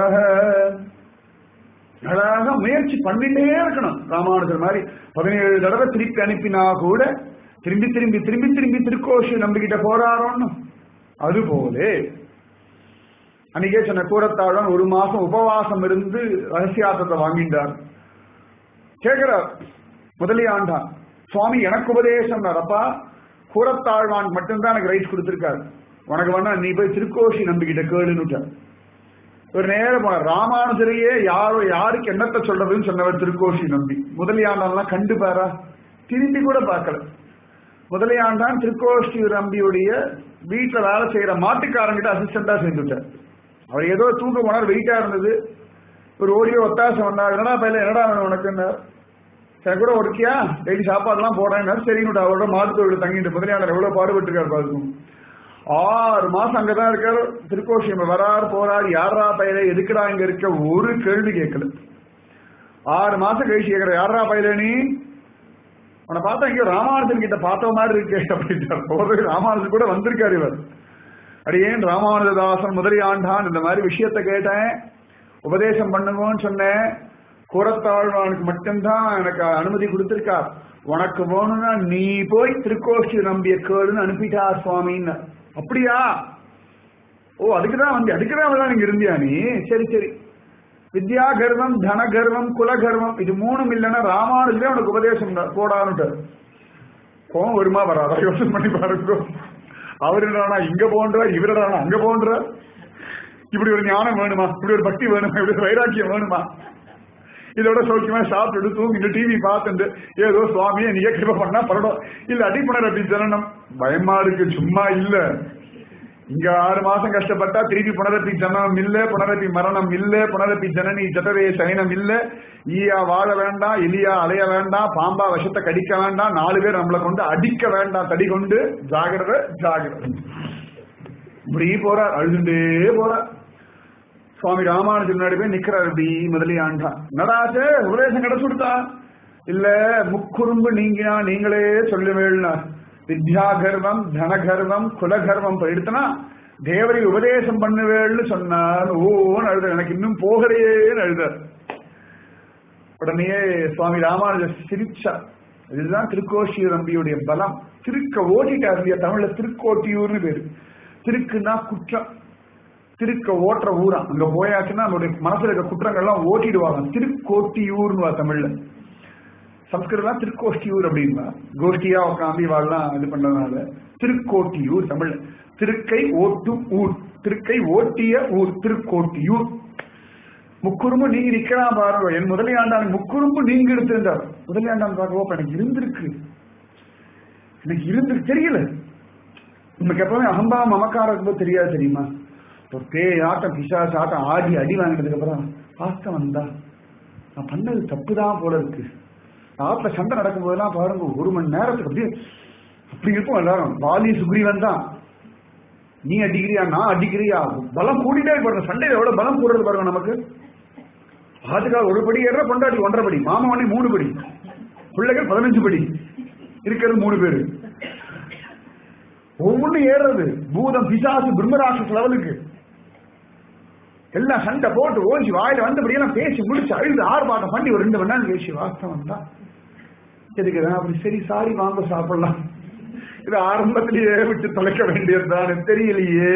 அழகாக முயற்சி பண்ணிட்டே இருக்கணும். ராமானுஜர் மாதிரி பதினேழு தடவை திருப்பி அனுப்பினா கூட திரும்பி திரும்பி திரும்பி திரும்பி திருக்கோஷி நம்பிக்கிட்ட போறாரோன்னு. அதுபோல அன்னைக்கே சொன்ன கூரத்தாழன் ஒரு மாசம் உபவாசம் இருந்து ரகசியாத்தத்தை வாங்கிட்டார். கேட்கிறார் முதலியாண்டான், சுவாமி எனக்கு உபதேசம், அப்பா கூரத்தாழ்வான் மட்டும்தான் எனக்கு ரைட் கொடுத்திருக்காரு, உனக்கு வேணா நீ போய் திருக்கோஷி நம்பிக்கிட்ட கேளுன்னு. ஒரு நேரம் போன ராமானுஜரையே யாரோ யாருக்கு என்னத்தை சொல்றதுன்னு சொன்னவர் திருக்கோஷி நம்பி. முதலியாண்டான்லாம் கண்டு பாரா, திரும்பி கூட பார்க்கல. முதலியாண்டான் திருக்கோஷ்டியூர் அம்பியுடைய வீட்டுல வேலை செய்யற மாட்டுக்காரங்கிட்ட அசிஸ்டண்டா சேர்ந்துட்டார். அவர் ஏதோ தூக்க போனார், வெயிட்டா இருந்தது. ஒரு ஓடியோ ஒத்தாசம் வந்தார். என்னடா பையில என்னடா வேணும் உனக்குன்னு. சரி கூட ஒருக்கியா டெய்லி சாப்பாடுலாம் போடுறேன் சரின்னு அவரோட மாட்டு தொழில் தங்கிட்டு முதலியாண்டர் எவ்வளவு பாடுபட்டு இருக்காரு பாருக்கும். ஆறு மாசம் அங்கதான் இருக்காரு. திருக்கோஷ்டியூர் வராரு போறாரு. யாரா பையில எதுக்குடா இங்க இருக்க ஒரு கேள்வி கேட்கல. ஆறு மாசம் கழிச்சு கேட்கிற யாரா பையில நீ உன்னை பார்த்தா இங்க ராமானுஜன் கிட்ட பார்த்த மாதிரி இருக்கு அப்படின்ட்டு ராமானுஜன் கூட வந்திருக்காரு இவர். அடியேன் ராமானுஜதாசன் முதலியாண்டான் இந்த மாதிரி விஷயத்த கேட்டேன், உபதேசம் பண்ணுங்கன்னு சொன்னேன். கூறத்தாழ்வானுக்கு மட்டும்தான் எனக்கு அனுமதி கொடுத்திருக்கார். உனக்கு வேணும்னா நீ போய் திருக்கோஷ்டியூர் நம்பிய கேளுன்னு அனுப்பிட்டார் சுவாமின்னு. அப்படியா? ஓ அதுக்குதான் வந்து அதுக்குதான் நீங்க இருந்தியா நீ? சரி சரி. வித்யா கர்வம், தன கர்வம், குல கர்வம் இது மூணும் இல்லைன்னா ராமானுஜே உனக்கு உபதேசம் போடான்னு கோவம் வருமா வராதா யோசனை பண்ணி பாருங்க. அவர் என்னடா இங்க போன்ற, இவரடா அங்க போன்ற. இப்படி ஒரு ஞானம் வேணுமா, இப்படி ஒரு பக்தி வேணுமா, இப்படி ஒரு வைராக்கியம் வேணுமா? இதோட சௌக்கியமா சாப்பிட்டு தூங்கிட்டு டிவி பார்த்துட்டு ஏதோ சுவாமியை நீங்க கிருப பண்ணா பரவாயில்ல. இல்ல அடி புனரப்பி ஜனனம் பயமா இருக்கு, சும்மா இல்ல. இங்க ஆறு மாசம் கஷ்டப்பட்டா திருப்பி புனரப்பி ஜனனம் இல்ல, புனரப்பி மரணம் இல்ல, புனரப்பி ஜனனி ஜட்டரே சயனம் இல்ல. ஈயா வாழ வேண்டாம், எலியா அலைய வேண்டாம், பாம்பா விஷத்தை கடிக்க வேண்டாம், நாலு பேர் நம்மளை கொண்டு அடிக்க வேண்டாம், தடி கொண்டு ஜாகிரத ஜாகிரத. இப்படி போறார், அழுதுண்டே போறார். சுவாமி ராமானுஜன் முன்னாடி போய் நிக்கிறார். இப்படி முதலியாண்டா நடாச்சு உபதேசம் கிடைச்சு கொடுத்தா இல்ல முக்குறும்பு நீங்கினா நீங்களே சொல்லுவேள்னா வித்யா கர்வம், தன கர்வம், குல கர்வம் போயிடுத்தனா தேவரை உபதேசம் பண்ணுவேள்னு சொன்னார். ஓன்னு அழுத, எனக்கு இன்னும் போகலையேன்னு அழுதார். உடனே சுவாமி ராமானுஜர் சிரிச்சா. இதுதான் திருக்கோஷ்டியூர் நம்பியுடைய பலம். திருக்க ஓட்டிட்டார் இல்லையா, தமிழ்ல திருக்கோட்டியூர்னு பேரு. திருக்குன்னா குற்றம், திருக்க ஓட்டுற ஊரா. அங்க போயாச்சுன்னா நம்மளுடைய மனசுல இருக்க குற்றங்கள்லாம் ஓட்டிடுவாங்க. திருக்கோட்டியூர்னு தமிழ்ல. சம்ஸ்கிருதம் திருக்கோஷ்டியூர் அப்படின்னா கோஷ்டியா உட்காந்து வாழலாம் இது பண்றதுனால திருக்கோட்டியூர் தமிழ்ல. திருக்கை ஓட்டும் ஊர், திருக்கை ஓட்டிய ஊர் திருக்கோட்டியூர். முக்குறும்பு நீங்க நிக்கலாம் பாருங்க. என் முதலியாண்டான் முக்குறும்பு நீங்க எடுத்திருந்தார். முதலியாண்டான் பார்க்க எனக்கு இருந்திருக்கு, எனக்கு இருந்து தெரியல. நமக்கு எப்பவுமே அகம்பா மமக்காரம் இருக்கும்போது தெரியாது தெரியுமா. ஒரு பேய் ஆட்டம் பிசாசு ஆட்டம் ஆடி அடி வாங்கினதுக்கு அப்புறம் ஆஸ்தம் வந்தா நான் பண்ணது தப்புதான் போல இருக்கு. ஆத்துல சண்டை நடக்கும் போதெல்லாம் பாருங்க ஒரு மணி நேரத்துக்கு அப்படி அப்படி இருக்கும் எல்லாரும். வாலி சுக்ரீவன் தான், நீ அடிக்கிறியா நான் அடிக்கிறியா, பலம் கூட்டிட்டே பாருங்க. சண்டையில எவ்வளவு பலம் கூடுறது பாருங்க நமக்கு. ஆத்துக்காக ஒரு படி ஏற பொண்டாட்டி ஒன்றரை படி, மாமாவனே மூணு படி, பிள்ளைகள் பதினஞ்சு படி, இருக்கிறது மூணு பேரு. ஒவ்வொன்னு ஏறுறது பூதம் பிசாசு பிரம்மராட்சஸ் லெவலுக்கு எல்லாம் சண்டை போட்டு ஓஞ்சி வாயில வந்தபடி எல்லாம் பேசி முடிச்சு அழுது ஆர்ப்பாட்டம் பண்ணி ஒரு ரெண்டு மணி நேரம் பேசி வாஸ்தவம் தான் எதுக்குதான் அப்படி. சரி சாரி வாங்க சாப்பிடலாம், இது ஆரம்பத்திலேயே விட்டு தொலைக்க வேண்டியதுதானே. தெரியலையே,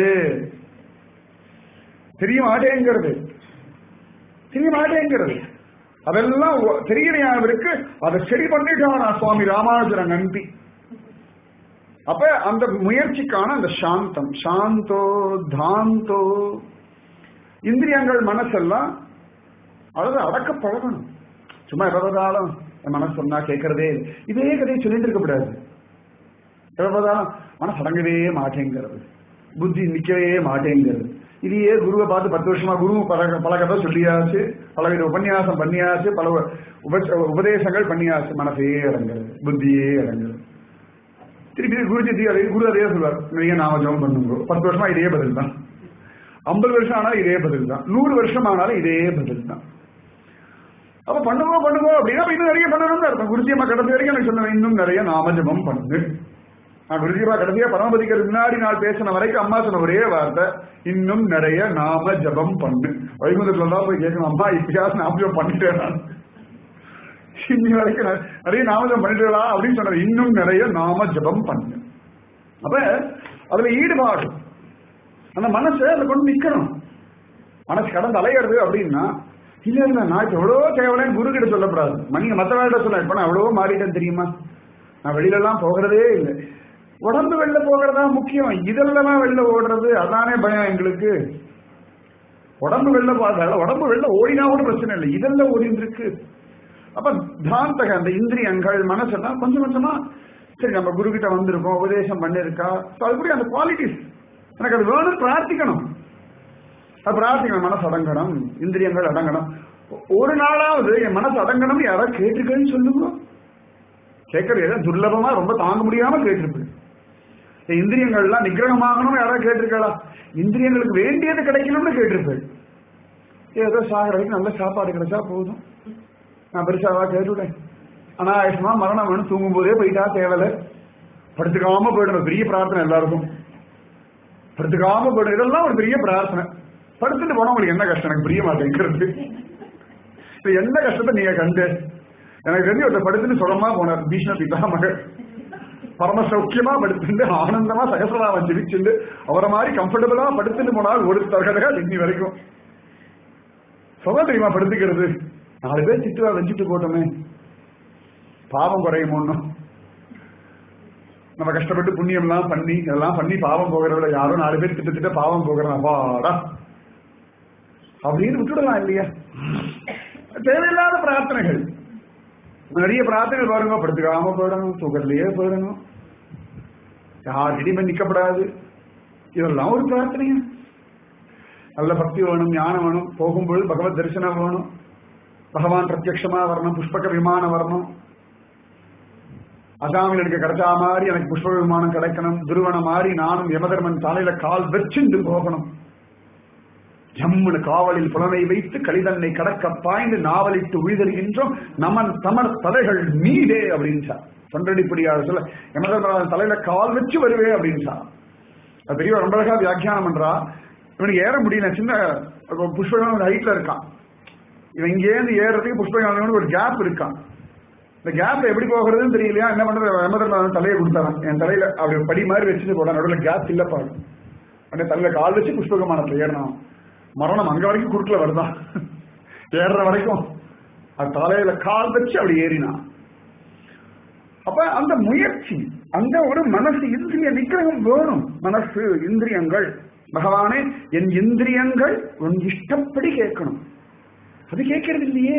தெரிய மாட்டேங்கிறது, தெரிய மாட்டேங்கிறது. அதெல்லாம் தெரியலையாவிற்கு அதை சரி பண்ணிட்டானா சுவாமி ராமானுஜரை நம்பி. அப்ப அந்த முயற்சிக்கான அந்த சாந்தம், சாந்தோ தாந்தோ இந்திரியங்கள் மனசெல்லாம் அதாவது அடக்க பழகணும். சும்மா எவ்வளவுதாலும் என் மனசு சொன்னா கேட்கறதே இதே கதையை சொல்லிட்டு இருக்க கூடாது. எவ்வளவுதான் மனசு அடங்கவே மாட்டேங்கிறது, புத்தி நிக்கவே மாட்டேங்கிறது. இதையே குருவை பார்த்து பத்து வருஷமா குரு பல பல கதை சொல்லியாச்சு, பல வித உபன்யாசம் பண்ணியாச்சு, பல உப உபதேசங்கள் பண்ணியாச்சு, மனசே அடங்குறது, புத்தியே அடங்குறது. திருப்பி குருஜி அதே குரு அதே சொல்வார், நிறைய நாம ஜபம் பண்ணுங்க. பத்து வருஷமா இதே பதில் தான், ஐம்பது வருஷம் ஆனாலும் இதே பதில் தான், நூறு வருஷம் ஆனாலும் இதே பதில் தான். அப்ப பண்ணுவோம் பண்ணுவோம் அப்படின்னா இன்னும் நிறைய பண்ணணும்னு அர்த்தம். குருஜியம்மா கடைசி வரைக்கும் எனக்கு சொன்ன இன்னும் நிறைய நாம ஜபம் பண்ணு. நான் குருஜியம்மா கடைசியா பரமபதிக்கிறது முன்னாடி நாள் பேசின வரைக்கும் அம்மா சொன்ன ஒரே வார்த்தை இன்னும் நிறைய நாம ஜபம் பண்ணு. வைகுந்தத்துல தான் போய் கேட்கணும், அம்மா இப்பயாவது நாம ஜபம் பண்ணிட்டேன் நான் இன்னி வரைக்கும் நிறைய நாமஜபம் பண்ணிட்டு அப்படின்னு சொன்னார். இன்னும் நிறைய நாம ஜபம் பண்ணு. அப்ப அதுல ஈடுபாடு, அந்த மனசு அதை கொண்டு நிக்கணும். மனசு கடந்து அலையிறது அப்படின்னா இல்ல இல்ல நான் இப்ப எவ்வளவோ தேவையில்லைன்னு குரு கிட்ட சொல்லப்படாது. நீங்க மற்ற வேலை சொல்ல இப்ப நான் எவ்வளவோ மாறிட்டேன் தெரியுமா, நான் வெளியில எல்லாம் போகிறதே இல்லை. உடம்பு வெளில போகிறதா முக்கியம், இதெல்லாம் வெளில ஓடுறது அதானே பயம் எங்களுக்கு. உடம்பு வெளில போகாத, உடம்பு வெளில ஓடினா கூட பிரச்சனை இல்லை, இதெல்லாம் ஓடிட்டு இருக்கு. அப்ப தாந்தக அந்த இந்திரியங்கள் மனசெல்லாம் கொஞ்சம் கொஞ்சமா சரி நம்ம குரு கிட்ட வந்திருக்கோம், உபதேசம் பண்ணிருக்கா, அதுபடி அந்த குவாலிட்டிஸ் எனக்கு அது வேணும், பிரார்த்திக்கணும். அது பிரார்த்திக்கணும், மனசு அடங்கணும், இந்திரியங்கள் அடங்கணும். ஒரு நாளாவது என் மனசு அடங்கணும் யாராவது கேட்டிருக்கேன்னு சொல்லுங்க. கேட்கறது துர்லபமா ரொம்ப தாங்க முடியாம கேட்டிருப்பேன். இந்திரியங்கள்லாம் நிகிரகமாகணும் யாராவது கேட்டிருக்கா? இந்திரியங்களுக்கு வேண்டியது கிடைக்கணும்னு கேட்டிருப்பேன். ஏதோ சாகிற வரைக்கும் நல்ல சாப்பாடு கிடைச்சா போதும், நான் பெருசாவா கேட்டுவிட்டேன். அனாயசமா மரணம் வேணும், தூங்கும் போதே போயிட்டா தேவலை, படுத்துக்காம போயிடணும். பெரிய பிரார்த்தனை எல்லாருக்கும், படுத்துக்காம போயிடும். இதெல்லாம் ஒரு பெரிய பிரார்த்தனை. படுத்துட்டு போனா உங்களுக்கு என்ன கஷ்டம்? எனக்கு புரிய மாட்டேங்கிறது. என்ன கஷ்டத்தை நீங்க கண்டு? எனக்கு தெரிஞ்சு ஒருத்தர் படுத்துட்டு சுகமா போனார், பீஷ்ம பிதாமகர். பரம சௌக்கியமா படுத்துட்டு ஆனந்தமா சகசராமன் ஜெபிச்சுட்டு அவரை மாதிரி கம்ஃபர்டபுளா படுத்துட்டு போனால் ஒரு தரகடகா இன்னி வரைக்கும் சுகம் தெரியுமா படுத்துக்கிறது. நாலு பேர் திட்டுவா, வச்சுட்டு போட்டோமே பாவம் குறையும். ஒண்ணும் நம்ம கஷ்டப்பட்டு புண்ணியம் எல்லாம் பண்ணி எல்லாம் பண்ணி பாவம் போகிறவள யாரும் நாலு பேர் திட்ட திட்ட பாவம் போகிறோம் அப்பாடா அப்படின்னு விட்டுடலாம் இல்லையா? தேவையில்லாத பிரார்த்தனைகள், நிறைய பிரார்த்தனைகள் பாருங்க. படுத்துக்காம போயிடணும், தூக்கத்திலேயே போயிடணும், யார்கிட்டையுமே நிக்கப்படாது, இதெல்லாம் ஒரு பிரார்த்தனையா? நல்ல பக்தி வேணும், ஞானம் வேணும், போகும்போது பகவத் தரிசனம் வேணும், பகவான் பிரத்யட்சமா வரணும், புஷ்பக விமானம் வரணும், அசாமில் எனக்கு கிடைச்சா மாதிரி எனக்கு புஷ்ப விமானம் கிடைக்கணும், துருவன மாதிரி நானும் யமதர்மன் தலையில கால் வச்சுண்டு போகணும், ஜம்முனு காவலில் புலனை வைத்து கலிதன்னை கடக்க பாய்ந்து நாவலிட்டு உயிர்கின்றோம் நமன் தமர் தலைகள் மீதே அப்படின்னு தொண்டடிப்படியாக சொல்ல யமதர்மன் தலையில கால் வச்சு வருவே அப்படின்னு அது பெரிய ரொம்ப அழகா வியாக்கியானம் பண்றா. இவனுக்கு ஏற முடியல, சின்ன புஷ்பகமான ஹைட்ல இருக்கான். இவன் இங்கேருந்து ஏறதுக்கு புஷ்பகமான ஒரு கேப் இருக்கான். இந்த கேப்ல எப்படி போகிறதுன்னு தெரியலையா, என்ன பண்றது? யமதர்மன் தலையை கொடுத்தாரான், என் தலையில அப்படி படி மாதிரி வச்சுட்டு போறான், நடுவில் கேப் இல்லப்பா, அப்படியே தலையில கால் வச்சு புஷ்பகமானத்துல ஏறினான். மரணம் அங்க வரைக்கும் குறுக்கல வருதான், ஏறுற வரைக்கும் அது தலையில கால் வச்சு அப்படி ஏறினான். அப்ப அந்த முயற்சி, அந்த ஒரு மனசு இந்திரிய நிகிரகம் வேணும். மனசு இந்திரியங்கள், பகவானே என் இந்திரியங்கள் உன் இஷ்டப்படி கேட்கணும், அது கேட்கறது இல்லையே.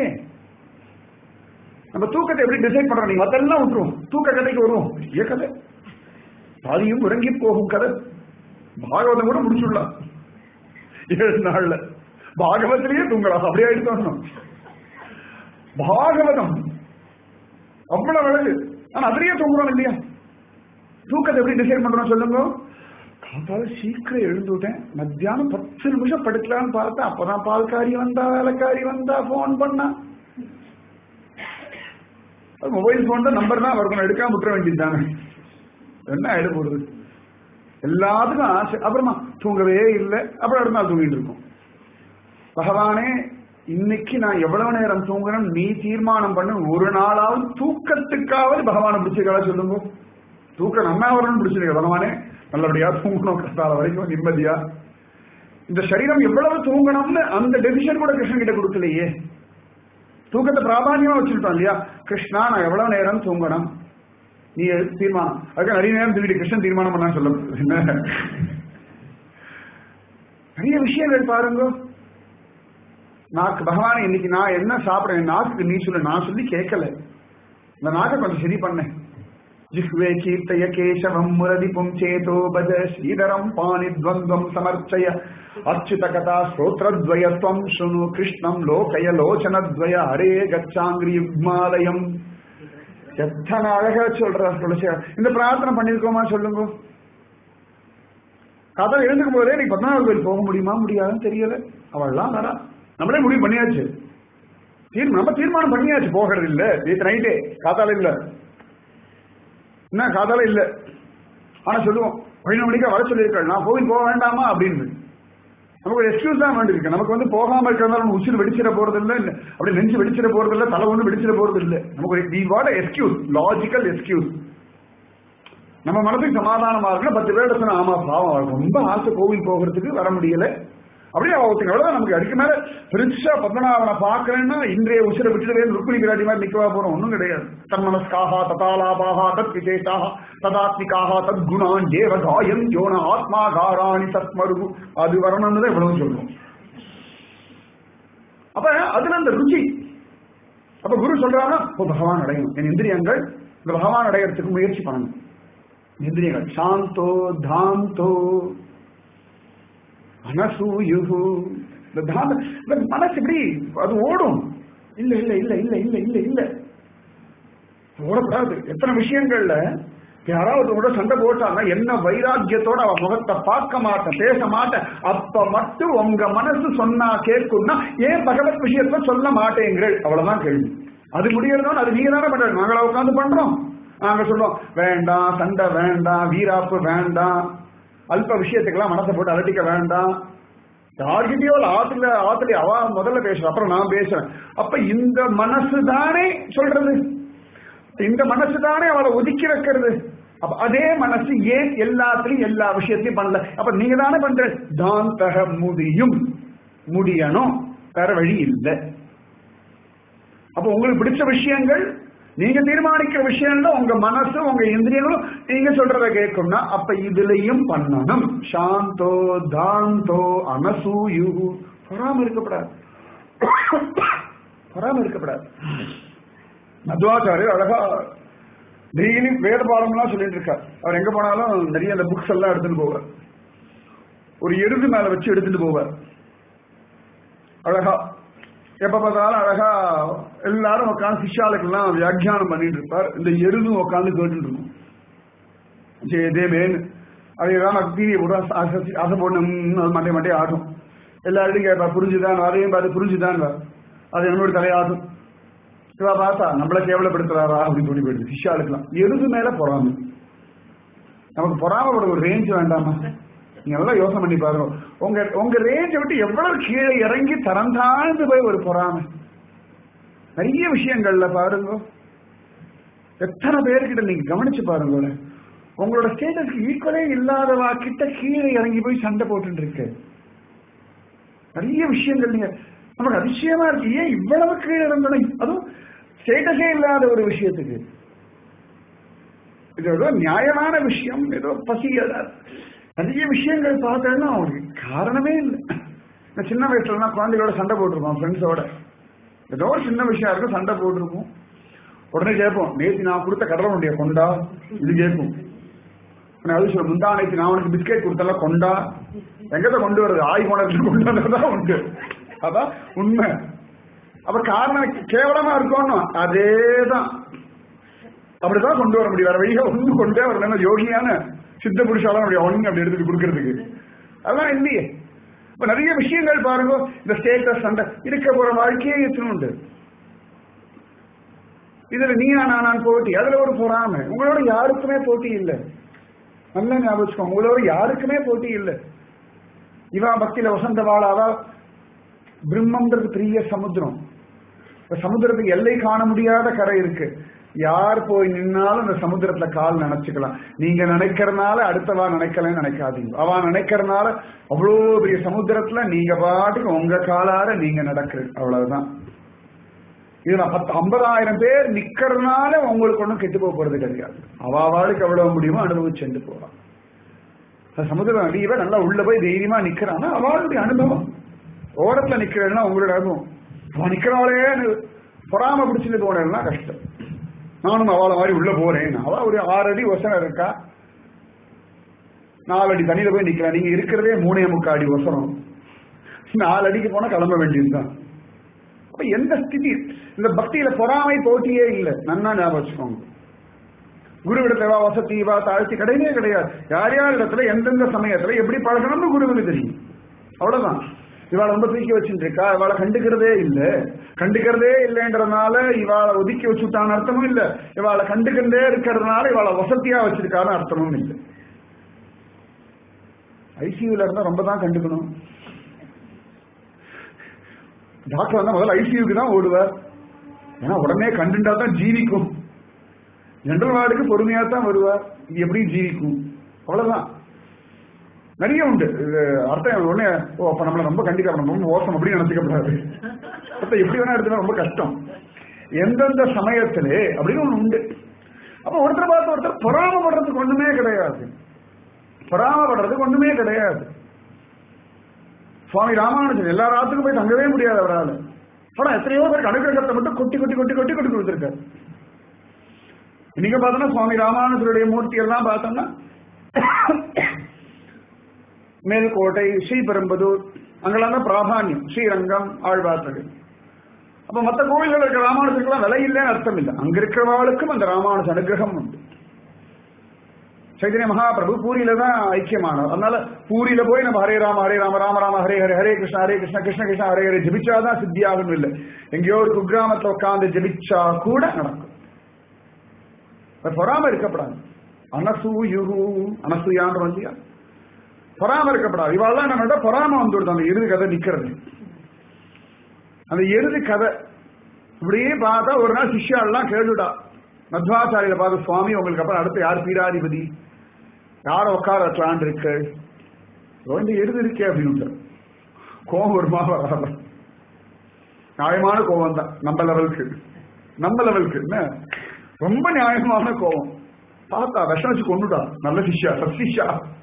நம்ம தூக்கத்தை எப்படி டிசைட் பண்றோம்? நீங்க அதெல்லாம் விட்டுருவோம், தூக்க கதைக்கு வருவோம். ஏ கதை பாதியும் உறங்கி போகும் கதை. பாகவதம் கூட முடிச்சுடலாம் ஏழு நாள்ல, பாகவத்திலேயே தூங்கலாம், அப்படியே எடுத்து. பாகவதம் அவ்வளவு அழகு, ஆனா அதுலயே தூங்குறோம் இல்லையா? தூக்கத்தை எப்படி டிசைட் பண்றோம் சொல்லுங்க? காத்தால சீக்கிரம் எழுந்துட்டேன், மத்தியானம் பத்து நிமிஷம் படுக்கலான்னு பார்த்தேன், அப்பதான் பால்காரி வந்தா, வேலைக்காரி வந்தா, போன் பண்ணா. மொபைல் போன் தான் நம்பர் தான் வரணும், எடுக்காம விட்டுற வேண்டியது தானே, என்ன ஆயிட போடுது? எல்லாத்துக்கும் ஆசை, அப்புறமா தூங்கவே இல்லை, அப்புறம் அடுத்த நாள் தூங்கிட்டு இருக்கும். பகவானே இன்னைக்கு நான் எவ்வளவு நேரம் தூங்கணும் நீ தீர்மானம் பண்ணு, ஒரு நாளாவது தூக்கத்துக்காவது பகவானை பிடிச்சிருக்கா சொல்லுங்க. தூக்கம் நல்லா வரணும்னு பிடிச்சிருக்க பகவானே, நல்லபடியா தூங்கணும், கஷ்டால வரைக்கும் நிம்மதியா. இந்த சரீரம் எவ்வளவு தூங்கணும்னு அந்த டெசிஷன் கூட கிருஷ்ணன் கிட்ட கொடுக்கலையே. தூக்கத்தை பிராதானியமா வச்சுக்கிட்டோம் இல்லையா? கிருஷ்ணா நான் எவ்வளவு நேரம் தூங்கணும் நீ தீர்மானம், அதுக்கு நிறைய நேரம் தூங்கிட்டு கிருஷ்ணன் தீர்மானம் பண்ண சொல்ல நிறைய விஷயங்கள் பாருங்க. நாக்கு பகவான் இன்னைக்கு நான் என்ன சாப்பிடுறேன், நாக்கு நீ சொல்லு, நான் சொல்லி கேட்கல, இந்த நாக்கை கொஞ்சம் சரி பண்ணேன். ஜிஹ்வே கீர்த்தய கேசவம் முரதிபும் சேதோ பஜ ஸ்ரீதரம் பாணி துவந்தம் சமர்ச்சய அச்சுத கதா ஸ்ரோத்ரத்வயத்வம் சுனு கிருஷ்ணம் லோகய லோச்சனத்வய ஹரே கச்சாங்கிரி யுக்மாலயம். எத்தனை அழகா சொல்ற துளசி. இந்த பிரார்த்தனை பண்ணிருக்கோமா சொல்லுங்க? கதை எழுந்துக்கும் போதே நீ பத்மநாப கோயில் போக முடியுமா முடியாதுன்னு தெரியல, அவள்லாம் வரா, நம்மளே முடிவு பண்ணியாச்சு, நம்ம தீர்மானம் பண்ணியாச்சு, போகிறது இல்ல. நேற்று நைட்டே காத்தால இல்ல, என்ன காதால இல்ல, ஆனா சொல்லுவோம் பதினொன்று மணிக்கு வர சொல்லியிருக்காள், நான் கோவில் போக வேண்டாமா அப்படின்னு. நமக்கு ஒரு எக்ஸ்கியூஸ் தான் வேண்டியிருக்கு. நமக்கு வந்து போகாம இருக்கிறதால உச்சில் வெடிச்சிட போறது இல்லை, அப்படி நெஞ்சு வெடிச்சிட போறது இல்லை, தலை ஒன்று வெடிச்சிட போறது இல்லை. நமக்கு ஒரு வி வாட் எக்ஸ்கியூஸ், லாஜிக்கல் எக்ஸ்கியூஸ். நம்ம மனசுக்கு சமாதானமா இருக்குன்னா பத்து பேர் சொன்னா ஆமா பாவம் ரொம்ப ஆசை கோவில் போகிறதுக்கு வர முடியல அப்படியே ஒருத்தங்க எவ்வளவு நமக்கு அதுக்கு மேல பெருசா பத்மநாபனை பாக்குறேன்னா இன்றைய உசிர விட்டுவே ருக்மிணி விராட்டி மாதிரி நிக்கவா போறோம்? ஒன்னும் கிடையாது. தன்மனஸ்காக ததாலாபாக தத் விசேஷாக ததாத்மிகாக தத் குணான் தேவ காயம் யோன ஆத்மா காராணி சத்மருகு அது வரணும்னு தான் இவ்வளவு சொல்றோம். அப்ப அதுல அந்த ருச்சி. அப்ப குரு சொல்றாங்கன்னா பகவான் அடையணும், என் இந்திரியங்கள் இந்த பகவான் அடையறதுக்கு முயற்சி பண்ணணும். இந்திரியங்கள் சாந்தோ தாந்தோ அனசூயுகு. இந்த தாந்த இந்த மனசு இப்படி அது ஓடும். இல்ல இல்ல இல்ல இல்ல இல்ல இல்ல இல்ல ஓடக்கூடாது. எத்தனை விஷயங்கள்ல யாராவது கூட சண்டை போட்டாங்க, என்ன வைராக்கியத்தோட அவ முகத்தை பார்க்க மாட்டேன், பேச மாட்டேன். அப்ப மட்டும் உங்க மனசு சொன்னா கேட்கும்னா ஏன் பகவத் விஷயத்த சொல்ல மாட்டேங்கிறீர்கள்? அவ்வளவுதான் கேள்வி. அது முடியறதோன்னு அது நீங்க தானே பண்றது. நாங்களா உட்காந்து பண்றோம். நாங்க சொல்றோம் வேண்டாம், சண்டை வேண்டாம், வீராப்பு வேண்டாம், அல்ப விஷயத்துக்கெல்லாம் மனசை போட்டு அலட்டிக்க வேண்டாம். யார்கிட்டயோ ஆத்துல ஆத்துல அவ முதல்ல பேசுற, அப்புறம் நான் பேசுறேன். அப்ப இந்த மனசு தானே சொல்றது, இந்த மனசு தானே அவளை ஒதுக்கி வைக்கிறது. அப்ப அதே மனசு ஏன் எல்லாத்திலையும் எல்லா விஷயத்தையும் பண்ணல? அப்ப நீங்க தானே பண்ற. தான் தக முடியும், முடியணும், வேற வழி இல்லை. அப்ப உங்களுக்கு பிடிச்ச விஷயங்கள் நீங்க தீர்மானிக்கிற விஷயங்கள் உங்க மனசு உங்க இந்திரியங்களும் நீங்க சொல்றத கேட்கும்னா அப்ப இதுலயும் பண்ணணும். சாந்தோ தாந்தோ அனசூயு. பொறாம இருக்கப்படாது, பொறாம இருக்கப்படாது. மத்வாச்சாரியர் அழகா டெய்லி வேத பாடம்லாம் சொல்லிட்டு இருக்கார். அவர் எங்க போனாலும் நிறைய அந்த புக்ஸ் எல்லாம் எடுத்துட்டு போவார். ஒரு எருது மேல வச்சு எடுத்துட்டு போவார். அழகா எப்ப பார்த்தாலும் அழகா எல்லாரும் உட்காந்து சிஷ்யாளுக்கெல்லாம் வியாக்கியானம் பண்ணிட்டு இருப்பார். இந்த எருதும் உட்காந்து கேட்டுட்டு இருக்கும். ஜெயதேவேன் அதையெல்லாம் தீவியை போட்டு ஆசை போடணும், மண்டே மண்டே ஆகும். எல்லாரும் கேட்பா புரிஞ்சுதான், அதையும் பார்த்து புரிஞ்சுதான், அது என்னோட தலையாகும். இவா பார்த்தா நம்மள கேவலப்படுத்துறாரா அப்படின்னு சொல்லி போயிடுது சிஷ்யாளுக்கெல்லாம். எருது மேல பொறாமை. நமக்கு பொறாமப்பட ஒரு ரேஞ்ச் வேண்டாமா? நீங்க எல்லாம் யோசனை பண்ணி பாருங்க. உங்க உங்க ரேஞ்சை விட்டு எவ்வளவு கீழே இறங்கி தரம் தாழ்ந்து போய் ஒரு பொறாமை. நிறைய விஷயங்கள்ல பாருங்க, எத்தனை பேர்கிட்ட நீங்க கவனிச்சு பாருங்க, உங்களோட ஸ்டேட்டஸ்க்கு ஈக்குவலே இல்லாதவா கிட்ட கீழே இறங்கி போய் சண்டை போட்டு இருக்கு. நிறைய விஷயங்கள் நீங்க நமக்கு அதிசயமா இருக்கு. ஏன் இவ்வளவு கீழே இறங்கணும்? அதுவும் ஸ்டேட்டஸே இல்லாத ஒரு விஷயத்துக்கு. இது ஏதோ நியாயமான விஷயம், ஏதோ பசி, நிறைய விஷயங்கள் பார்த்தேன்னா அவங்களுக்கு காரணமே இல்லை. நான் சின்ன வயசுலலாம் குழந்தைகளோட சண்டை போட்டிருக்கோம், ஃப்ரெண்ட்ஸோட. ஏதோ ஒரு சின்ன விஷயம் இருக்கும், சண்டை போட்டிருக்கோம். உடனே கேட்போம், நேற்று நான் கொடுத்த கடலை உண்டிய கொண்டா, இது கேட்கும். அது சொல்ல முந்தா நேற்று நான் உனக்கு பிஸ்கெட் கொடுத்தெல்லாம் கொண்டா, எங்கதான் கொண்டு வருது, ஆய் கோணத்துக்கு கொண்டு வந்ததான் உண்டு. அதான் உண்மை. அப்ப காரணம் கேவலமா இருக்கணும். அதேதான் அப்படிதான் கொண்டு வர முடியும். வேற வழியா ஒண்ணு கொண்டே வரல. யோகியான சித்த புருஷாலும் அப்படி ஒண்ணு அப்படி எடுத்துட்டு கொடுக்கறதுக்கு அதெல்லாம் இல்லையே. இப்ப நிறைய விஷயங்கள் பாருங்க, இந்த ஸ்டேட்டஸ் சண்டை இருக்க போற வாழ்க்கையே எத்தனுண்டு. இதுல நீயா நான் போட்டி, அதுல ஒரு பொறாமை. உங்களோட யாருக்குமே போட்டி இல்லை. நல்லா ஞாபகம், உங்களோட யாருக்குமே போட்டி இல்லை. இவா பக்தியில வசந்த வாழாவா. பிரம்மன்றது பெரிய சமுத்திரம். சமுத்திரத்துக்கு எல்லை காண முடியாத கரை இருக்கு. யார் போய் நின்னாலும் அந்த சமுத்திரத்துல கால் நினைச்சுக்கலாம். நீங்க நினைக்கிறதுனால அடுத்தவா நினைக்கலன்னு நினைக்காதீங்க. அவ நினைக்கிறதுனால அவ்வளவு பெரிய சமுத்திரத்துல நீங்க பாட்டுக்கு உங்க காலார நீங்க நடக்குது, அவ்வளவுதான். இது நான் பத்து ஐம்பதாயிரம் பேர் நிக்கிறதுனால உங்களுக்கு ஒன்றும் கெட்டு போக போறது கிடையாது. அவாவாளுக்கு எவ்வளவு முடியுமோ அனுபவிச்சுட்டு போகலாம். சமுதிரம் அடியவே நல்லா உள்ள போய் தைரியமா நிக்கிறான்னா அவளுடைய அனுபவம். ஓரத்துல நிக்கிறேன்னா உங்களோட அனுபவம். அவன் நிக்கிறவாளே பொறாம பிடிச்சிட்டு போனேன்னா கஷ்டம். நானும் அவளை மாதிரி உள்ள போறேன். அவ ஒரு ஆறு அடி ஒசரம் இருக்கா, நாலு அடி தண்ணியில போய் நிக்கிறா. நீங்க இருக்கிறதே மூணே முக்கால் அடி ஒசரம், நாலு அடிக்கு போனா கிளம்ப வேண்டியதுதான். அப்ப எந்த ஸ்திதி இந்த பக்தியில பொறாமை போட்டியே இல்லை. நன்னா ஞாபகம் வச்சுக்கோங்க. குரு இடத்துல வசதி வா தாழ்த்தி கிடையவே கிடையாது. யார் யார் இடத்துல எந்தெந்த சமயத்துல எப்படி பழகணும்னு குருவுக்கு தெரியும், அவ்வளவுதான். இவாளை ரொம்ப தூக்கி வச்சுட்டு இருக்கா, இவாளை கண்டுக்கிறதே இல்லை. கண்டுக்கிறதே இல்லைன்றதுனால இவாளை ஒதுக்கி வச்சுட்டான்னு அர்த்தமும் இல்லை. இவாளை கண்டுக்கிறதே இருக்கிறதுனால இவாளை வசதியா வச்சிருக்கான்னு அர்த்தமும் இல்லை. ஐசியூல இருந்தா ரொம்ப தான் கண்டுக்கணும். டாக்டர் வந்தா முதல்ல ஐசியூக்கு தான் ஓடுவார். ஏன்னா உடனே கண்டுண்டா தான் ஜீவிக்கும். ஜெனரல் வார்டுக்கு பொறுமையா தான் வருவார். இது எப்படி ஜீவிக்கும்? அவ்வளவுதான். நிறைய உண்டு அர்த்தம். உடனே ஓ அப்ப நம்மள ரொம்ப கண்டிக்க ரொம்ப மோசம் அப்படி நினைச்சுக்கப்படாது. அர்த்தம் எப்படி வேணா எடுத்துனா ரொம்ப கஷ்டம். எந்தெந்த சமயத்திலே அப்படின்னு ஒண்ணு உண்டு. அப்ப ஒருத்தர் பார்த்து ஒருத்தர் பொறாமப்படுறதுக்கு ஒண்ணுமே கிடையாது. பொறாமப்படுறதுக்கு ஒண்ணுமே கிடையாது. சுவாமி ராமானுஜன் எல்லா ராத்துக்கும் போய் தங்கவே முடியாது அவரால். ஆனா எத்தனையோ பேருக்கு அனுகிரகத்தை மட்டும் கொட்டி கொட்டி கொட்டி கொட்டி கொட்டி கொடுத்திருக்காரு. இன்னைக்கு பார்த்தோம்னா சுவாமி ராமானுஜருடைய மூர்த்தி எல்லாம் பார்த்தோம்னா மேல்கோட்டை, ஸ்ரீபெரும்புதூர், அங்கெல்லாம் தான் பிராதானியம். ஸ்ரீரங்கம், ஆழ்வார்கள். அப்ப மற்ற கோவில்கள் இருக்கிற ராமானுஜருக்கெல்லாம் விலை இல்லைன்னு அர்த்தம் இல்லை. அங்க இருக்கிறவர்களுக்கும் அந்த ராமானுஜ அனுகிரகம் உண்டு. சைதன்ய மகாபிரபு பூரியில தான் ஐக்கியமானவர். அதனால பூரியில போய் நம்ம ஹரே ராம ஹரே ராம ராம ராம ஹரே ஹரே ஹரே கிருஷ்ண ஹரே கிருஷ்ண கிருஷ்ண கிருஷ்ண ஹரே ஹரே ஜபிச்சாதான் சித்தியாகும் இல்லை. எங்கேயோ ஒரு குக்கிராமத்தில் உட்கார்ந்து ஜபிச்சா கூட நடக்கும். பொறாம இருக்கப்படாது. அனசூயுகு அனசூயான்ற வந்தியா பொறாம இருக்கப்படாது. இவாள்லாம் என்ன பொறாம வந்துடுது. அந்த எருது கதை நிக்கிறது, அந்த எருது கதை இப்படியே பார்த்தா ஒரு நாள் சிஷ்யாலாம் கேட்டுட்டா மத்வாச்சாரியில பார்த்து, சுவாமி உங்களுக்கு அப்புறம் அடுத்து யார் பீடாதிபதி, யார உட்கார வைக்கலான் இருக்கு, இந்த எருது இருக்கே அப்படின்னு கோபம் வருமா வராத? நியாயமான கோபம் தான். நம்ம லெவலுக்கு நம்ம லெவலுக்கு என்ன ரொம்ப நியாயமான கோபம். பார்த்தா விஷம் வச்சு கொண்டுட்டா. நல்ல சிஷ்யா, சத்சிஷ்யா,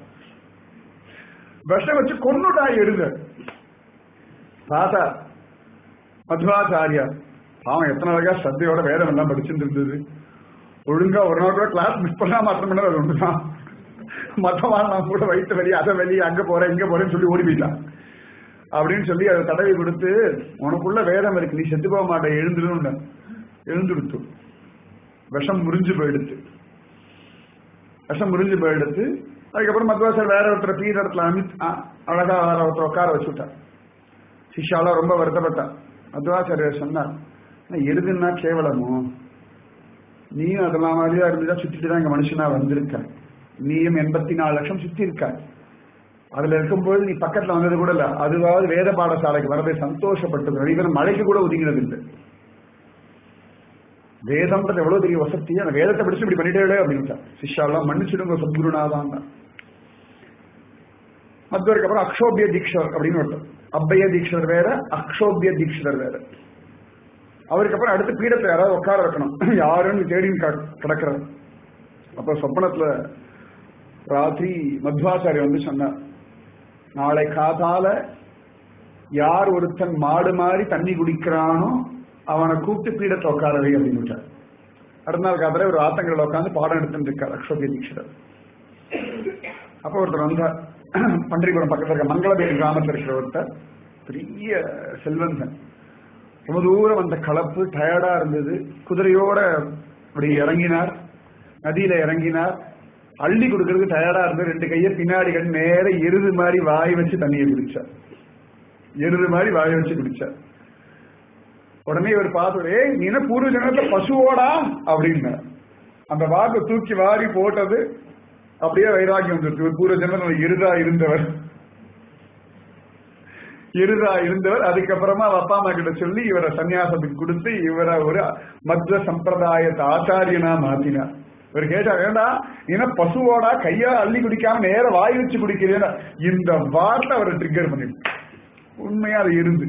விஷம் வச்சு கொண்டுட்டா எருத. பார்த்தா மத்வாச்சாரியா அவன் எத்தனை அழகா சத்தையோட வேதம் எல்லாம் படிச்சுட்டு இருந்தது. ஒழுங்கா ஒரு நாள் கூட கிளாஸ் மிஸ் பண்ணாம அத்தனை மணி நேரம் ஒன்றுதான். மத்தவாள் நான் கூட வயிற்று வலி, அதை வலி, அங்க போறேன் இங்க போறேன்னு சொல்லி ஓடி போயிட்டான் அப்படின்னு சொல்லி அதை தடவி கொடுத்து, உனக்குள்ள வேதம் இருக்கு, நீ செத்து போக மாட்டேன், எழுந்துடும் எழுந்துடுத்து. விஷம் முறிஞ்சு போயிடுத்து. விஷம் முறிஞ்சு போயிடுத்து. அதுக்கப்புறம் மத்வாச்சார் வேற ஒருத்தர் பீடத்துல அமி அழகா வேற ஒருத்தர் உட்கார வச்சுட்டார். சிஷ்யாலாம் ரொம்ப வருத்தப்பட்டார். மத்வாச்சாரியர் சொன்னார், எருதுன்னா கேவலமோ, நீயும் அதெல்லாம் மாதிரியா இருந்துதான் சுத்திட்டு தான் இங்க மனுஷனா வந்திருக்க. நீயும் எண்பத்தி நாலு லட்சம் சுத்தி இருக்க. அதுல இருக்கும்போது நீ பக்கத்துல வந்தது கூட இல்ல. அதுவாவது வேத பாடசாலைக்கு வரதை சந்தோஷப்பட்டு நிறைய பேர் மழைக்கு கூட ஒதுங்கினது இல்லை. வேதம்ன்றது எவ்வளவு பெரிய வசதி, அந்த வேதத்தை படிச்சு இப்படி பண்ணிட்டே அப்படின்ட்டா. சிஷ்யாலாம் மன்னிச்சிடுங்க சத்குருநாதான். மத்வருக்கு அப்புறம் அக்ஷோபிய தீக்ஷர் அப்படின்னு ஒருத்தர். அப்பைய தீக்ஷர் வேற, அக்ஷோபிய தீக்ஷர் வேற. அவருக்கு அப்புறம் அடுத்த பீடத்தை யாராவது உட்கார வைக்கணும், யாருன்னு தேடின்னு கிடக்கிறார். அப்ப சொப்பனத்துல ராத்திரி மத்வாச்சாரி வந்து சொன்னார், நாளை காதால யார் ஒருத்தன் மாடு மாறி தண்ணி குடிக்கிறானோ அவனை கூப்பிட்டு பீடத்தை உட்காரவை அப்படின்னு விட்டார். அடுத்த நாள் காதால ஒரு ஆத்தங்கரில் உட்காந்து பாடம் எடுத்துட்டு இருக்கார் அக்ஷோபிய தீக்ஷர். அப்ப ஒருத்தர் வந்தார், பன்றிபுரம் பக்கத்தில் இருக்க மங்களபேரி கிராமத்தில் இருக்கிற ஒருத்தர், பெரிய செல்வந்தன். ரொம்ப தூரம் அந்த கலப்பு டயர்டா இருந்தது. குதிரையோட அப்படி இறங்கினார், நதியில இறங்கினார். அள்ளி கொடுக்கறதுக்கு டயர்டா இருந்தது. ரெண்டு கையை பின்னாடி கண்டு நேர எருது மாதிரி வாய் வச்சு தண்ணியை குடிச்சார். எருது மாதிரி வாய் வச்சு குடிச்சார். உடனே இவர் பார்த்து, நீ என்ன பூர்வ ஜனத்துல பசுவோடா அப்படின்னு அந்த வாக்கு தூக்கி வாரி போட்டது. அப்படியே வைராகியம் வந்துருக்கு. பூர்வ ஜென்மத்தில் எருதா இருந்தவர் எருதா இருந்தவர் அதுக்கப்புறமா அப்பா அம்மா கிட்ட சொல்லி இவரை சன்னியாசத்துக்கு கொடுத்து இவரை ஒரு மத்வ சம்பிரதாயத்தை ஆச்சாரியனா மாத்தினார். இவர் கேட்டா, வேண்டா ஏன்னா பசுவோடா கையா அள்ளி குடிக்காம நேர வாய் வச்சு குடிக்கிறேன். இந்த வார்த்தை அவரை ட்ரிகர் பண்ணிடு. உண்மையா அது இருந்து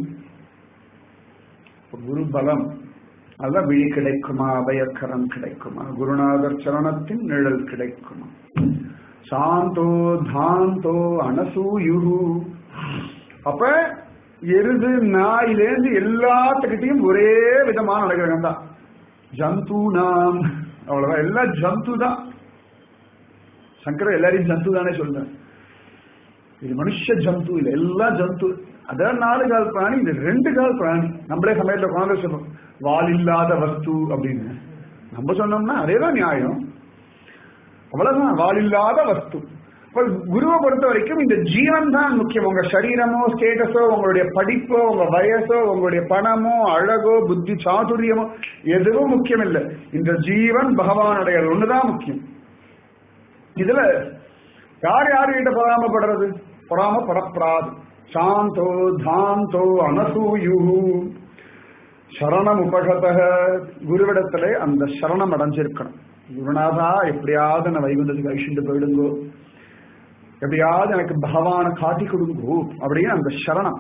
குரு பலம். அதுதான் விழி கிடைக்குமா, அபயக்கரம் கிடைக்குமா, குருநாதர் சரணத்தின் நிழல் கிடைக்குமா. சாந்தோ தாந்தோ அனசூயுகு. அப்ப எருது நாயிலேந்து எல்லாத்துக்கிட்டையும் ஒரே விதமான அனுகிரகம் தான். ஜந்து நாம் அவ்வளவுதான், எல்லாம் ஜந்து தான். சங்கர எல்லாரையும் ஜந்து தானே சொல்றேன். இது மனுஷ ஜந்து இல்ல, எல்லாம் ஜந்து. அதான் நாலு கால் பிராணி, இது ரெண்டு கால் பிராணி. நம்மளே சமயத்துல குழந்தை சொல்றோம் வால் இல்லாத வஸ்து அப்படின்னு. நம்ம சொன்னோம்னா அதேதான் நியாயம். அவ்வளவுதான், வால் இல்லாத வஸ்து. குருவை பொறுத்த வரைக்கும் இந்த ஜீவன் தான் முக்கியம். உங்க சரீரமோ ஸ்டேட்டஸோ உங்களுடைய படிப்போ உங்க வயசோ உங்களுடைய பணமோ அழகோ புத்தி சாதுரியமோ எதுவும் முக்கியம் இல்லை. இந்த ஜீவன் பகவானுடைய ஒண்ணுதான் முக்கியம். இதுல யார் யாருகிட்ட பொறாமப்படுறது? பொறாமப்படப்படாது. சாந்தோ தாந்தோ அனசூயுகு சரணம் உபகத. குருவிடத்திலே அந்த சரணம் அடைஞ்சிருக்கணும். குருநாதா எப்படியாவது நான் வைகுந்தத்துக்கு அழிச்சுட்டு போயிடுங்கோ, எப்படியாவது எனக்கு பகவான காட்டி கொடுங்கோ அப்படின்னு அந்த சரணம்.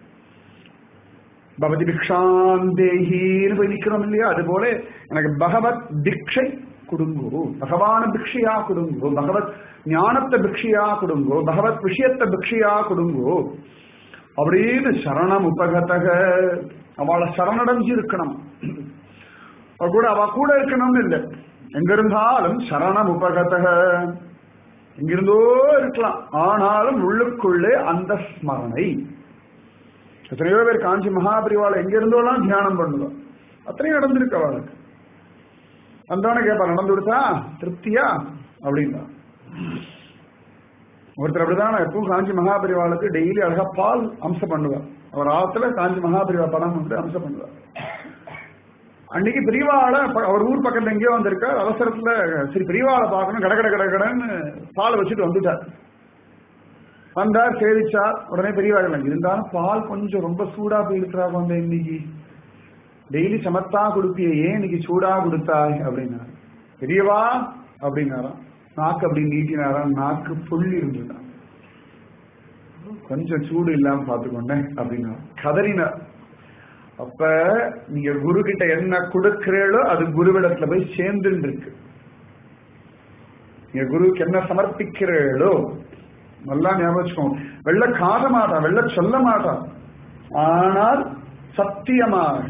பகவதி பிக்ஷாந்தேஹீன்னு போய் நிக்கிறோம் இல்லையா, அது போல எனக்கு பகவத் பிக்ஷை கொடுங்கோ, பகவான பிக்ஷையா கொடுங்கோ, பகவத் ஞானத்தை பிக்ஷையா கொடுங்கோ, பகவத் விஷயத்தை பிக்ஷையா கொடுங்கோ அப்படின்னு சரணம் உபகதக. அவளை சரணடைஞ்சு இருக்கணும். அவ கூட அவ கூட இருக்கணும்னு இல்லை, எங்க இருந்தாலும் சரணம் உபகதக, எங்கிருந்தோ இருக்கலாம், ஆனாலும் உள்ளுக்குள்ளே அந்த ஸ்மரணை. எத்தனையோ பேர் காஞ்சி மகாபரிவாளை எங்க இருந்தோலாம் தியானம் பண்ணுவோம், அத்தனையும் நடந்திருக்கு அவளுக்கு. வந்தவன கேட்பா, நடந்து விடுத்தா திருப்தியா அப்படின்னா. ஒருத்தர் அப்படிதான் எப்பவும் காஞ்சி மகாபரிவாளுக்கு டெய்லி அழகா பால் அம்சம் பண்ணுவார். அவர் ஆத்துல காஞ்சி மகாபரிவா படம் வந்து அம்சம் பண்ணுவார். அன்னைக்கு பெரியவாளை அவர் ஊர் பக்கத்துல எங்கேயோ வந்திருக்கார். அவசரத்துல சரி பெரியவாளை பார்க்கணும், கட கட கட கடன்னு பால் வச்சுட்டு வந்துட்டார். வந்தார், சேவிச்சார். உடனே பெரியவாள் இருந்தாலும் பால் கொஞ்சம் ரொம்ப சூடா போயிருக்கிறாங்க வந்த இன்னைக்கு, டெய்லி சமத்தா கொடுப்பிய, ஏன் இன்னைக்கு சூடா கொடுத்தாய் அப்படின்னாரு. பெரியவா அப்படின்னாராம். நாக்கு அப்படி நீட்டினாராம், நாக்கு புள்ளி இருந்துதான். கொஞ்சம் சூடு இல்லாம பாத்துக்கொண்டேன் அப்படின்னா கதறினார். அப்ப நீங்க குரு கிட்ட என்ன கொடுக்கிறீங்களோ அது குருவிடத்துல போய் சேர்ந்து இருக்கு. நீங்க குருவுக்கு என்ன சமர்ப்பிக்கிறீர்களோ நல்லா ஞாபகம் வச்சுக்கோங்க. வெள்ள காத மாட்டா, வெள்ள சொல்ல மாட்டா, ஆனால் சத்தியமாக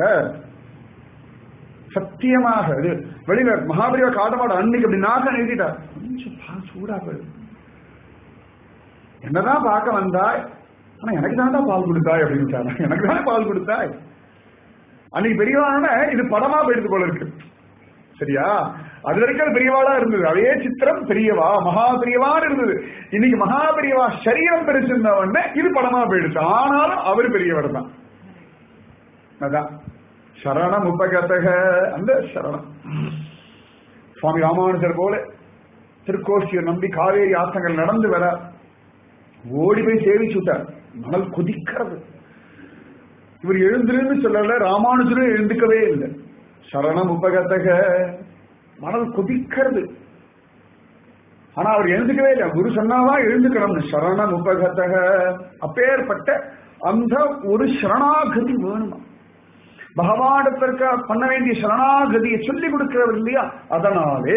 சத்தியமாக இது வெளியில மகாபரிவா காட்ட மாட்டா. அன்னைக்கு அப்படி நாக்க நிறுத்திட்டார். கொஞ்சம் பால் சூடா போயிடு, என்னதான் பார்க்க வந்தாய், ஆனா எனக்கு தானே பால் கொடுத்தாய் அப்படின்னு, எனக்கு தானே பால் கொடுத்தாய். அன்னைக்கு பெரியவான இது படமா போயிடுது போல இருக்கு. சரியா? அது வரைக்கும் அது பெரியவாளா இருந்தது, அதே சித்திரம் பெரியவா மகா பெரியவான்னு இருந்தது. இன்னைக்கு மகா பெரியவா சரீரம் பெருசிருந்தவன இது படமா போயிடுச்சு, ஆனாலும் அவர் பெரியவர் தான். அதான் சரணம் உபகதக, அந்த சரணம். சுவாமி ராமானுஜர் போல திருக்கோஷ்டியை நம்பி காவேரி ஆத்தங்கள் நடந்து வர ஓடி போய் சேவிச்சு விட்டார். மணல் கொதிக்கிறது. இவர் எழுந்திருந்து சொல்லல, ராமானுஜரும் எழுந்துக்கவே இல்லை. சரணம் உபகதக, மணல் கொதிக்கிறது. ஆனா அவர் எழுந்துக்கவே இல்லை. குரு சொன்னாதான் எழுந்துக்கணும். சரணம் உபகதக, அப்பேற்பட்ட அந்த ஒரு சரணாகதி வேணுமா? பகவானிடத்திற்கு பண்ண வேண்டிய சரணாகதியை சொல்லிக் கொடுக்கிறவர் இல்லையா? அதனாலே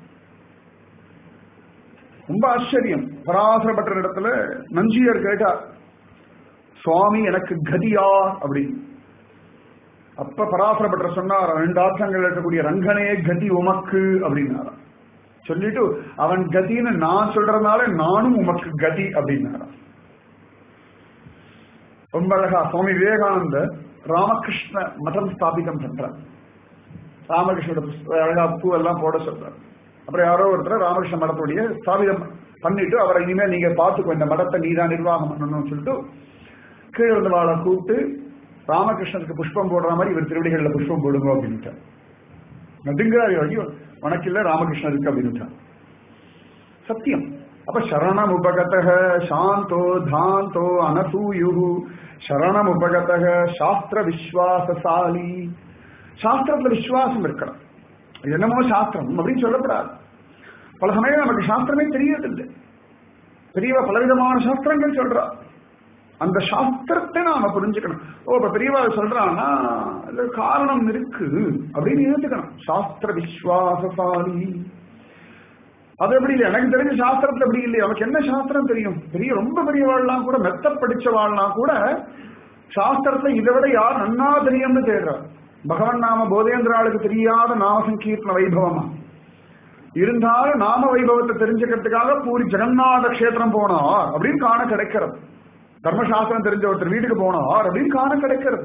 ரொம்ப ஆச்சரியம். பராசரப்பட்ட இடத்துல நஞ்சியர் கேட்டார், சுவாமி எனக்கு கதியா அப்படின்னு. அப்ப பராசரப்பட்ட சொன்னார், ரெண்டு ஆற்றங்கள் இருக்கக்கூடிய ரங்கனே கதி உமக்கு அப்படின்னாராம். சொல்லிட்டு அவன் கதின்னு நான் சொல்றதுனால நானும் உமக்கு கதி அப்படின்னாராம். ரொம்ப அழகா சுவாமி விவேகானந்தர் ராமகிருஷ்ண மதம் ஸ்தாபிதம் பண்றார். ராமகிருஷ்ணோட அழகா பூ எல்லாம் போட சொல்றார். அப்புறம் யாரோ ஒருத்தர் ராமகிருஷ்ண மடத்துடைய ஸ்தாபிதம் பண்ணிட்டு அவரை இனிமேல் நீங்க பார்த்துக்கோ, இந்த மடத்தை நீதான் நிர்வாகம் பண்ணணும்னு சொல்லிட்டு கீழே இருந்த வாழை கூப்பிட்டு ராமகிருஷ்ணனுக்கு புஷ்பம் போடுற மாதிரி இவர் திருவடிகளில் புஷ்பம் போடுங்க அப்படின்ட்டார். நடுங்கிறார், ஐயோ உனக்கு இல்ல ராமகிருஷ்ணருக்கு அப்படின்ட்டார். சத்தியம். அப்ப சரணம் உபகதக சாந்தோ தாந்தோ அனசூயு சரணம் உபகதக சாஸ்திர விஸ்வாசசாலி. சாஸ்திரத்துல விசுவாசம் இருக்கணும். என்னமோ சாஸ்திரம் அப்படின்னு சொல்லப்படாது. பல சமயம் நமக்கு சாஸ்திரமே தெரியறதில்லை. பெரியவா பலவிதமான சாஸ்திரங்கள் சொல்றா. அந்த சாஸ்திரத்தை நாம புரிஞ்சுக்கணும். ஓ இப்ப பெரியவா சொல்றான்னா காரணம் இருக்கு அப்படின்னு ஏத்துக்கணும். சாஸ்திர விஸ்வாசசாலி. அது எப்படி இல்லை, எனக்கு தெரிஞ்ச சாஸ்திரத்துல எப்படி இல்லையா? அவனுக்கு என்ன சாஸ்திரம் தெரியும்? பெரிய ரொம்ப பெரியவாள்லாம் கூட மெத்த படிச்சவாள்லாம் கூட சாஸ்திரத்துல இதை விட யார் நன்னா தெரியும்னு தேடுறார். பகவன் நாம போதேந்திராளுக்கு தெரியாத நாம சங்கீர்த்தன வைபவமா இருந்தாலும் நாம வைபவத்தை தெரிஞ்சுக்கிறதுக்காக பூரி ஜெகநாத கஷேத்திரம் போனார் அப்படின்னு காண கிடைக்கிறது. தர்மசாஸ்திரம் தெரிஞ்ச ஒருத்தர் வீட்டுக்கு போனார் அப்படின்னு காண கிடைக்கிறது.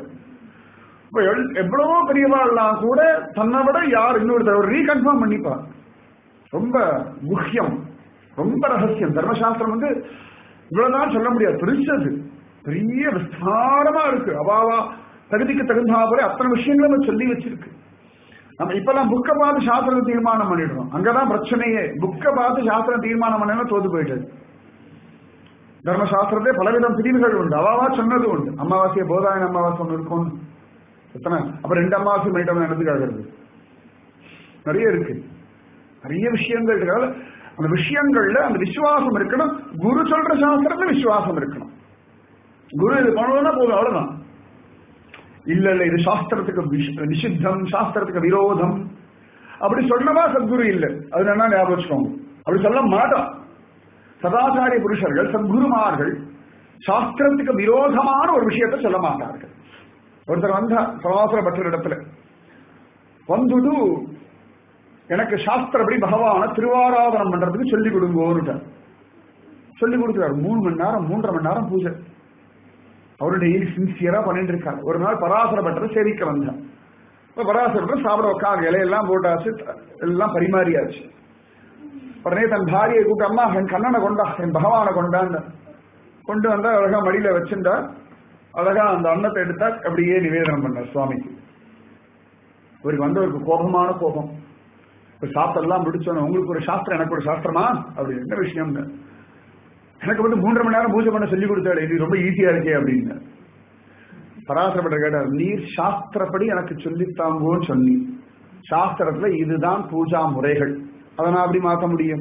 எவ்வளவோ பெரியவாள்லாம் கூட தன்னை விட யார் இன்னொருத்தர் ரீகன்ஃபார்ம் பண்ணிப்பார். ரொம்ப முக்கியம், ரொம்ப ரகசியம். தர்மசாஸ்திரம் வந்து இவ்வளவுதான் சொல்ல முடியாது, பெருசது, பெரிய விஸ்தாரமா இருக்கு. அவாவா தகுதிக்கு தகுந்தா போல அத்தனை விஷயங்களும் சொல்லி வச்சிருக்கு. நம்ம இப்பெல்லாம் புக்கை பார்த்து சாஸ்திரத்தை தீர்மானம் பண்ணிடுறோம். அங்கதான் பிரச்சனையே. புக்கை பார்த்து சாஸ்திரம் தீர்மானம் பண்ணா தோத்து போயிட்டு. தர்மசாஸ்திரத்தை பலவிதம் பிரிவுகள் உண்டு. அவாவா சொன்னது உண்டு. அமாவாசைய போதாயன அமாவாசை ஒன்று இருக்கும். எத்தனை அப்ப ரெண்டு அமாவாசை பண்ணிட்டோம் நடந்துக்காகிறது நிறைய இருக்கு. நிறைய விஷயங்கள் இருக்காது. அந்த விஷயங்கள்ல அந்த விசுவாசம் இருக்கணும். குரு சொல்ற சாஸ்திரத்துல விசுவாசம் இருக்கணும். குரு இது பண்ணணும்னா போதும், அவ்வளவுதான். இல்ல இல்ல இது சாஸ்திரத்துக்கு நிஷித்தம், சாஸ்திரத்துக்கு விரோதம் அப்படி சொன்னவா சத்குரு இல்லை. அது என்ன ஞாபகம் வச்சுக்கோங்க. அப்படி சொல்ல மாட்டான். சதாச்சாரிய புருஷர்கள் சத்குருமார்கள் சாஸ்திரத்துக்கு விரோதமான ஒரு விஷயத்தை சொல்ல மாட்டார்கள். ஒருத்தர் வந்தா சராசர பற்ற இடத்துல வந்துட்டு எனக்கு சாஸ்திரப்படி பகவான திருவாராதனம் பண்றதுக்கு சொல்லிக் கொடுங்கோன்னு சொல்லிக் கொடுக்குறாரு. மூணு மணி நேரம் மூன்றரை மணி நேரம் பூஜை அவரு டெய்லி சின்சியரா பண்ணிட்டு இருக்காரு. ஒரு நாள் பராசர பட்டரை சேவிக்க வந்தார். பராசர பட்டர் சாப்பிட உட்காந்து இலையெல்லாம் போட்டாச்சு, எல்லாம் பரிமாறியாச்சு. உடனே தன் பாரியை கூப்பிட்டு, அம்மா என் கண்ணனை கொண்டா, என் பகவானை கொண்டான்னு கொண்டு வந்தா அழகா மடியில வச்சுட்டா. அழகா அந்த அன்னத்தை எடுத்தா அப்படியே நிவேதனம் பண்ணார் சுவாமிக்கு. இவருக்கு வந்தவருக்கு கோபமான கோபம். இப்ப சாப்பிட்டெல்லாம் முடிச்சோன்னு, உங்களுக்கு ஒரு சாஸ்திரம் எனக்கு ஒரு சாஸ்திரமா அப்படி என்ன விஷயம்னு. எனக்கு வந்து மூன்றரை மணி நேரம் பூஜை பண்ண சொல்லி கொடுத்தாரு, இது ரொம்ப ஈஸியா இருக்கே அப்படின்னு. பராசரப்பட்ட கேட்டார், நீர் சாஸ்திரப்படி எனக்கு சொல்லித்தாங்கோன்னு சொல்லி, சாஸ்திரத்துல இதுதான் பூஜா முறைகள், அதை நான் அப்படி மாற்ற முடியும்?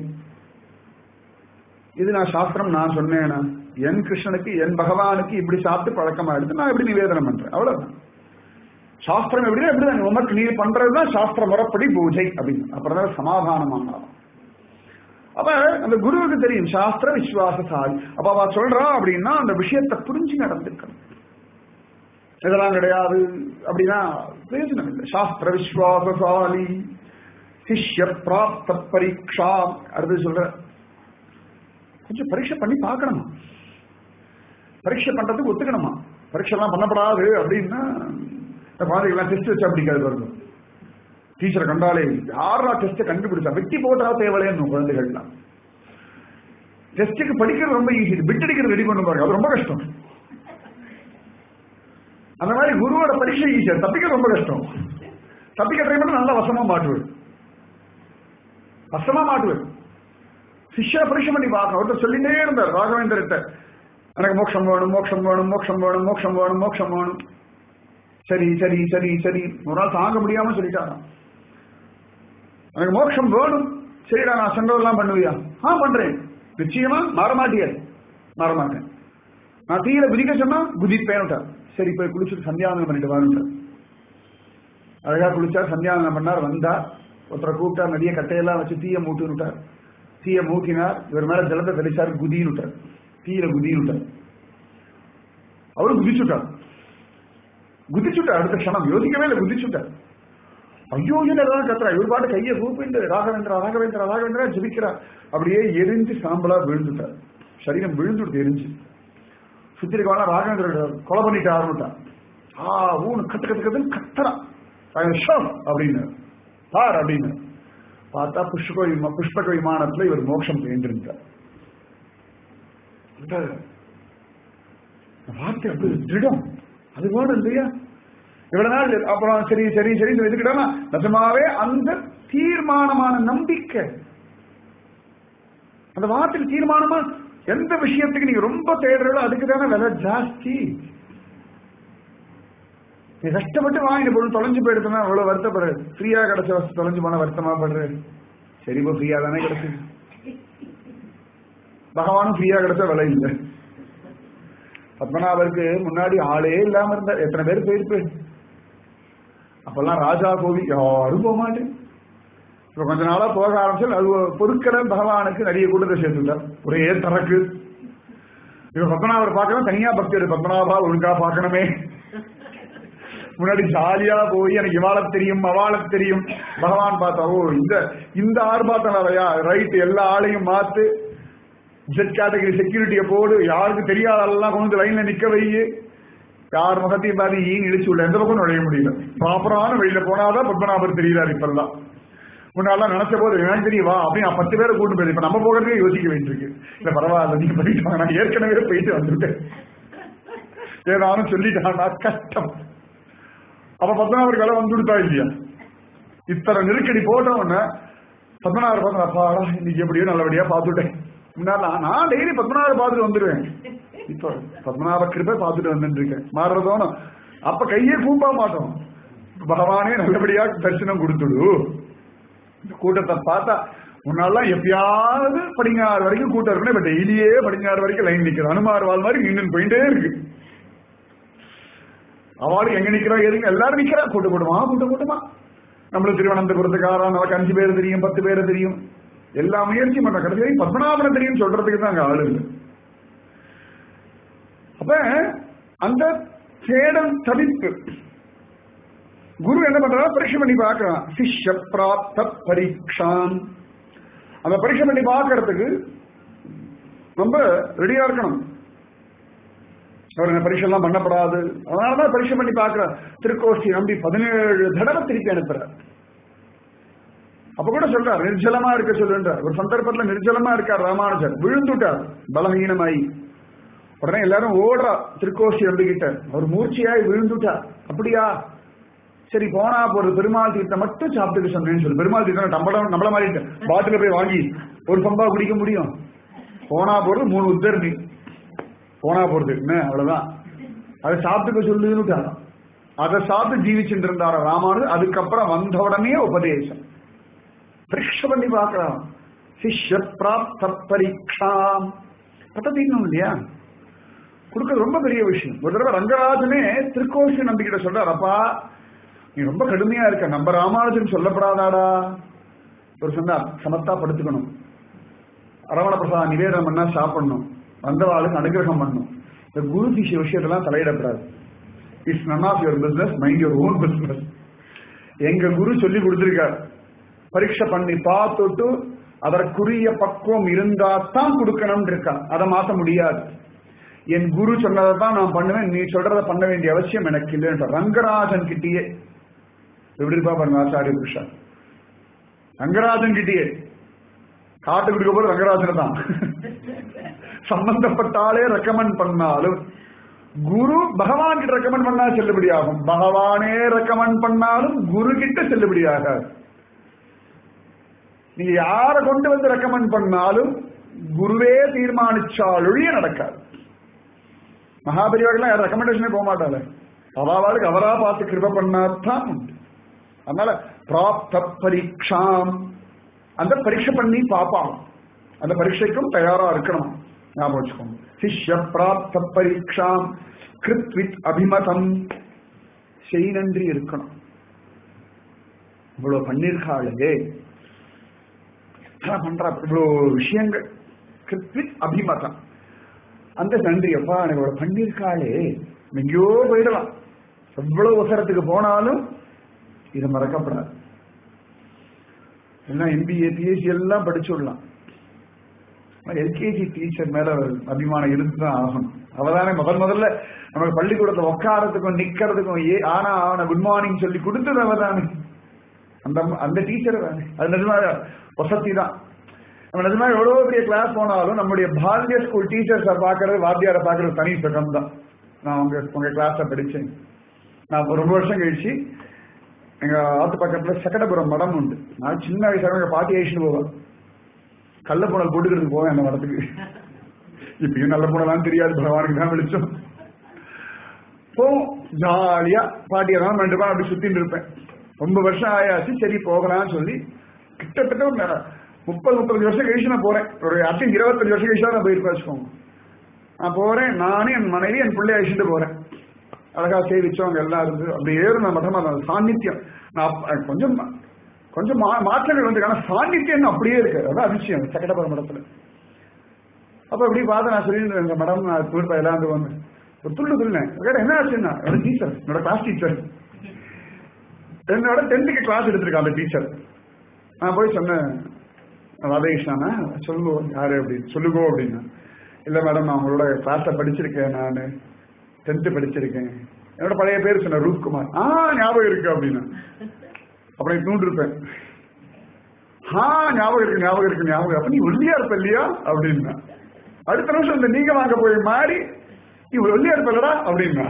இது நான் சாஸ்திரம் நான் சொன்னேன்னா, என் கிருஷ்ணனுக்கு என் பகவானுக்கு இப்படி சாப்பிட்டு பழக்கமா எடுத்து நான் எப்படி நிவேதனம் பண்றேன், அவ்வளவுதான். சாஸ்திரம் எப்படின்னா எப்படிதான் உமக்கு நீர் பண்றதுதான் சாஸ்திர முறைப்படி பூஜை அப்படின்னு. அப்புறம் தான் சமாதானமானாலும். அப்ப அந்த குருவுக்கு தெரியும் சாஸ்திர விசுவாசசாலி. அப்ப அவ சொல்றா அப்படின்னா அந்த விஷயத்தை புரிஞ்சு நடந்திருக்கணும். இதெல்லாம் கிடையாது அப்படின்னா பிரயோஜனம் இல்லை. சாஸ்திர விசுவாசசாலி சிஷ்ய பிராப்த பரீட்சா. அடுத்து சொல்ற கொஞ்சம் பரீட்சை பண்ணி பார்க்கணுமா, பரீட்சை பண்றதுக்கு ஒத்துக்கணுமா. பரீட்சை எல்லாம் பண்ணப்படாது அப்படின்னா இந்த குழந்தைகள்லாம் டெஸ்ட் வச்சா பிடிக்காது வருது. டீச்சரை கண்டாலே யாரா டெஸ்ட்டை கண்டுபிடிச்சா வெட்டி போட்டா தேவையில்லைன்னு குழந்தைகள்லாம். டெஸ்ட்டுக்கு படிக்கிறது ரொம்ப ஈஸி, பிட் அடிக்கிறது ரெடி பண்ண பாருங்க, அது ரொம்ப கஷ்டம். அந்த மாதிரி குருவோட பரீட்சை ஈஸியா, தப்பிக்கிறது ரொம்ப கஷ்டம். தப்பிக்க ட்ரை பண்ண நல்லா வசமா மாட்டுவது, வசமா மாட்டுவது. சிஷ்யரை பரீட்சை பண்ணி பார்க்கணும். ஒருத்தர் சொல்லிட்டே இருந்தார் ராகவேந்திரத்தை, எனக்கு மோட்சம் வேணும் மோட்சம் வேணும் மோட்சம் வேணும் மோட்சம் வேணும் மோட்சம் வேணும். சரி சரி சரி சரி ஒரு நாள் தாங்க முடியாம சொல்லிட்டாராம், எனக்கு மோட்சம் வேணும். சரிடா நான் சொன்னதெல்லாம் பண்ணுவியா? ஆ பண்றேன். நிச்சயமா மாறமாட்டியா? மாறமாட்டேன். நான் தீயில குதிக்க சொன்னா குதிப்பேன்னுட்டார். சரி போய் குளிச்சுட்டு சந்தியாவந்தனம் பண்ணிட்டு வாருட்டார். அழகா குளிச்சார், சந்தியாவந்தனம் பண்ணார். வந்தார், ஒருத்தரை கூப்பிட்டார், நிறைய கட்டையெல்லாம் வச்சு தீய மூட்டுன்னுட்டார். தீய மூட்டினார், இவர் மேல ஜலத்தை தெளிச்சார், குதினுட்டார், தீயில குதினுட்டார். அவரு குதிச்சுட்டார். குதிச்சுட்டார் அடுத்த க்ஷணம், யோசிக்கவே இல்லை, குதிச்சுட்டார். ஐயோ ஏதாவது கத்துறா. இவர் பாட்டு கையை கூப்பிட்டு ராகவேந்திரா ராகவேந்திரா ராகவேந்திரா ஜபிக்கிறார். அப்படியே எரிஞ்சு சாம்பலா விழுந்துட்டார். சரீரம் விழுந்துட்டு எரிஞ்சு சுத்திரிக்கான ராகவேந்திர கொலை பண்ணிட்டு ஆரம்பிட்டான். ஆ ஊனு கத்து கத்து கத்துன்னு கத்துறா அப்படின்னு பார் அப்படின்னு பார்த்தா புஷ்ப புஷ்பக விமானத்துல இவர் மோட்சம் பெயர்ந்திருந்தார். வார்த்தை அப்படி திருடம், அது வேணும் இல்லையா? இவ்வளவு நாள் அப்புறம் சரி சரி சரி எதுக்கிட்டா நிஜமாவே அந்த தீர்மானமான நம்பிக்கை, அந்த வார்த்தையில் தீர்மானமா எந்த விஷயத்துக்கு நீங்க ரொம்ப தேடுறோ அதுக்கு தானே விலை ஜாஸ்தி. நீ கஷ்டப்பட்டு வாங்கின பொருள் தொலைஞ்சு போயிடுதுன்னா அவ்வளவு வருத்தப்படுறது. ஃப்ரீயா கிடைச்ச வசதி தொலைஞ்சு போனா வருத்தமா படுறது. சரி இப்போ ஃப்ரீயா தானே கிடைச்சது. பகவானும் ஃப்ரீயா கிடைச்ச விலை இல்லை. பத்மநாபருக்கு முன்னாடி ஆளே இல்லாம இருந்தார். எத்தனை பேர் போயிருப்பு. அப்பெல்லாம் ராஜா கோவில் யாரும் போக மாட்டேன். இப்ப கொஞ்ச நாளா போக ஆரம்பிச்சு அது பொருட்களை பகவானுக்கு நிறைய கூட்டத்தை சேர்த்துட்டார். ஒரே தரக்கு. இப்ப பத்மநாபர் பார்க்கணும் தனியா பக்தி இருக்கு. பத்மநாபா ஒழுங்கா பார்க்கணுமே. முன்னாடி ஜாலியா போய் எனக்கு இவாள தெரியும் அவாள தெரியும். பகவான் பார்த்தா ஓ இந்த இந்த ஆர்ப்பாட்டம் இல்லையா, ரைட், எல்லா ஆளையும் மாத்து, ஜெட் கேட்டகரி செக்யூரிட்டியை போடு, யாருக்கு தெரியாதெல்லாம் கொண்டு லைன்ல நிக்க வை, யார் முகத்தையும் பாதி ஈன் இழிச்சு உள்ள எந்த பக்கம் நுழைய முடியல. ப்ராப்பரான வெளியில போனாதான் பத்மநாபர் தெரியுறாரு. இப்பெல்லாம் முன்னாலாம் நினைச்ச போது எனக்கு தெரியவா அப்படின்னு பத்து பேரை கூட்டு போயிரு. இப்ப நம்ம போகிறதே யோசிக்க வேண்டியிருக்கு. இல்ல பரவாயில்ல நீங்க போயிட்டு வாங்க, நான் ஏற்கனவே போயிட்டு வந்துட்டேன், ஏதானும் சொல்லிட்டானா கஷ்டம். அப்ப பத்மநாபர் கலை வந்து கொடுத்தா இல்லையா? இத்தனை நெருக்கடி போட்டவன பத்மநாபர் பார்த்து அப்பாடா இன்னைக்கு எப்படியோ நல்லபடியா பார்த்துட்டேன். முன்னாடி நான் டெய்லி பத்மநாபர் பார்த்துட்டு வந்துடுவேன். இப்ப பத்மநாப கிருபை பார்த்துட்டு வந்துட்டு இருக்கேன். மாறுறதோனும் அப்ப கையே கூப்பா மாட்டோம். பகவானே நல்லபடியா தரிசனம் கொடுத்துடு. இந்த கூட்டத்தை பார்த்தா முன்னாலாம் எப்பயாவது படிங்காறு வரைக்கும் கூட்டம் இருக்கணும். இப்ப டெய்லியே படிங்காறு வரைக்கும் லைன் நிக்கிறது. அனுமார் வாழ் மாதிரி நின்று போயிட்டே இருக்கு. அவளுக்கு எங்க நிக்கிறா எதுங்க எல்லாரும் நிக்கிறா. கூட்ட கூட்டமா கூட்ட கூட்டமா. நம்மளுக்கு திருவனந்தபுரத்துக்காரா நமக்கு அஞ்சு பேர் தெரியும், பத்து பேர் தெரியும், எல்லா முயற்சியும் பண்ண கடைசி பத்மநாபன தெரியும் சொல்றதுக்கு தான் அங்க ஆளு இல்லை. அப்ப அந்த தேடல் தவிப்பு குரு என்ன பண்றா, பரீட்சை பண்ணி பார்க்கறான். சிஷ்ய பிராப்த பரீட்சாம். அந்த பரீட்சை பண்ணி பார்க்கறதுக்கு ரொம்ப ரெடியா இருக்கணும். அவர் பரீட்சை எல்லாம் பண்ணப்படாது. அதனாலதான் பரீட்சை பண்ணி பார்க்கிற திருக்கோஷ்டி நம்பி பதினேழு தடவை திருப்பி அனுப்புறார். அப்ப கூட சொல்றார், நிர்ஜலமா இருக்க சொல்லுன்றார். ஒரு சந்தர்ப்பத்துல நிர்ஜலமா இருக்கார் ராமானுஜர், விழுந்துட்டார் பலகீனமாயி. உடனே எல்லாரும் ஓடுறா திருக்கோஷ்டி நம்பிக்கிட்ட. அவர் மூர்ச்சியாய் விழுந்துட்டார். அப்படியா, சரி போனா போற பெருமாள் தீர்த்தம் மட்டும் சாப்பிட்டுக்க சொன்னேன்னு சொல்லு. பெருமாள் தீர்த்தம் நம்மள நம்மள மாதிரி பாட்டில போய் வாங்கி ஒரு பம்பா குடிக்க முடியும்? போனா போறது மூணு உத்தரணி, போனா போறது என்ன அவ்வளவுதான். அதை சாப்பிட்டுக்க சொல்லுன்னு அதை சாப்பிட்டு ஜீவிச்சுட்டு இருந்தார ராமானு. அதுக்கப்புறம் வந்த உடனே உபதேசம் பரீட்சை பண்ணி பார்க்கலாம். சிஷ்ய பிராப்த பரீட்சாம் பத்தீங்கணும் இல்லையா, கொடுக்கறது ரொம்ப பெரிய விஷயம். ஒரு தடவை ரங்கராஜனே திருக்கோஷி நம்பிக்கிட்ட சொல்றார், அப்பா நீ ரொம்ப கடுமையா இருக்க, நம்ம ராமானுஜன் சொல்லப்படாதாடா. ஒரு சொன்னார், சமத்தா படுத்துக்கணும், அரவண பிரசாத நிவேதனம் பண்ணா சாப்பிடணும், வந்தவாளுக்கு அனுகிரகம் பண்ணணும். இந்த குரு சிஷ்ய விஷயத்தெல்லாம் தலையிடப்படாது. It's none of your business, mind your own business. எங்க குரு சொல்லி கொடுத்திருக்கார், பரீட்சை பண்ணி பார்த்துட்டு அதற்குரிய பக்குவம் இருந்தா தான் கொடுக்கணும் இருக்கா. அதை மாற்ற முடியாது. என் குரு சொன்னதை தான் நான் பண்ணுவேன், நீ சொல்றதை பண்ண வேண்டிய அவசியம் எனக்கு இல்லைன்ற ரங்கராஜன் கிட்டேயே. எப்படி இருப்பா பாருங்க ஆச்சாரிய புருஷா, ரங்கராஜன் கிட்டேயே காட்டு கொடுக்க போது ரங்கராஜனை தான் சம்பந்தப்பட்டாலே ரெக்கமெண்ட் பண்ணாலும், குரு பகவான் கிட்ட ரெக்கமெண்ட் பண்ணா செல்லுபடியாகும், பகவானே ரெக்கமெண்ட் பண்ணாலும் குரு கிட்ட செல்லுபடியாக. நீங்க யாரை கொண்டு வந்து ரெக்கமெண்ட் பண்ணாலும் குருவே தீர்மானிச்சாலொழிய நடக்காது. மகாபரிவார்கள்லாம் யார் ரெக்கமெண்டேஷனே போக மாட்டாங்க, அவாவாளுக்கு அவரா பார்த்து கிருப பண்ணாதான் உண்டு. அதனால பிராப்த பரீட்சாம், அந்த பரீட்சை பண்ணி பார்ப்பான், அந்த பரீட்சைக்கும் தயாரா இருக்கணும். ஞாபகம் வச்சுக்கோங்க. சிஷ்ய பிராப்த பரீட்சாம் கிருத்வித் அபிமதம், செய் நன்றி இருக்கணும். இவ்வளவு பண்ணிருக்காளே, பண்றா இவ்வளவு விஷயங்கள், கிருத்வித் அபிமதம், அந்த நன்றி. அப்பா எனக்கு இவ்வளவு பண்ணிருக்காளே, எங்கேயோ போயிடலாம், எவ்வளவு அவசரத்துக்கு போனாலும் இதை மறக்கப்படாது. எல்லாம் எம்பிஏ பிஹெச்டி எல்லாம் படிச்சுடலாம், எல்கேஜி டீச்சர் மேல அபிமானம் இருந்துதான் ஆகணும். அவதானே முதல் முதல்ல நமக்கு பள்ளிக்கூடத்துல உட்காரத்துக்கும் நிக்கிறதுக்கும் ஏ ஆனா ஆன குட் மார்னிங் சொல்லி கொடுத்தது அவதானே, அந்த அந்த டீச்சர் தானே. அது நிஜமா வசதி தான். நம்ம நிஜமா எவ்வளவு பெரிய கிளாஸ் போனாலும் நம்முடைய பாரதிய ஸ்கூல் டீச்சர்ஸை பாக்குறது, வாத்தியாரை பாக்குறது தனி சுகம் தான். நான் உங்க உங்க கிளாஸ்ல படிச்சேன். நான் ரொம்ப வருஷம் கழிச்சு எங்க ஆத்து பக்கத்துல சக்கடபுரம் மடம் உண்டு. நான் சின்ன வயசாக எங்க பாட்டி ஆயிடுச்சுன்னு போவேன், கள்ள பூனல் போட்டுக்கிறதுக்கு போவேன் அந்த மடத்துக்கு. இப்பயும் நல்ல பூனலாம் தெரியாது, பகவானுக்கு தான் வெளிச்சம். போ ஜாலியா பாட்டியை தான் ரெண்டு பேரும் அப்படி சுத்தின்னு இருப்பேன். ரொம்ப வருஷம் ஆயாச்சு, சரி போகலான்னு சொல்லி கிட்டத்தட்ட ஒரு முப்பது முப்பத்தஞ்சு வருஷம் கழிச்சு நான் போறேன். ஒரு அட்லீஸ்ட் இருபத்தஞ்சு வருஷம் கழிச்சு தான் நான் போயிருப்பேன் வச்சுக்கோங்க. நான் போறேன், நானும் என் மனைவி என் பிள்ளைய அழிச்சுட்டு போறேன். அழகா சேவிச்சவங்க எல்லாம் இருந்து அப்படி ஏறும் மட்டமா சாநித்தியம். நான் கொஞ்சம் கொஞ்சம் மாற்றங்கள் வந்து, ஆனா சாநித்தியம் அப்படியே இருக்கு. அதான் அதிசயம் சக்கடபுரம் மடத்துல. அப்ப அப்படி பார்த்து நான் சொல்லிட்டு இந்த மடம் நான் தூர்ப்பா எல்லாம் வந்து ஒரு துள்ளு துள்ளேன். என்ன ஆச்சுன்னா, என்னோட டீச்சர், என்னோட கிளாஸ் டீச்சர், என்னோட டென்த்துக்கு கிளாஸ் எடுத்திருக்கேன் அந்த டீச்சர். நான் போய் சொன்னேன், ராதகிருஷ்ணா சொல்லுவோ யாரு அப்படின்னு சொல்லுகோ அப்படின்னா, இல்ல மேடம் நான் உங்களோட கிளாஸ்ல படிச்சிருக்கேன், நான் டென்த்து படிச்சிருக்கேன். என்னோட பழைய பேர் சொன்ன ரூப்குமார். ஆ ஞாபகம் இருக்கு அப்படின்னா, அப்புறம் தூண்டு இருப்பேன். ஆ ஞாபகம் இருக்கு ஞாபகம் இருக்கு ஞாபகம் அப்ப நீ ஒல்லியா இருப்ப இல்லையா அப்படின்னா, அடுத்த நிமிஷம் இந்த நீங்க வாங்க போய் மாறி நீ ஒல்லியா இருப்பல்லடா அப்படின்னா.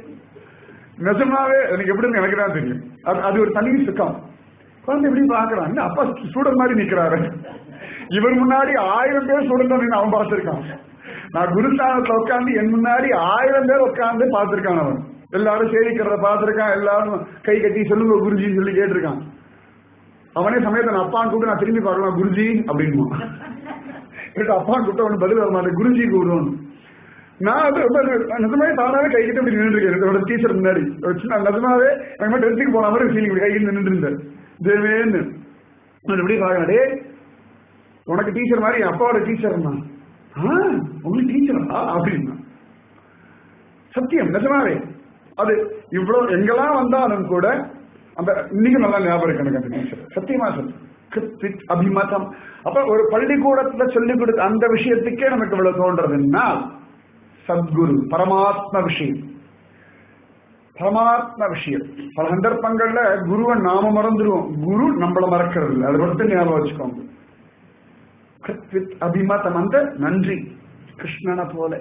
நிஜமாவே எனக்கு எப்படின்னு எனக்கு தான் தெரியும். அது அது ஒரு தனி சுக்கம். குழந்தை எப்படி பாக்குறான், அப்பா ஸ்டூடெண்ட் மாதிரி நிக்கிறாரு. இவர் முன்னாடி ஆயிரம் பேர் ஸ்டூடெண்ட் தான் அவன் பார்த்திருக்கான். நான் குருஸ்தானத்துல உட்காந்து என் முன்னாடி ஆயிரம் பேர் உட்காந்து பார்த்திருக்கான். அவன் எல்லாரும் சேவிக்கிறத பார்த்திருக்கான், எல்லாரும் கை கட்டி சொல்லுங்க குருஜி சொல்லி கேட்டிருக்கான். அவனே சமயத்தை நான் அப்பான்னு கூப்பிட்டு நான் திரும்பி பார்க்கலாம் குருஜி அப்படின்னு. அப்பான்னு கூப்பிட்டு அவனுக்கு பதில் வர மாட்டேன், குருஜி கூப்பிடுவோம். நான் அது ரொம்ப நிஜமாவே தானாவே கை கிட்ட இப்படி நின்று இருக்கேன் என்னோட டீச்சர் முன்னாடி. நிஜமாவே எனக்கு டென்த்துக்கு போன மாதிரி ஃபீலிங், கை கிட்ட நின்று இருந்தேன். தேவேன்னு எப்படி பாக்கடே, உனக்கு டீச்சர் மாதிரி என் அப்பாவோட டீச்சர் தான். உங்களுக்கு டீச்சரா அப்படின்னா சத்தியம் நிஜமாவே. அது இவ்வளவு எங்கெல்லாம் வந்தாலும் கூட அந்த இன்னைக்கு நல்லா ஞாபகம் இருக்கு எனக்கு அந்த டீச்சர் சத்தியமா சொல்லு கிருத்வித் அபிமதம். அப்ப ஒரு பள்ளிக்கூடத்துல சொல்லிக் கொடுத்த அந்த விஷயத்துக்கே நமக்கு இவ்வளவு தோன்றதுன்னா சத்குரு பரமாத்ம விஷயம் பரமாத்ம விஷயம். பல சந்தர்ப்பங்கள்ல குருவை நாம மறந்துடுவோம், குரு நம்மள மறக்கிறது இல்லை. அதை மட்டும் ஞாபகம் வச்சுக்கோங்க. கிருத்வித் அபிமதம் அந்த நன்றி கிருஷ்ணனை போல.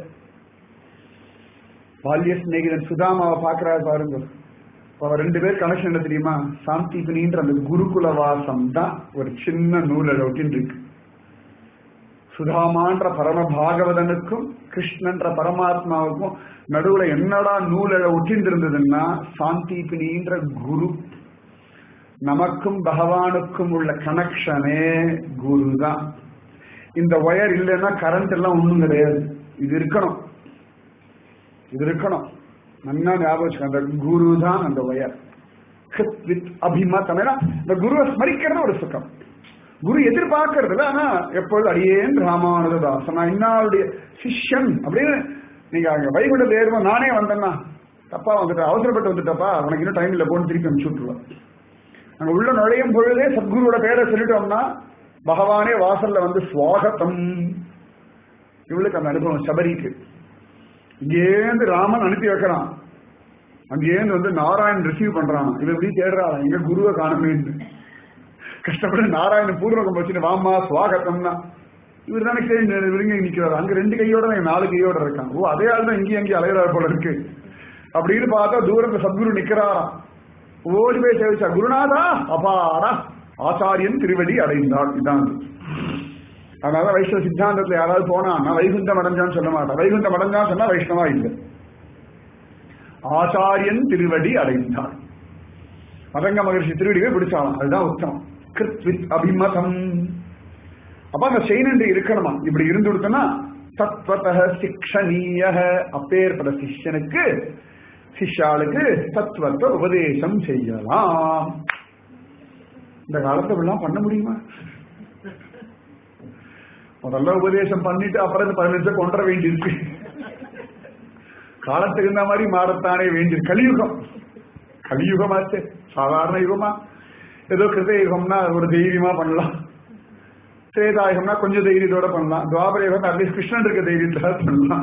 பால்ய சிநேகிதன் சுதாமாவை பாக்குறாரு பாருங்க. அவர் ரெண்டு பேர் கனெக்ஷன் என்ன தெரியுமா? சாந்திபனின்ற அந்த குருகுல வாசம் தான் ஒரு சின்ன நூல் ஒட்டின்னு இருக்கு. சுதாமான்ற பரம பாகவதனுக்கும் கிருஷ்ணன்ற பரமாத்மாவுக்கும் நடுவுல என்னடா நூல் ஒட்டின்னு இருந்ததுன்னா சாந்திபினின்ற குரு. நமக்கும் பகவானுக்கும் உள்ள கனெக்ஷனே குரு தான். இந்த ஒயர் இல்லைன்னா கரண்ட் எல்லாம் ஒண்ணும் கிடையாது. இது இருக்கணும், இது இருக்கணும். நல்லா ஞாபகம். அந்த குரு தான் அந்த ஒயர். கிருத்வித் அபிமதம். இந்த குருவை ஸ்மரிக்கிறது ஒரு சுகம். குரு எதிர்பார்க்கறது ஆனா எப்பொழுது அடியேன் ராமானுஜதாசன் நான் இன்னாருடைய சிஷ்யன் அப்படின்னு நீங்க அங்க வைகுண்ட ஏறுவோம். நானே வந்தேன்னா தப்பா வந்துட்டு அவசரப்பட்டு வந்துட்டப்பா உனக்கு இன்னும் டைம் இல்லை போன்னு திருப்பி அனுப்பிச்சு விட்டுருவேன். அங்க உள்ள நுழையும் பொழுதே சத்குருவோட பேரை சொல்லிட்டோம்னா பகவானே வாசல்ல வந்து சுவாகத்தம். இவளுக்கு அந்த அனுபவம் சபரிக்கு. இங்கேருந்து ராமன் அனுப்பி வைக்கிறான், அங்கேருந்து வந்து நாராயண் ரிசீவ் பண்றான். இவன் எப்படி தேடுறான் எங்க குருவை காணுமே. கஷ்டப்பட்டு நாராயணன் பூர்வகம் வச்சுட்டு வாமா சுவாகத்தம்னா இவர் தானே விருங்க நிக்கிறாரு. அங்க ரெண்டு கையோட நாலு கையோட இருக்கான். ஓ அதே ஆள் தான் இங்கேயும் அங்கேயும் அலையிறாரு போல இருக்கு அப்படின்னு பார்த்தா தூரத்துல சத்குரு நிக்கிறாராம். ஓடி போய் சேவிச்சா குருநாதா அபாரா ஆச்சாரியன் திருவடி அடைந்தாள். இதான் அதனால வைஷ்ணவ சித்தாந்தத்துல யாராவது போனா வைகுண்டம் அடைஞ்சான்னு சொல்ல மாட்டான். வைகுண்டம் அடைஞ்சான்னு சொன்னா வைஷ்ணவா இல்லை. ஆச்சாரியன் திருவடி அடைந்தாள். மதங்க மகர்ஷி திருவடிவே பிடிச்சாலும் அதுதான் உத்தமம். கிருத்வித் அபிமதம். அப்ப அந்த செயனன்று இருக்கணுமா? இப்படி இருந்து கொடுத்தனா தத்வத சிக்ஷணீய. அப்பேற்பட்ட சிஷ்யனுக்கு சிஷ்யாளுக்கு தத்துவத்தை உபதேசம் செய்யலாம். இந்த காலத்துல எல்லாம் பண்ண முடியுமா? முதல்ல உபதேசம் பண்ணிட்டு அப்புறம் பதினஞ்சு நிமிஷம் கொண்டு வேண்டியிருக்கு. காலத்துக்கு இந்த மாதிரி மாறத்தானே வேண்டியிருக்கு. கலியுகம் கலியுகமாச்சு. சாதாரண யுகமா ஏதோ கிருத யுகம்னா ஒரு தைரியமா பண்ணலாம். திரேதாயுகம்னா கொஞ்சம் தைரியத்தோட பண்ணலாம். துவாபர யுகம் அட்லீஸ்ட் கிருஷ்ணன் இருக்க தைரியத்தோட பண்ணலாம்.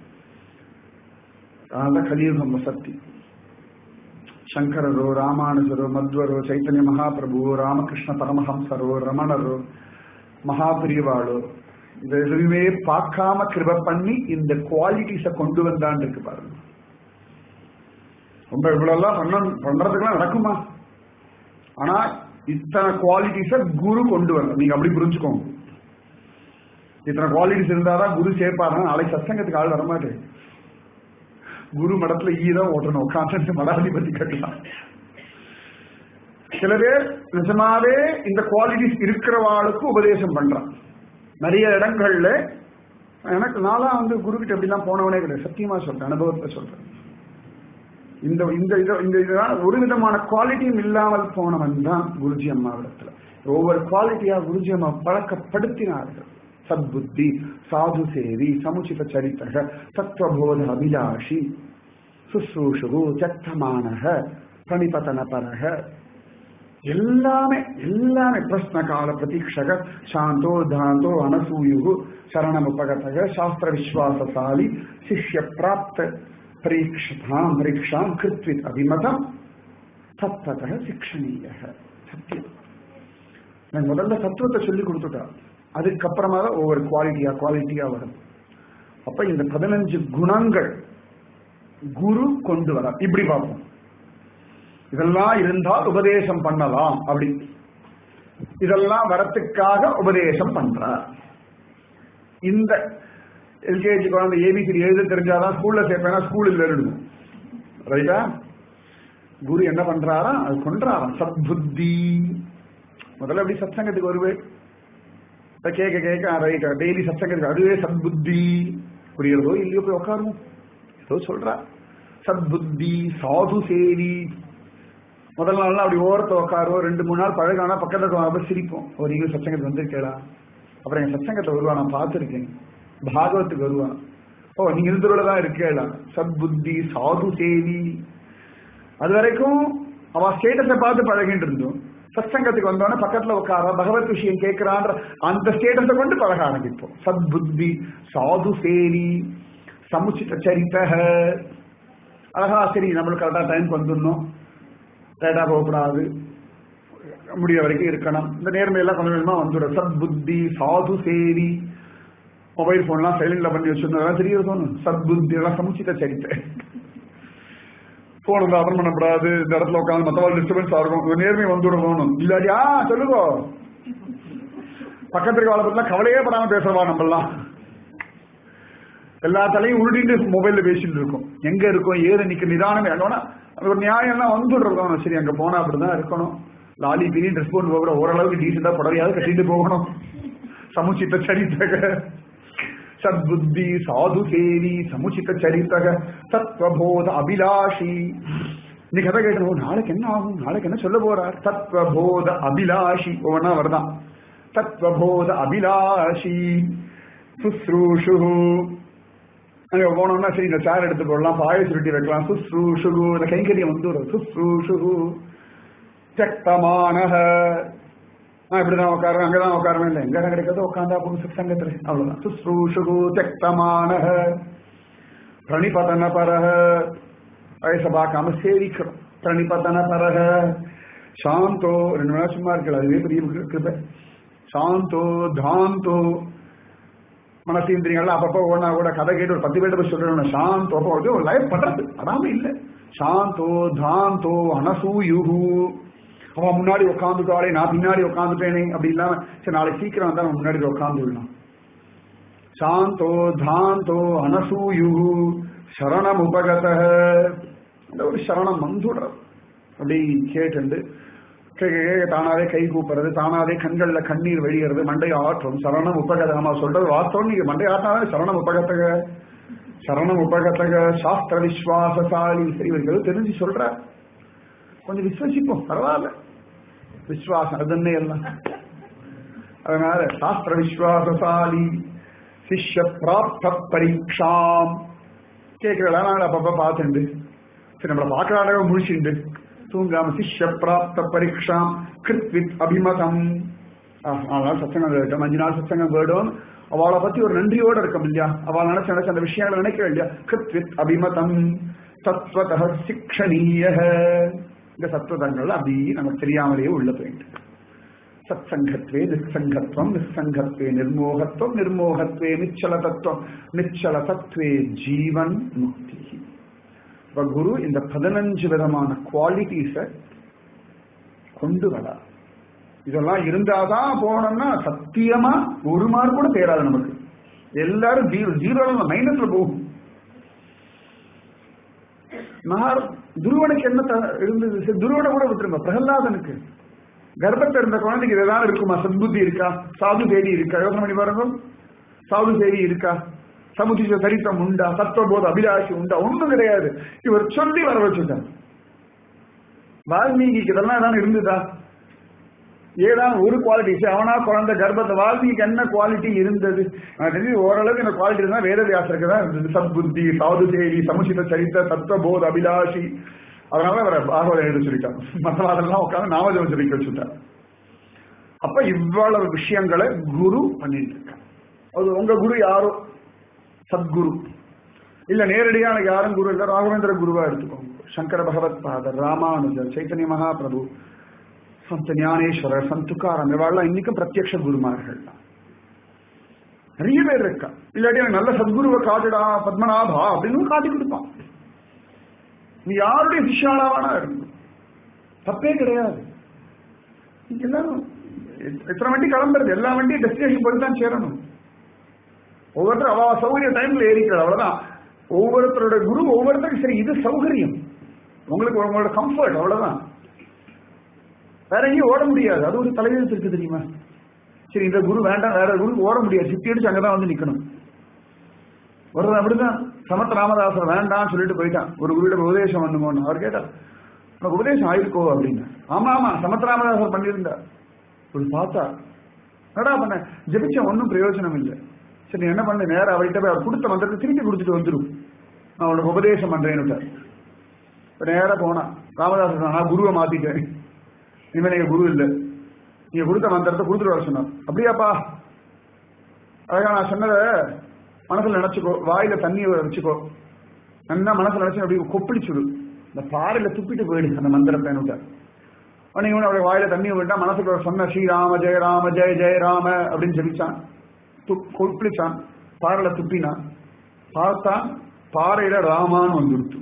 அதனால கலியுகம் வசத்தி. சங்கரரோ ராமானுஜரோ மத்வரோ சைத்தன்ய மகாபிரபு ராமகிருஷ்ண பரமஹம்சரோ ரமணரோ மகாபிரிவாளோ இந்த எதுவுமே பார்க்காம கிருப பண்ணி இந்த குவாலிட்டிஸ கொண்டு வந்தான்னு இருக்கு பாருங்க. ரொம்ப இவ்வளவு பண்ண பண்றதுக்கெல்லாம் நடக்குமா? ஆனா இத்தனை குவாலிட்டிஸ குரு கொண்டு வரணும். நீங்க அப்படி புரிஞ்சுக்கோங்க. இத்தனை குவாலிட்டிஸ் இருந்தாதான் குரு சேர்ப்பாருன்னா நாளைக்கு சத்சங்கத்துக்கு ஆள் வரமாட்டேன். குரு மடத்துல ஈதான் ஓட்டணும். உட்காந்து மடாதிபதி கட்டலாம். சில பேர் நிஜமாவே இந்த குவாலிட்டிஸ் இருக்கிறவாளுக்கு உபதேசம் பண்றான். நிறைய இடங்கள்ல எனக்கு நாளா வந்து குரு கிட்ட எப்படிலாம் போனவனே கிடையாது. சத்தியமா சொல்றேன், அனுபவத்தை சொல்றேன். இந்த இந்த இந்த ஒரு விதமான குவாலிட்டியும் இல்லாமல் போனவன் தான் குருஜி அம்மாவிடத்துல. ஒவ்வொரு குவாலிட்டியா குருஜி அம்மா பழக்கப்படுத்தினார்கள். சத்புத்தி, சாது சேவி, சமுச்சித சரித்தக, தத்துவபோத அபிலாஷி, சுசூஷு, சத்தமானக, பிரணிபதன பரக, எல்லாமே எல்லாமே பிரஸ்ன கால பிரதீட்சக, சாந்தோ தாந்தோ அனசூயு, சரணமுபகதக, சாஸ்திர விஸ்வாசசாலி, சிஷ்ய பிராப்த பரீட்சாம் பரீட்சாம் கிருத்வித் அபிமதம் தத்வத சிக்ஷணீய. சத்தியம். நான் முதல்ல தத்துவத்தை சொல்லி கொடுத்துட்டா அதுக்கப்புறமா தான் ஒவ்வொரு குவாலிட்டியா குவாலிட்டியா வரும். அப்ப இந்த பதினஞ்சு குணங்கள் குரு கொண்டு வர இப்படி பார்ப்போம். இதெல்லாம் இருந்தால் உபதேசம் பண்ணலாம். அப்படி இதெல்லாம் வரத்துக்காக உபதேசம் பண்றார். இந்த எல்கேஜி குழந்தை ஏபிசி எழுத தெரிஞ்சாதான் ஸ்கூல்ல சேர்ப்பேன்னா ஸ்கூலில் எழுதணும். ரைட்டா? குரு என்ன பண்றாரா அது கொண்டாரா. சத்புத்தி. முதல்ல அப்படி சத்சங்கத்துக்கு வருவேன் கேட்க கேட்க ரைட்டா டெய்லி சத்சங்கத்துக்கு அதுவே சத்புத்தி. புரியுறதோ இல்லையோ போய் உட்காருவோம். ஏதோ சொல்றா சத்புத்தி. சாது சேவி. முதல் நாள்லாம் அப்படி ஓரத்தை உட்காருவோம். ரெண்டு மூணு நாள் பழகானா பக்கத்துல சிரிப்போம். ஒரு நீங்க சத்சங்கத்துக்கு வந்திருக்கேடா. அப்புறம் எங்க சத்சங்கத்தை வருவா நான் பார்த்துருக்கேன். பாகவத்துக்கு வருவான். ஓ நீங்க இருந்துள்ளதான் இருக்கேடா. சத்புத்தி சாது சேவி. அது வரைக்கும் அவ ஸ்டேட்டஸை பார்த்து பழகிட்டு இருந்தோம். சத்சங்கத்துக்கு வந்தோன்னா பக்கத்துல உட்கார பகவத் விஷயம் கேட்கிறான்ற அந்த ஸ்டேட்டஸை கொண்டு பழக ஆரம்பிப்போம். சத்புத்தி, சாது சேரி, சமுச்சித சரித்தக. அழகா சரி நம்மளுக்கு கரெக்டா டைம்க்கு வந்துடணும், லேட்டா போகக்கூடாது, முடிய வரைக்கும் இருக்கணும். இந்த நேர்மையெல்லாம் கொஞ்சம் கொஞ்சமா வந்துடும். சத் புத்தி, சாது சேரி, மொபைல் போன்லாம் சைலண்ட்ல பண்ணி வச்சிருந்தோம் தெரிய தோணும். சத் புத்தி எல்லாம் சமுச்சித சரித்தை. போன் வந்து அட்டன் பண்ணக்கூடாது, இந்த இடத்துல உட்காந்து மற்றவங்க டிஸ்டர்பன்ஸ் ஆகும், நேர்மை வந்துவிட போகணும். இல்லாட்டியா சொல்லுங்க, பக்கத்துக்கு வாழ பத்திலாம் கவலையே படாம பேசுறவா நம்மலாம். எல்லா தலையும் உருட்டிட்டு மொபைல்ல பேசிட்டு இருக்கும். எங்க இருக்கும், ஏது நிக்க நிதானமே ஆகணும். அது ஒரு நியாயம் எல்லாம் வந்துடுறோம். சரி அங்க போனா அப்படிதான் இருக்கணும், லாலி பிரி ட்ரெஸ் போட்டு போகிற ஓரளவுக்கு டீசெண்டா புடவையாவது கட்டிட்டு போகணும். சமுச்சித்த சரித்தக, சத்புத்தி, சாது சேரி, சமுச்சித்த சரித்தக, தத்வபோத அபிலாஷி. இந்த கதை கேட்டணும், நாளைக்கு என்ன ஆகும், நாளைக்கு என்ன சொல்ல போறார். தத்வபோத அபிலாஷி ஒவ்வொன்னா வருதான். தத்வபோத அபிலாஷி சுஸ்ரூஷு. அங்க போனோம்னா சரி இந்த சேர் எடுத்து போடலாம், பாய சுருட்டி வைக்கலாம். சுஸ்ரூஷு இந்த கைங்கரியம் வந்து சுஸ்ரூஷு. தியக்தமானஹ, நான் இப்படிதான் உட்காருவேன், அங்கதான் உட்காருவேன், இல்லை எங்க கிடைக்கிறதோ உட்காந்தா போகும் சத்சங்கத்துல, அவ்வளவுதான். சுஸ்ரூஷு தியக்தமானஹ பிரணிபதன பரஹ, வயசை பார்க்காம சேவிக்கிறோம். பிரணிபதன பரஹ சாந்தோ, ரெண்டு மணி நேரம் சும்மா இருக்கல, அதுவே பெரிய கிருபை. சாந்தோ தாந்தோ, மனசேந்திரியங்கள்லாம் அப்பப்போ ஒன்னா கூட கதை கேட்டு ஒரு பத்து பேர்ட்ட போய் சொல்றேன். சாந்தோ அப்போ ஒரு லைஃப் பண்றது அதாம இல்லை. சாந்தோ தாந்தோ அனசூயுஹு, அவன் முன்னாடி உட்காந்துட்டாலே நான் பின்னாடி உட்காந்துட்டேனே அப்படி இல்லாம சரி நாளைக்கு சீக்கிரம் வந்தா அவன் முன்னாடி உட்காந்து விடலாம். சாந்தோ தாந்தோ அனசூயுஹு சரணம் உபகத, அந்த ஒரு சரணம் வந்துடுறது. அப்படி கேட்டு தானாவே கை கூப்புறது, தானாவே கண்கள்ல கண்ணீர் வெளியறது, மண்டை ஆற்றும். சரணம் உபகதமா சொல்றது வாஸ்தவம். நீங்க மண்டை ஆட்டாவே சரணம் உபகத்தக, சரணம் உபகத்தக சாஸ்திர விஸ்வாசசாலி. சரி இவர்கள் தெரிஞ்சு சொல்ற, கொஞ்சம் விஸ்வசிப்போம், பரவாயில்ல, விஸ்வாசம் அதுன்னே எல்லாம். அதனால சாஸ்திர விஸ்வாசசாலி சிஷ்ய பிராப்த பரீட்சாம் கேட்கிறதா நாங்கள் அப்பப்ப பார்த்துண்டு சரி நம்மளை பார்க்கறாட முடிச்சுண்டு தூங்காம சிஷ்ய பிராப்த பரீட்சாம் கிருத்வித் அபிமதம். அதனால சத்சங்கம் வேட்டும், அஞ்சு நாள் சத்சங்கம் வேடும். அவளை பத்தி ஒரு நன்றியோட இருக்கும் இல்லையா, அவள் நினைச்ச நினைச்ச அந்த விஷயங்களை நினைக்கிறேன் இல்லையா. கிருத்வித் அபிமதம் தத்வத சிக்ஷணீய. இந்த சத்வதங்கள் அப்படி நமக்கு தெரியாமலேயே உள்ள போயிட்டு. சத் சங்கத்வே நிசங்கத்வம், நிசங்கத்வே நிர்மோகத்வம், நிர்மோகத்வே நிச்சல தத்துவம், நிச்சல தத்துவே ஜீவன் முக்தி. இப்ப குரு இந்த பதினஞ்சு விதமான குவாலிட்டிஸ கொண்டு வர, இதெல்லாம் இருந்தாதான் போனோம்னா சத்தியமா ஒரு மார்க் கூட தேராது நமக்கு. எல்லாரும் ஜீரோ ஜீரோ மைனஸ்ல போகும். மகார் துருவனுக்கு என்ன இருந்தது, துருவனை கூட விட்டுருங்க. பிரகலாதனுக்கு கர்ப்பத்தில் இருந்த குழந்தைக்கு இதெல்லாம் இருக்குமா? சத்புத்தி இருக்கா? சாது தேடி இருக்கா? யோசனை பண்ணி பாருங்க. சாது தேடி இருக்கா? சமுதிச்ச சரித்தம் உண்டா? சத்வபோத அபிலாஷி உண்டா? ஒண்ணும் கிடையாது. இவர் சொல்லி வர வச்சுட்டார். வால்மீகிக்கு இதெல்லாம் ஏதாவது இருந்ததா? ஏதாவது ஒரு குவாலிட்டி அவனா குழந்தை கர்ப்பத்தை வால்மீகிக்கு என்ன குவாலிட்டி இருந்தது? ஓரளவுக்கு இந்த குவாலிட்டி இருந்தா வேதவியாசருக்கு தான் இருந்தது. சத்புத்தி, சாது தேடி, சமுச்சித சரித்த, சத்வபோத அபிலாஷி. அதனால அவரை பாகவதம் எழுத சொல்லிட்டான். மற்றவாதெல்லாம் உட்காந்து நாமஜபம் சொல்லி வச்சுட்டார். அப்ப இவ்வளவு விஷயங்களை குரு பண்ணிட்டு இருக்காங்க. அது உங்க குரு யாரோ சத்குரு இல்ல, நேரடியா எனக்கு யாரும் குரு இல்ல, ராகவேந்திர குருவா எடுத்துக்கோங்க. சங்கர பகவத் பாதர், ராமானுஜர், சைத்தன்ய மகாபிரபு, சந்த ஞானேஸ்வரர், சந்துக்காரன், இவாள்லாம் இன்னைக்கும் பிரத்யக்ஷ குருமார்கள் தான். நிறைய பேர் இருக்கா. இல்லாட்டி எனக்கு நல்ல சத்குருவை காட்டுடா பத்மநாபா அப்படின்னு காட்டி கொடுப்பான். நீ யாருடைய சிஷ்யானாவானா இருக்கும், தப்பே கிடையாது. எல்லாரும் எத்தனை வண்டி கிளம்புறது, எல்லா வண்டியும் டெஸ்டினேஷன் போய் தான் சேரணும். ஒவ்வொருத்தரும் அவ சௌகரிய டைம்ல ஏறிக்கிறது, அவ்வளவுதான். ஒவ்வொருத்தரோட குரு ஒவ்வொருத்தருக்கு சரி இது சௌகரியம், உங்களுக்கு உங்களோட கம்ஃபர்ட், அவ்வளவுதான். வேற எங்கேயும் ஓட முடியாது. அது ஒரு தலையெழுத்து இருக்கு தெரியுமா? சரி இந்த குரு வேண்டாம், வேற குரு ஓட முடியாது, சிட்டி அடிச்சு அங்கதான் வந்து நிக்கணும். ஒரு அப்படிதான் சமத்த ராமதாசர் வேண்டாம் சொல்லிட்டு போயிட்டான். ஒரு குருவிட உபதேசம் பண்ணுமோன்னு அவர் கேட்டார், உனக்கு உபதேசம் ஆயிருக்கோ அப்படின்னு. ஆமா ஆமா சமத்த ராமதாசர் பண்ணியிருந்தார். ஒரு பார்த்தா என்னடா பண்ண, ஜெபிச்ச ஒன்னும் பிரயோஜனம் இல்லை. சரி நீ என்ன பண்ண, நேரம் அவர்கிட்ட போய் அவர் கொடுத்த மந்திரத்தை திருப்பி கொடுத்துட்டு வந்துடும், நான் உனக்கு உபதேசம் பண்றேன்னு. நேர போனா ராமதாஸ் நான் குருவை மாத்திட்டேன், இனிமே நீங்க குரு இல்லை, நீங்க கொடுத்த மந்திரத்தை கொடுத்துட்டு வர சொன்னார். அப்படியாப்பா, அழகா நான் சொன்னதை மனசுல நினைச்சுக்கோ, வாயில தண்ணியை வச்சுக்கோ, நல்லா மனசுல நினைச்சு அப்படி கொப்பளிச்சுடு, இந்த பாறையில துப்பிட்டு போயிடு அந்த மந்திரத்தை என்னுட்ட. உடனே அவருடைய வாயில தண்ணி விட்டா மனசுக்கு சொன்ன ஸ்ரீராம ஜெய ராம ஜெய ஜெய ராம அப்படின்னு ஜெபிச்சான், கொப்பளிச்சான், பாறையில துப்பினான். பார்த்தான் பாறையில ராமான்னு வந்துடுத்து.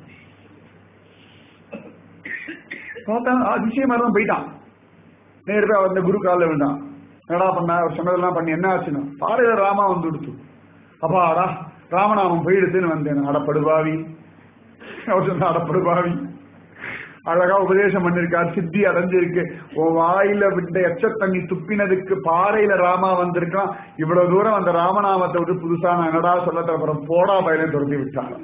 பார்த்தான் அதிசயமா தான் போயிட்டான். நேரு அந்த குரு காலில் விட்டான். என்னடா பண்ண, அவர் சொன்னதெல்லாம் பண்ணி என்ன ஆச்சுன்னா பாறையில ராமா வந்து கொடுத்து. அப்பாடா ராமநாமம் போயிடுத்துன்னு வந்தேன். அடப்படுபாவி, அவர் சொன்ன அடப்படுபாவி, அழகா உபதேசம் பண்ணிருக்கார், சித்தி அடைஞ்சிருக்கு, உன் வாயில விட்ட எச்ச தண்ணி துப்பினதுக்கு பாறையில ராமா வந்திருக்கான். இவ்வளவு தூரம் அந்த ராமநாமத்தை விட்டு புதுசா நான் என்னடா சொல்ல அப்புறம் போடா பயில துரத்தி விட்டான்.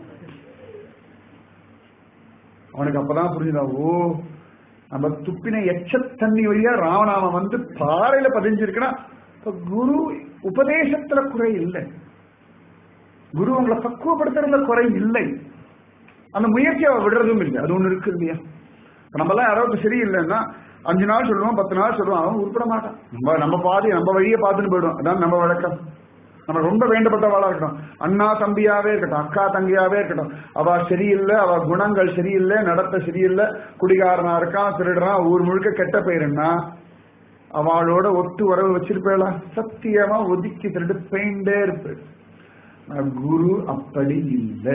அவனுக்கு அப்பதான் புரிஞ்சுதா, ஓ நம்ம துப்பின எச்ச தண்ணி வழியா ராமநாமம் வந்து பாறையில பதிஞ்சிருக்குன்னா குரு உபதேசத்துல குறை இல்லை, குரு உங்களை பக்குவப்படுத்துறதுல குறை இல்லை, அந்த முயற்சியை விடுறதும் இல்லை. அது ஒண்ணு இருக்கு இல்லையா? நம்ம எல்லாம் யாராவது சரியில்லைன்னா அஞ்சு நாள் சொல்லுவோம், பத்து நாள் சொல்லுவோம், அவன் உருப்பட மாட்டான். நம்ம நம்ம பாதி நம்ம வழியை பார்த்துட்டு போயிடும். அதான் நம்ம வழக்கம். நம்ம ரொம்ப வேண்டப்பட்டவாளா இருக்கட்டும், அண்ணா தம்பியாவே இருக்கட்டும், அக்கா தங்கையாவே இருக்கட்டும், அவ சரியில்லை, அவ குணங்கள் சரியில்லை, நடத்த சரியில்லை, குடிகாரனா இருக்கான், திருடுறான், ஊர் முழுக்க கெட்ட போயிருன்னா அவளோட ஒட்டு உறவு வச்சிருப்பேளா? சத்தியமா ஒதுக்கி திருட்டு பெயிண்டே இருப்ப. குரு அப்படி இல்லை.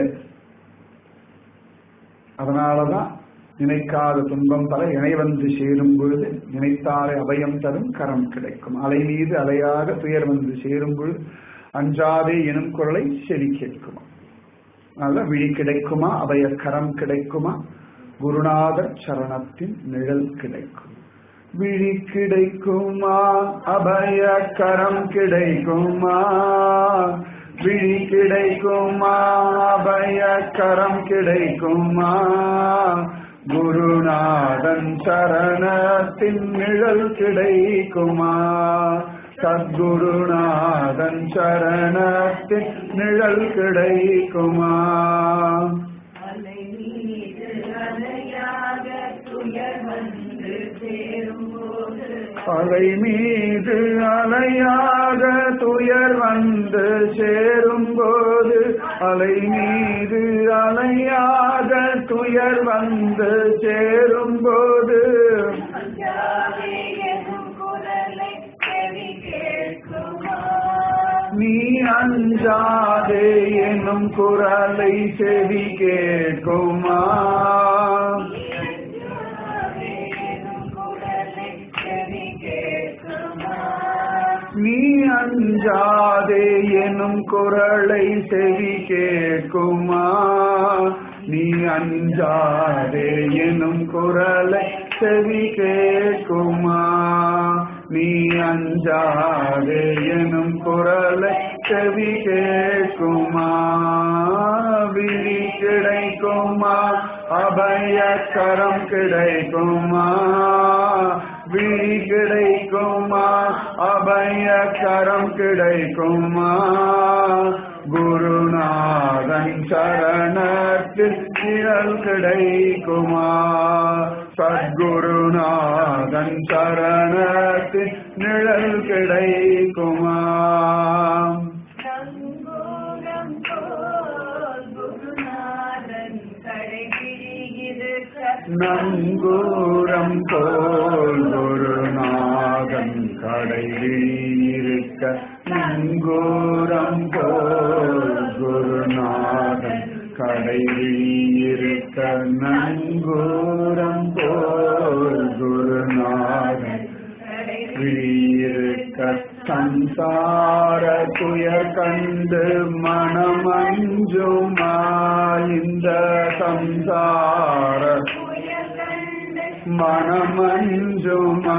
அதனாலதான் நினைக்காத துன்பம் பல இணை வந்து சேரும் பொழுது நினைத்தாலே அபயம் தரும் கரம் கிடைக்கும். அலை மீது அலையாக துயர் வந்து சேரும் பொழுது அஞ்சாதே எனும் குரலை செவி கேட்குமா. அதனால விழி கிடைக்குமா, அபய கரம் கிடைக்குமா, குருநாதர் சரணத்தின் நிழல் கிடைக்கும். விழி கிடைக்குமா, அபய கரம் கிடைக்குமா, விழி கிடைக்குமா, அபய கரம் கிடைக்குமா, குருநாதன் சரணத்தின் நிழல் கிடைக்குமா, சத்குருநாதன் சரணத்தின் நிழல் கிடைக்குமா. அலை மீது அலையாக துயர் வந்து சேரும்போது, அலை மீது அலையாக துயர் வந்து சேரும்போது, அலை மீது அலையாக துயர் வந்து சேரும்போது, நீ அஞ்சாதே எனும் குரலை செவி கேட்குமா, நீ அஞ்சாதே எனும் குரலை செவி கேட்குமா, நீ அஞ்சாதே எனும் குரலை செவி கேட்குமா, நீ அஞ்சாதே எனும் குரலை செவி கேட்குமா. விழி கிடைக்குமா, அபய கரம் கிடைக்குமா, விழி கிடைக்குமா, அபய கரம் கிடைக்குமா, குருநாதன் சரணத்தில் நிழல் கிடைக்குமா, சத்குருநாதன் சரணத்தில் நிழல் கிடைக்குமா. நங்கூரம் போல் குருநாதன் கடைவிழியிருக்க, நங்கூரம் போல் குருநாதன் கடைவிழியிருக்க, நங்கூரம் போல் குருநாதன் விழியிருக்க, சம்சார துயர் கண்டு மனமஞ்சுமா, இந்த சம்சார மனமஞ்சுமா,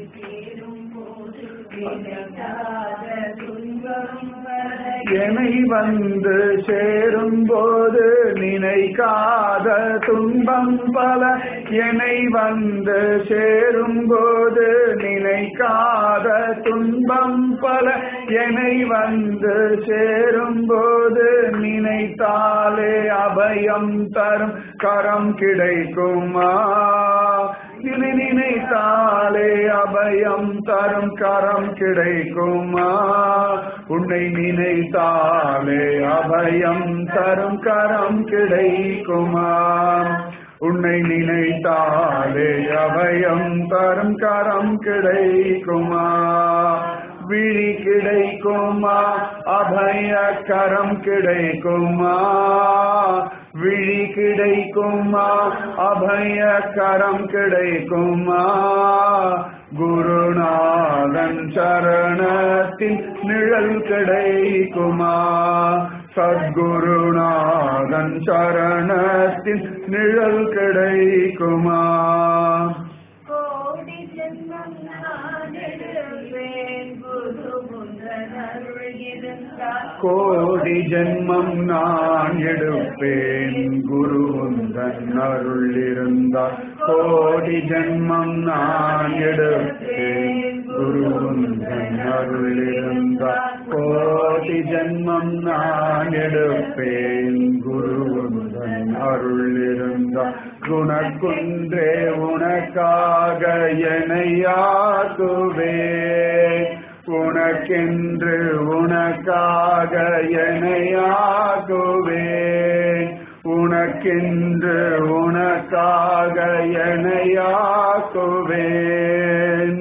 என்னை வந்து சேரும் போது நினைக்காத துன்பம் பல என்னை வந்து சேரும் போது நினைக்காத துன்பம் பல என்னை வந்து சேரும் போது நினைத்தாலே அபயம் தரும் கரம் கிடைக்குமா இனி நினைத்தாலே அபயம் தரும் கரம் கிடைக்குமா உன்னை நினைத்தாலே அபயம் தரும் கரம் கிடைக்குமா உன்னை நினைத்தாலே அபயம் தரும் கரம் கிடைக்குமா விழி கிடைக்குமா அபய கரம் கிடைக்குமா விழி கிடைக்குமா அபய கரம் கிடைக்குமா குருநாதன் சரணத்தின் நிழல் கிடைக்குமா சத்குருநாதன் சரணத்தின் நிழல் கிடைக்குமா கோடி ஜென்மம் நான் எடுப்பேன் குரு உந்தன் அருள் இருந்தால் கோடி ஜென்மம் நான் எடுப்பேன் குரு உந்தன் அருள் இருந்தால் கோடி ஜென்மம் நான் எடுப்பேன் குரு உந்தன் அருள் இருந்தால் குணக்குன்றே உனக்காக என்னையாக்குவேன் உனக்கென்று உனக்காக என்னையாக்குவேன் உனக்கென்று உனக்காக என்னையாக்குவேன்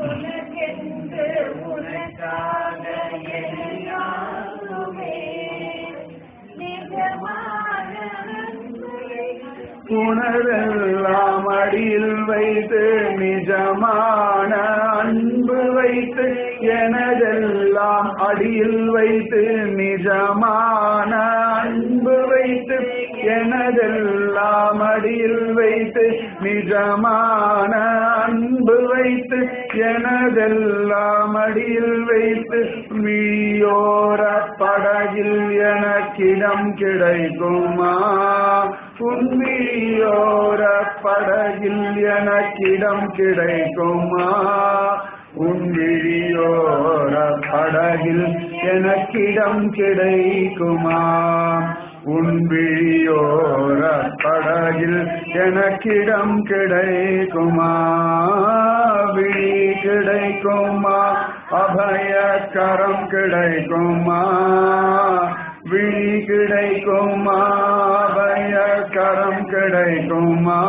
உணரெல்லாம் அடியில் வைத்து நிஜமான அன்பு வைத்து எனதெல்லாம் அடியில் வைத்து நிஜமான அன்பு வைத்து எனதெல்லாம் அடியில் வைத்து நிஜமான அன்பு வைத்து எனதெல்லாம் அடியில் வைத்து விழியோர படகில் எனக்கிடம் கிடைக்குமா உன் விழியோர படகில் எனக்கிடம் கிடைக்குமா உன் விழியோர படகில் எனக்கிடம் கிடைக்குமா உன் விழியோர படகில் எனக்கிடம் கிடைக்குமா விழி கிடைக்குமா அபய கரம் கிடைக்குமா விழி கிடைக்குமா அபய கரம் கிடைக்குமா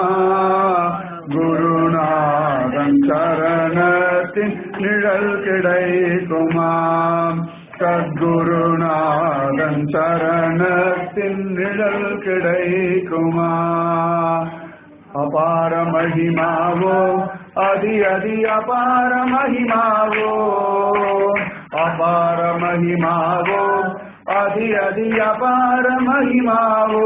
குருநாதன் சரணத்தின் நிழல் கிடைக்குமா சத்குருநாதன் சரணத்தின் நிழல் கிடைக்குமா அபார மகிமாவோ அதி அதி அபார மகிமாவோ அபார மகிமாவோ அதி அதி அபார மகிமாவோ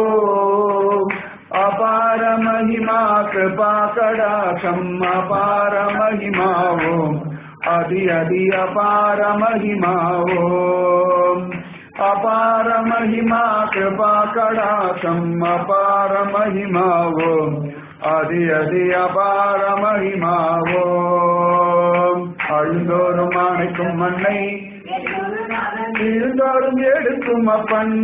அபார மகிமா கிருபா கடாசம் அபார மகிமாவோ அதி அதி அபார மகிமாவோ அபார மகிமா கிருபா கடாசம் அபார மகிமாவோ அதி அதி அபார மகிமாவோ அழுந்தோறும் அணைக்கும் மண்ணை இருந்தாலும் எடுக்கும் அப்பன்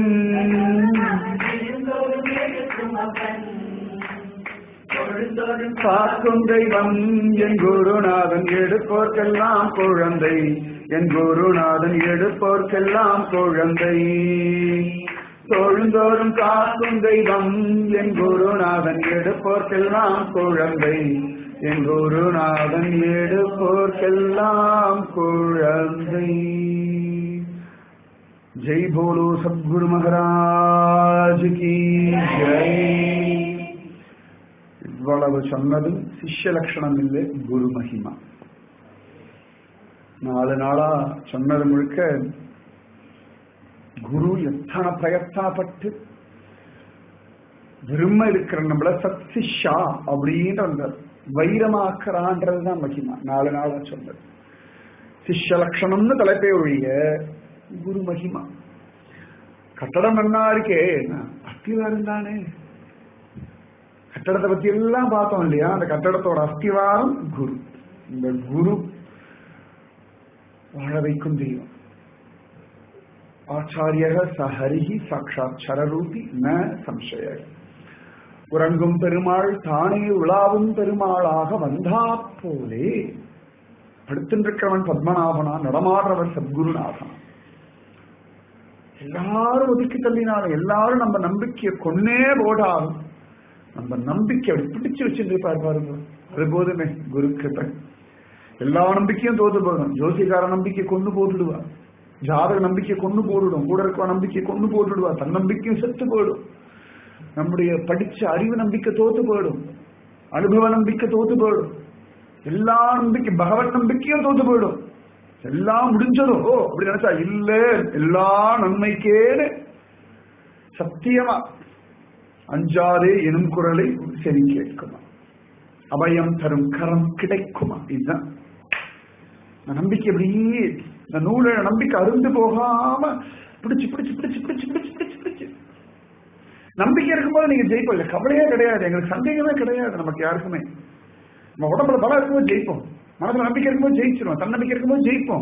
காக்கும் தெய்வம் என் குருநாதன் எடுப்போர்க்கெல்லாம் குழந்தை என் குருநாதன் எடுப்போர்க்கெல்லாம் குழந்தை தொழுந்தோறும் காக்கும் தெய்வம் என் குருநாதன் எடுப்போர்க்கெல்லாம் குழந்தை என் குருநாதன் எடுப்போர்க்கெல்லாம் குழந்தை. ஜெய் போலோ சத்குரு மகாராஜ் கி ஜெய். இவ்வளவு சொன்னதும் சிஷ்ய லட்சணம் இல்லை, குரு மகிமா. நாலு நாளா சொன்னது முழுக்க குரு எத்தனை பிரயத்தனப்பட்டு விரும்ப இருக்கிற நம்மள சத் சிஷ்யா அப்படின்ற அந்த வைரமாக்குறான்றதுதான் மகிமா. நாலு நாளா சொன்னது சிஷ்ய லட்சணம்னு தலைப்பே ஒழிய குரு மகிமா. கட்டடம் நல்லா இருக்கே, அஸ்திவாரம் தானே. கட்டடத்தை பத்தி எல்லாம் பார்த்தோம் இல்லையா? அந்த கட்டடத்தோட அஸ்திவாரம் குரு. இந்த குரு வாழ வைக்கும் தெய்வம். ஆச்சாரிய சஹரிஹி சாட்சாத் சரரூபி ந சம்சய. உறங்கும் பெருமாள் தானே உலாவும் பெருமாளாக வந்தா போலே. படுத்திருக்கிறவன் பத்மநாபனா, நடமாடுறவன் சத்குருநாதனா. எல்லாரும் ஒதுக்கி தள்ளினாலும், எல்லாரும் நம்ம நம்பிக்கையை கொன்னே போடாலும் நம்ம நம்பிக்கை அப்படி பிடிச்சு வச்சுருப்பாரு பாருங்க. அது போதுமே குரு கிருபை. எல்லா நம்பிக்கையும் தோத்து போதும். ஜோசிகார நம்பிக்கை கொண்டு போட்டுடுவா, ஜாதக நம்பிக்கை கொண்டு போட்டுடும், கூட இருக்க நம்பிக்கை கொண்டு போட்டுடுவா, தன் நம்பிக்கையும் செத்து போயிடும். நம்முடைய படிச்ச அறிவு நம்பிக்கை தோத்து போயிடும், அனுபவ நம்பிக்கை தோத்து போயிடும், எல்லா நம்பிக்கை பகவத் நம்பிக்கையும் தோத்து போயிடும். எல்லாம் முடிஞ்சதும் ஓ அப்படி நினைச்சா இல்ல, எல்லா நன்மைக்கேன்னு சத்தியமா அஞ்சாதே எனும் குரலை செவி கேட்குமா, அபயம் தரும் கரம் கிடைக்குமா. இதுதான் நம்பிக்கை. அப்படி இந்த நூலை நம்பிக்கை அருந்து போகாம பிடிச்சு பிடிச்சு பிடிச்சு பிடிச்சு பிடிச்சு பிடிச்சு பிடிச்சு நம்பிக்கை இருக்கும்போது நீங்க ஜெயிப்போம். கவலையே கிடையாது, எங்களுக்கு சந்தேகமே கிடையாது. நமக்கு யாருக்குமே நம்ம உடம்புல பலம் இருக்கும்போது ஜெயிப்போம், மனசுல நம்பிக்கை இருக்கும்போது ஜெயிச்சிருவோம், தன்னம்பிக்கை இருக்கும்போது ஜெயிப்போம்.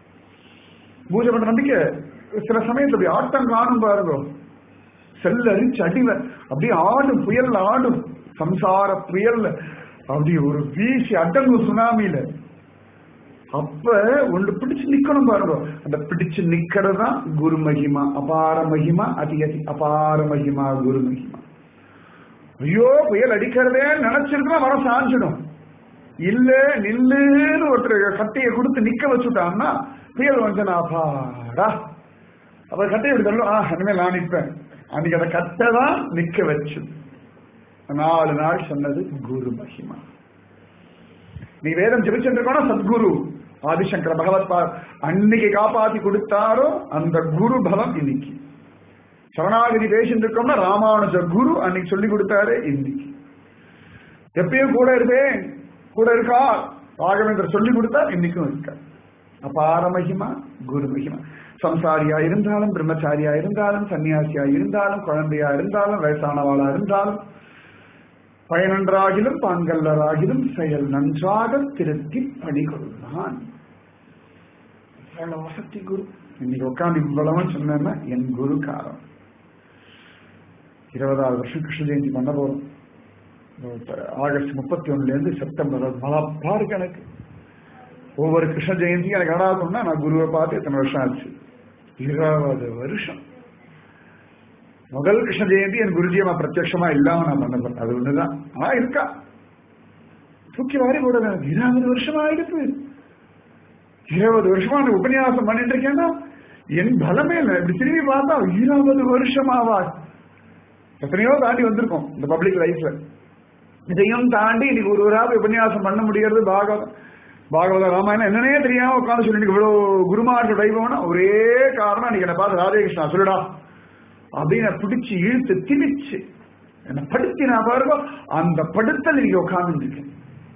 பூஜை பண்ற நம்பிக்கை சில சமயத்துல அப்படி ஆட்டம் காணும் பாருங்க, செல்ல அரிச்சு அடிவ அப்படியே ஆடும், புயல் ஆடும், சம்சார புயல் அப்படி ஒரு வீசி அடங்கும் சுனாமியில. அப்ப ஒன்று பிடிச்சு நிக்கணும் பாருங்க. அந்த பிடிச்சு நிக்கிறதா குரு மகிமா, அபார மகிமா, அதி அதி அபார மகிமா, குரு மகிமா. ஐயோ புயல் அடிக்கிறதே நினைச்சிருக்கா வர சாஞ்சிடும். இல்ல நில்லுன்னு ஒருத்தர் கட்டையை கொடுத்து நிக்க வச்சுட்டான்னா புயல் வந்தனா அபாடா, அப்ப கட்டையை எடுத்தாலும் ஆஹ் இனிமேல் நான் நிற்பேன். அன்னைக்கு அந்த கட்டை தான் நிக்க வச்சு. நாலு நாள் சொன்னது குரு மகிமா. நீ வேதம் ஜெபிச்சிருக்கோனா சத்குரு ஆதிசங்கர பகவத் பார் அன்னைக்கு காப்பாத்தி கொடுத்தாரோ அந்த குரு பலம் இன்னைக்கு. சரணாகதி பேசிட்டு இருக்கோம்னா ராமானுஜ குரு அன்னைக்கு சொல்லி கொடுத்தாரு இன்னைக்கு. எப்பயும் கூட இருப்பேன், கூட இருக்கா ராகவேந்தர் சொல்லி கொடுத்தா இன்னைக்கும் இருக்கா. அபார மகிமா குரு மகிமா. சம்சாரியா இருந்தாலும், பிரம்மச்சாரியா இருந்தாலும், சன்னியாசியா இருந்தாலும், குழந்தையா இருந்தாலும், வயசானவாளா இருந்தாலும், பயனன்றாகிலும் பாங்கல்லராகிலும் செயல் நன்றாக திருத்தி பணிகொள்ளான். வசதி குரு. இன்னைக்கு உட்காந்து இவ்வளவு சொன்னா என் குரு காரம். இருபதாவது வருஷம் கிருஷ்ண ஜெயந்தி பண்ண போறோம். ஆகஸ்ட் முப்பத்தி ஒண்ணுல இருந்து செப்டம்பர் மலப்பாரு கணக்கு. ஒவ்வொரு கிருஷ்ண ஜெயந்தியும் எனக்கு ஆடாதுன்னா நான் குருவை பார்த்து எத்தனை வருஷம் ஆச்சு? இருபது வருஷம். முதல் கிருஷ்ண ஜெயந்தி என் குருஜியை நான் பிரத்யட்சமா இல்லாம நான் பண்ணப்பட்டேன். அது ஒண்ணுதான். ஆனா இருக்கா தூக்கி வாரி போட இருபது வருஷமா ஆயிடுச்சு. இருபது வருஷமா நான் உபன்யாசம் பண்ணிட்டு இருக்கேன்னா என் பலமே இல்லை. இப்படி திரும்பி பார்த்தா இருபது வருஷமாவா எத்தனையோ தாண்டி வந்திருக்கோம் இந்த பப்ளிக் லைஃப்ல. இதையும் தாண்டி இன்னைக்கு ஒரு ஒரு உபன்யாசம் பண்ண முடியாது. பாகவதம் பாகவத ராமாயணம் என்னன்னே தெரியாம உட்காந்து சொல்லிட்டு இவ்வளவு குருமார்கள் வைபவம்னா ஒரே காரணம் இன்னைக்கு என்ன பார்த்து ராதே கிருஷ்ணா சொல்லுடா அப்படின்னு பிடிச்சு இழுத்து திணிச்சு என்ன படுத்தி நான் பாருங்க அந்த படுத்தல் நீங்க உட்கார்ந்து இருக்கேன்.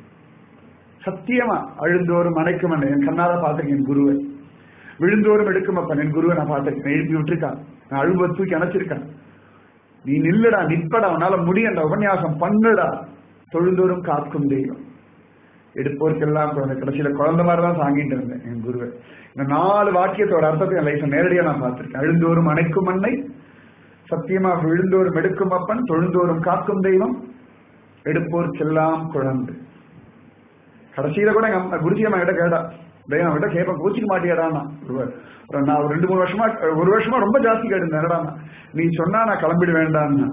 சத்தியமா அழுந்தோறும் அணைக்கும் என் கண்ணால பார்த்திருக்கேன் என் குருவை. விழுந்தோறும் எடுக்கும் அப்ப என் குருவை நான் பார்த்திருக்கேன். எழுப்பி விட்டுருக்கான், நான் அழுவ தூக்கி அணைச்சிருக்கேன். நீ நில்லுடா, நிற்படா, உன்னால முடியண்டா, உபன்யாசம் பண்ணுடா. தொழுந்தோறும் காக்கும் தெய்வம். எடுப்போருக்கெல்லாம் குழந்தை. கடைசியில குழந்தை மாதிரிதான் தாங்கிட்டு இருந்தேன் என் குருவை. இந்த நாலு வாக்கியத்தோட அர்த்தத்தை என் லைஃப் நேரடியா நான் பார்த்திருக்கேன். அழுந்தோறும் அணைக்கும் அன்னை, சத்தியமா விழுந்தோறும் எடுக்கும் அப்பன், தொழுந்தோறும் காக்கும் தெய்வம், எடுப்போருக்கெல்லாம் குழந்தை. கடைசியில கூட எங்க குருஜி அம்மா கிட்ட கேட்டா, தெய்வம் கிட்ட கேட்பேன், கோச்சிக்க மாட்டியாடான்னா. நான் ஒரு ரெண்டு மூணு வருஷமா ஒரு வருஷமா ரொம்ப ஜாஸ்தி கேட்டிருந்தேன். நீ சொன்னா நான் கிளம்பிட வேண்டான்னா,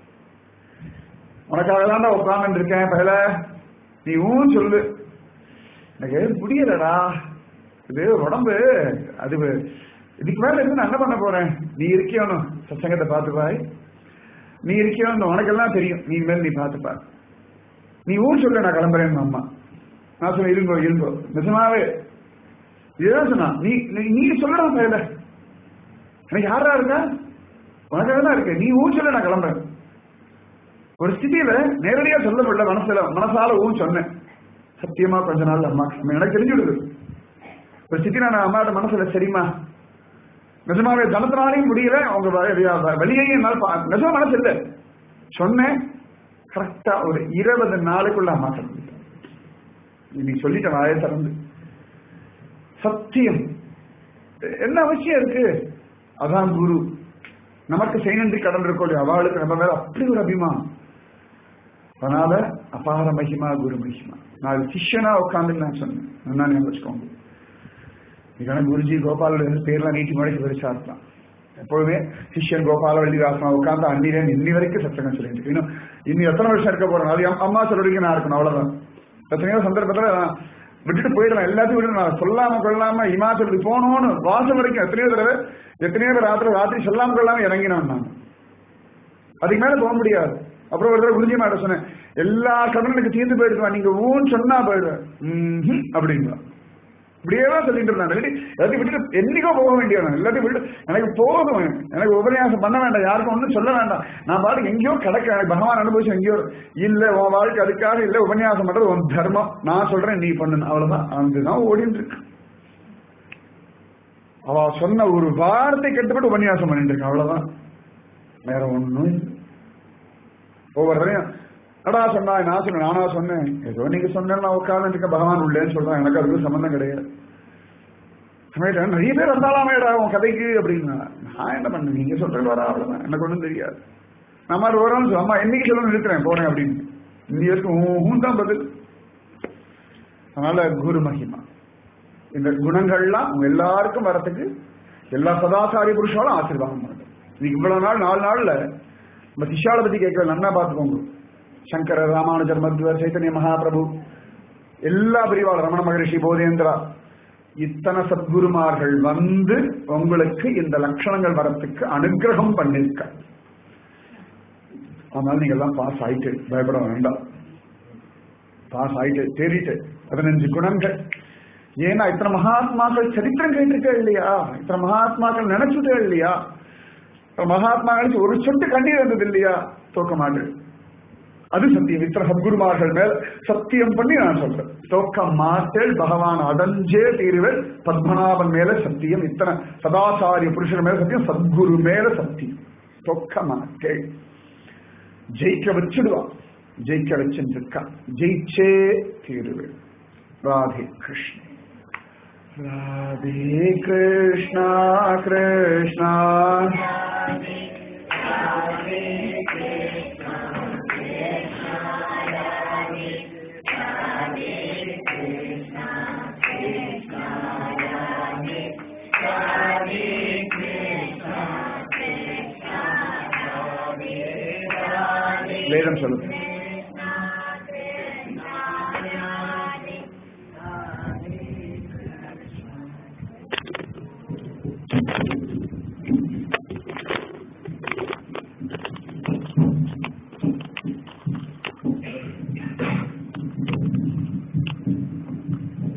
உனக்காக தான் உட்கார்ந்து இருக்கேன் பயில, நீ ஊன்னு சொல்லு. எனக்கு முடியலடா, இது உடம்பு அது இதுக்கு மேல இருந்து நான் என்ன பண்ண போறேன்? நீ இருக்கியோனும் சச்சங்கத்தை பார்த்துப்பாய், நீ இருக்கியோன்னு உனக்கெல்லாம் தெரியும், நீ மேல நீ பார்த்துப்பா, நீ ஊர் சொல்ல நான் கிளம்புறேன் அம்மா. நான் சொன்ன இருங்கோ இருங்கோ நிஜமாவே இதுதான் சொன்னா. நீ நீ சொல்லடா பயில, எனக்கு யாரா இருக்கா, உனக்காக தான் இருக்கு, நீ ஊர் சொல்ல நான் கிளம்புறேன். ஒரு ஸ்திதியில நேரடியா சொல்ல முடியல, மனசுல மனசால ஊன்னு சொன்னேன். சத்தியமா கொஞ்ச நாள் அம்மா எனக்கு தெரிஞ்சுடுது. ஒரு ஸ்திதி நான் அம்மாவோட மனசுல, சரிம்மா நிஜமாவே தனத்தினாலையும் முடியல, அவங்க வழியையும் என்னால் நிஜமா மனசு இல்லை. சொன்னேன் கரெக்டா ஒரு இருபது நாளுக்குள்ள அம்மா சொல்லிட்டேன். இன்னைக்கு சொல்லிட்டேன் வாயை திறந்து. சத்தியம் என்ன அவசியம் இருக்கு? அதான் குரு. நமக்கு செய்நன்றி கடன் இருக்கோம், அவளுக்கு நம்ம மேல அப்படி ஒரு அபிமானம். அதனால அபார மகிமா குரு மகிமா. நான் சிஷ்யனா உட்காந்து நான் சொன்னேன், என்ன வச்சுக்கோங்க. இதுக்கான குருஜி கோபாலோட பேர்லாம் நீட்டி மழைக்கு பெருசா இருக்கலாம். எப்பொழுதுமே சிஷ்யன் கோபால வள்ளிதாசனா உட்காந்து அன்னிலேருந்து இன்னி வரைக்கும் சச்சங்கம் சொல்லிட்டு இன்னும் இன்னும் எத்தனை வருஷம் இருக்க போறேன். அது அம்மா சொல்றதுக்கு நான் இருக்கணும், அவ்வளவுதான். எத்தனையோ சந்தர்ப்பத்துல விட்டுட்டு போயிடலாம், எல்லாத்தையும் விட்டு நான் சொல்லாம கொள்ளாம இமாச்சலுக்கு போகணும்னு வாசம் வரைக்கும் எத்தனையோ தடவை எத்தனையோ ராத்திரி ராத்திரி சொல்லாம கொள்ளாம இறங்கினான் நான். அதுக்கு மேல போக முடியாது. அப்புறம் ஒரு தடவை குருஜி மாட்ட சொன்னேன், எல்லா கடனுக்கு தீர்ந்து போயிடுவான், நீங்க ஊன்னு சொன்னா போயிடுவேன் ம் அப்படிங்களா. இப்படியேதான் சொல்லிட்டு இருந்தாங்க. எல்லாத்தையும் விட்டுட்டு என்னைக்கோ போக வேண்டியவன், எல்லாத்தையும் விட்டு எனக்கு போதும், எனக்கு உபன்யாசம் பண்ண வேண்டாம், யாருக்கும் ஒன்றும் சொல்ல வேண்டாம், நான் பாட்டுக்கு எங்கேயோ கிடக்க, எனக்கு பகவான் அனுபவிச்சு எங்கேயோ இல்ல, உன் வாழ்க்கை அதுக்காக இல்ல, உபன்யாசம் பண்றது உன் தர்மம், நான் சொல்றேன் நீ பண்ணு, அவ்வளவுதான். அதுதான் ஓடிட்டு இருக்கு. அவ சொன்ன ஒரு வார்த்தை கட்டுப்பட்டு உபன்யாசம் பண்ணிட்டு இருக்கு, அவ்வளவுதான், வேற ஒண்ணும் இல்லை. ஒவ்வொருத்தரையும் நடா சொன்னா நான் சொன்னேன், நானா சொன்னேன், ஏதோ நீங்க சொன்னேன் நான் உட்கார்ந்து இருக்க, பகவான் உள்ளேன்னு சொல்றேன், எனக்கு அதுக்கு சம்பந்தம் கிடையாது. நிறைய பேர் வந்தாலாமேடா உன் கதைக்கு அப்படின்னா, நான் என்ன பண்ணேன், நீங்க சொல்றது வரா, அவ்வளவுதான், எனக்கு ஒன்றும் தெரியாது. நான் மாதிரி ஒரு அம்மா என்னைக்கு சொல்ல நிறுத்துறேன் போறேன் அப்படின்னு, இன்னி வரைக்கும் ஊன் தான் பதில். அதனால குரு மகிமா இந்த குணங்கள்லாம் உங்க எல்லாருக்கும் வரத்துக்கு எல்லா சதாசாரி புருஷாலும் ஆசீர்வாதம் பண்ணுது. இன்னைக்கு இவ்வளவு நாள் நாலு நாள்ல நம்ம சிஷ்யாவை பத்தி கேட்கல, நல்லா பார்த்துக்கோங்க. சங்கரர், ராமானுஜர், மத்வர், சைத்தன்ய மகாபிரபு, எல்லா பிரிவாளர், ரமண மகரிஷி, போதேந்திரா, இத்தனை சத்குருமார்கள் வந்து உங்களுக்கு இந்த லட்சணங்கள் வரத்துக்கு அனுகிரகம் பண்ணிருக்க. அதனால நீங்க எல்லாம் பாஸ் ஆயிட்டு பயப்பட வேண்டாம். பாஸ் ஆயிட்டு தேறிட்டு பதினஞ்சு குணங்கள். ஏன்னா இத்தனை மகாத்மாக்கள் சரித்திரம் கேட்டுட்டே இல்லையா, இத்தனை மகாத்மாக்கள் நினைச்சுட்டே இல்லையா, மகாத்மாக்களுக்கு ஒரு சொட்டு கண்ணீர் வந்தது இல்லையா, தோக்க மாட்டேன். அது சத்தியம். இத்தனை சத்குருமார்கள் மேல் சத்தியம் பண்ணி நான் சொல்றேன், தோக்க மாட்டேள், பகவான் அடைஞ்சே தீருவேல், பத்மநாபன் மேல சத்தியம், இத்தனை சதாசாரிய புருஷன் மேல சத்தியம், சத்குரு மேல சத்தியம், தோக்க மாட்டேள். ஜெயிக்க வச்சுடுவான், ஜெயிக்க வச்சுருக்கா, ஜெயிச்சே தீருவேல். ராதே கிருஷ்ண ராதே கிருஷ்ணா கிருஷ்ணா வேதம் சொல்லுங்க.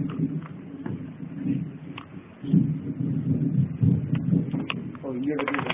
Oh, you're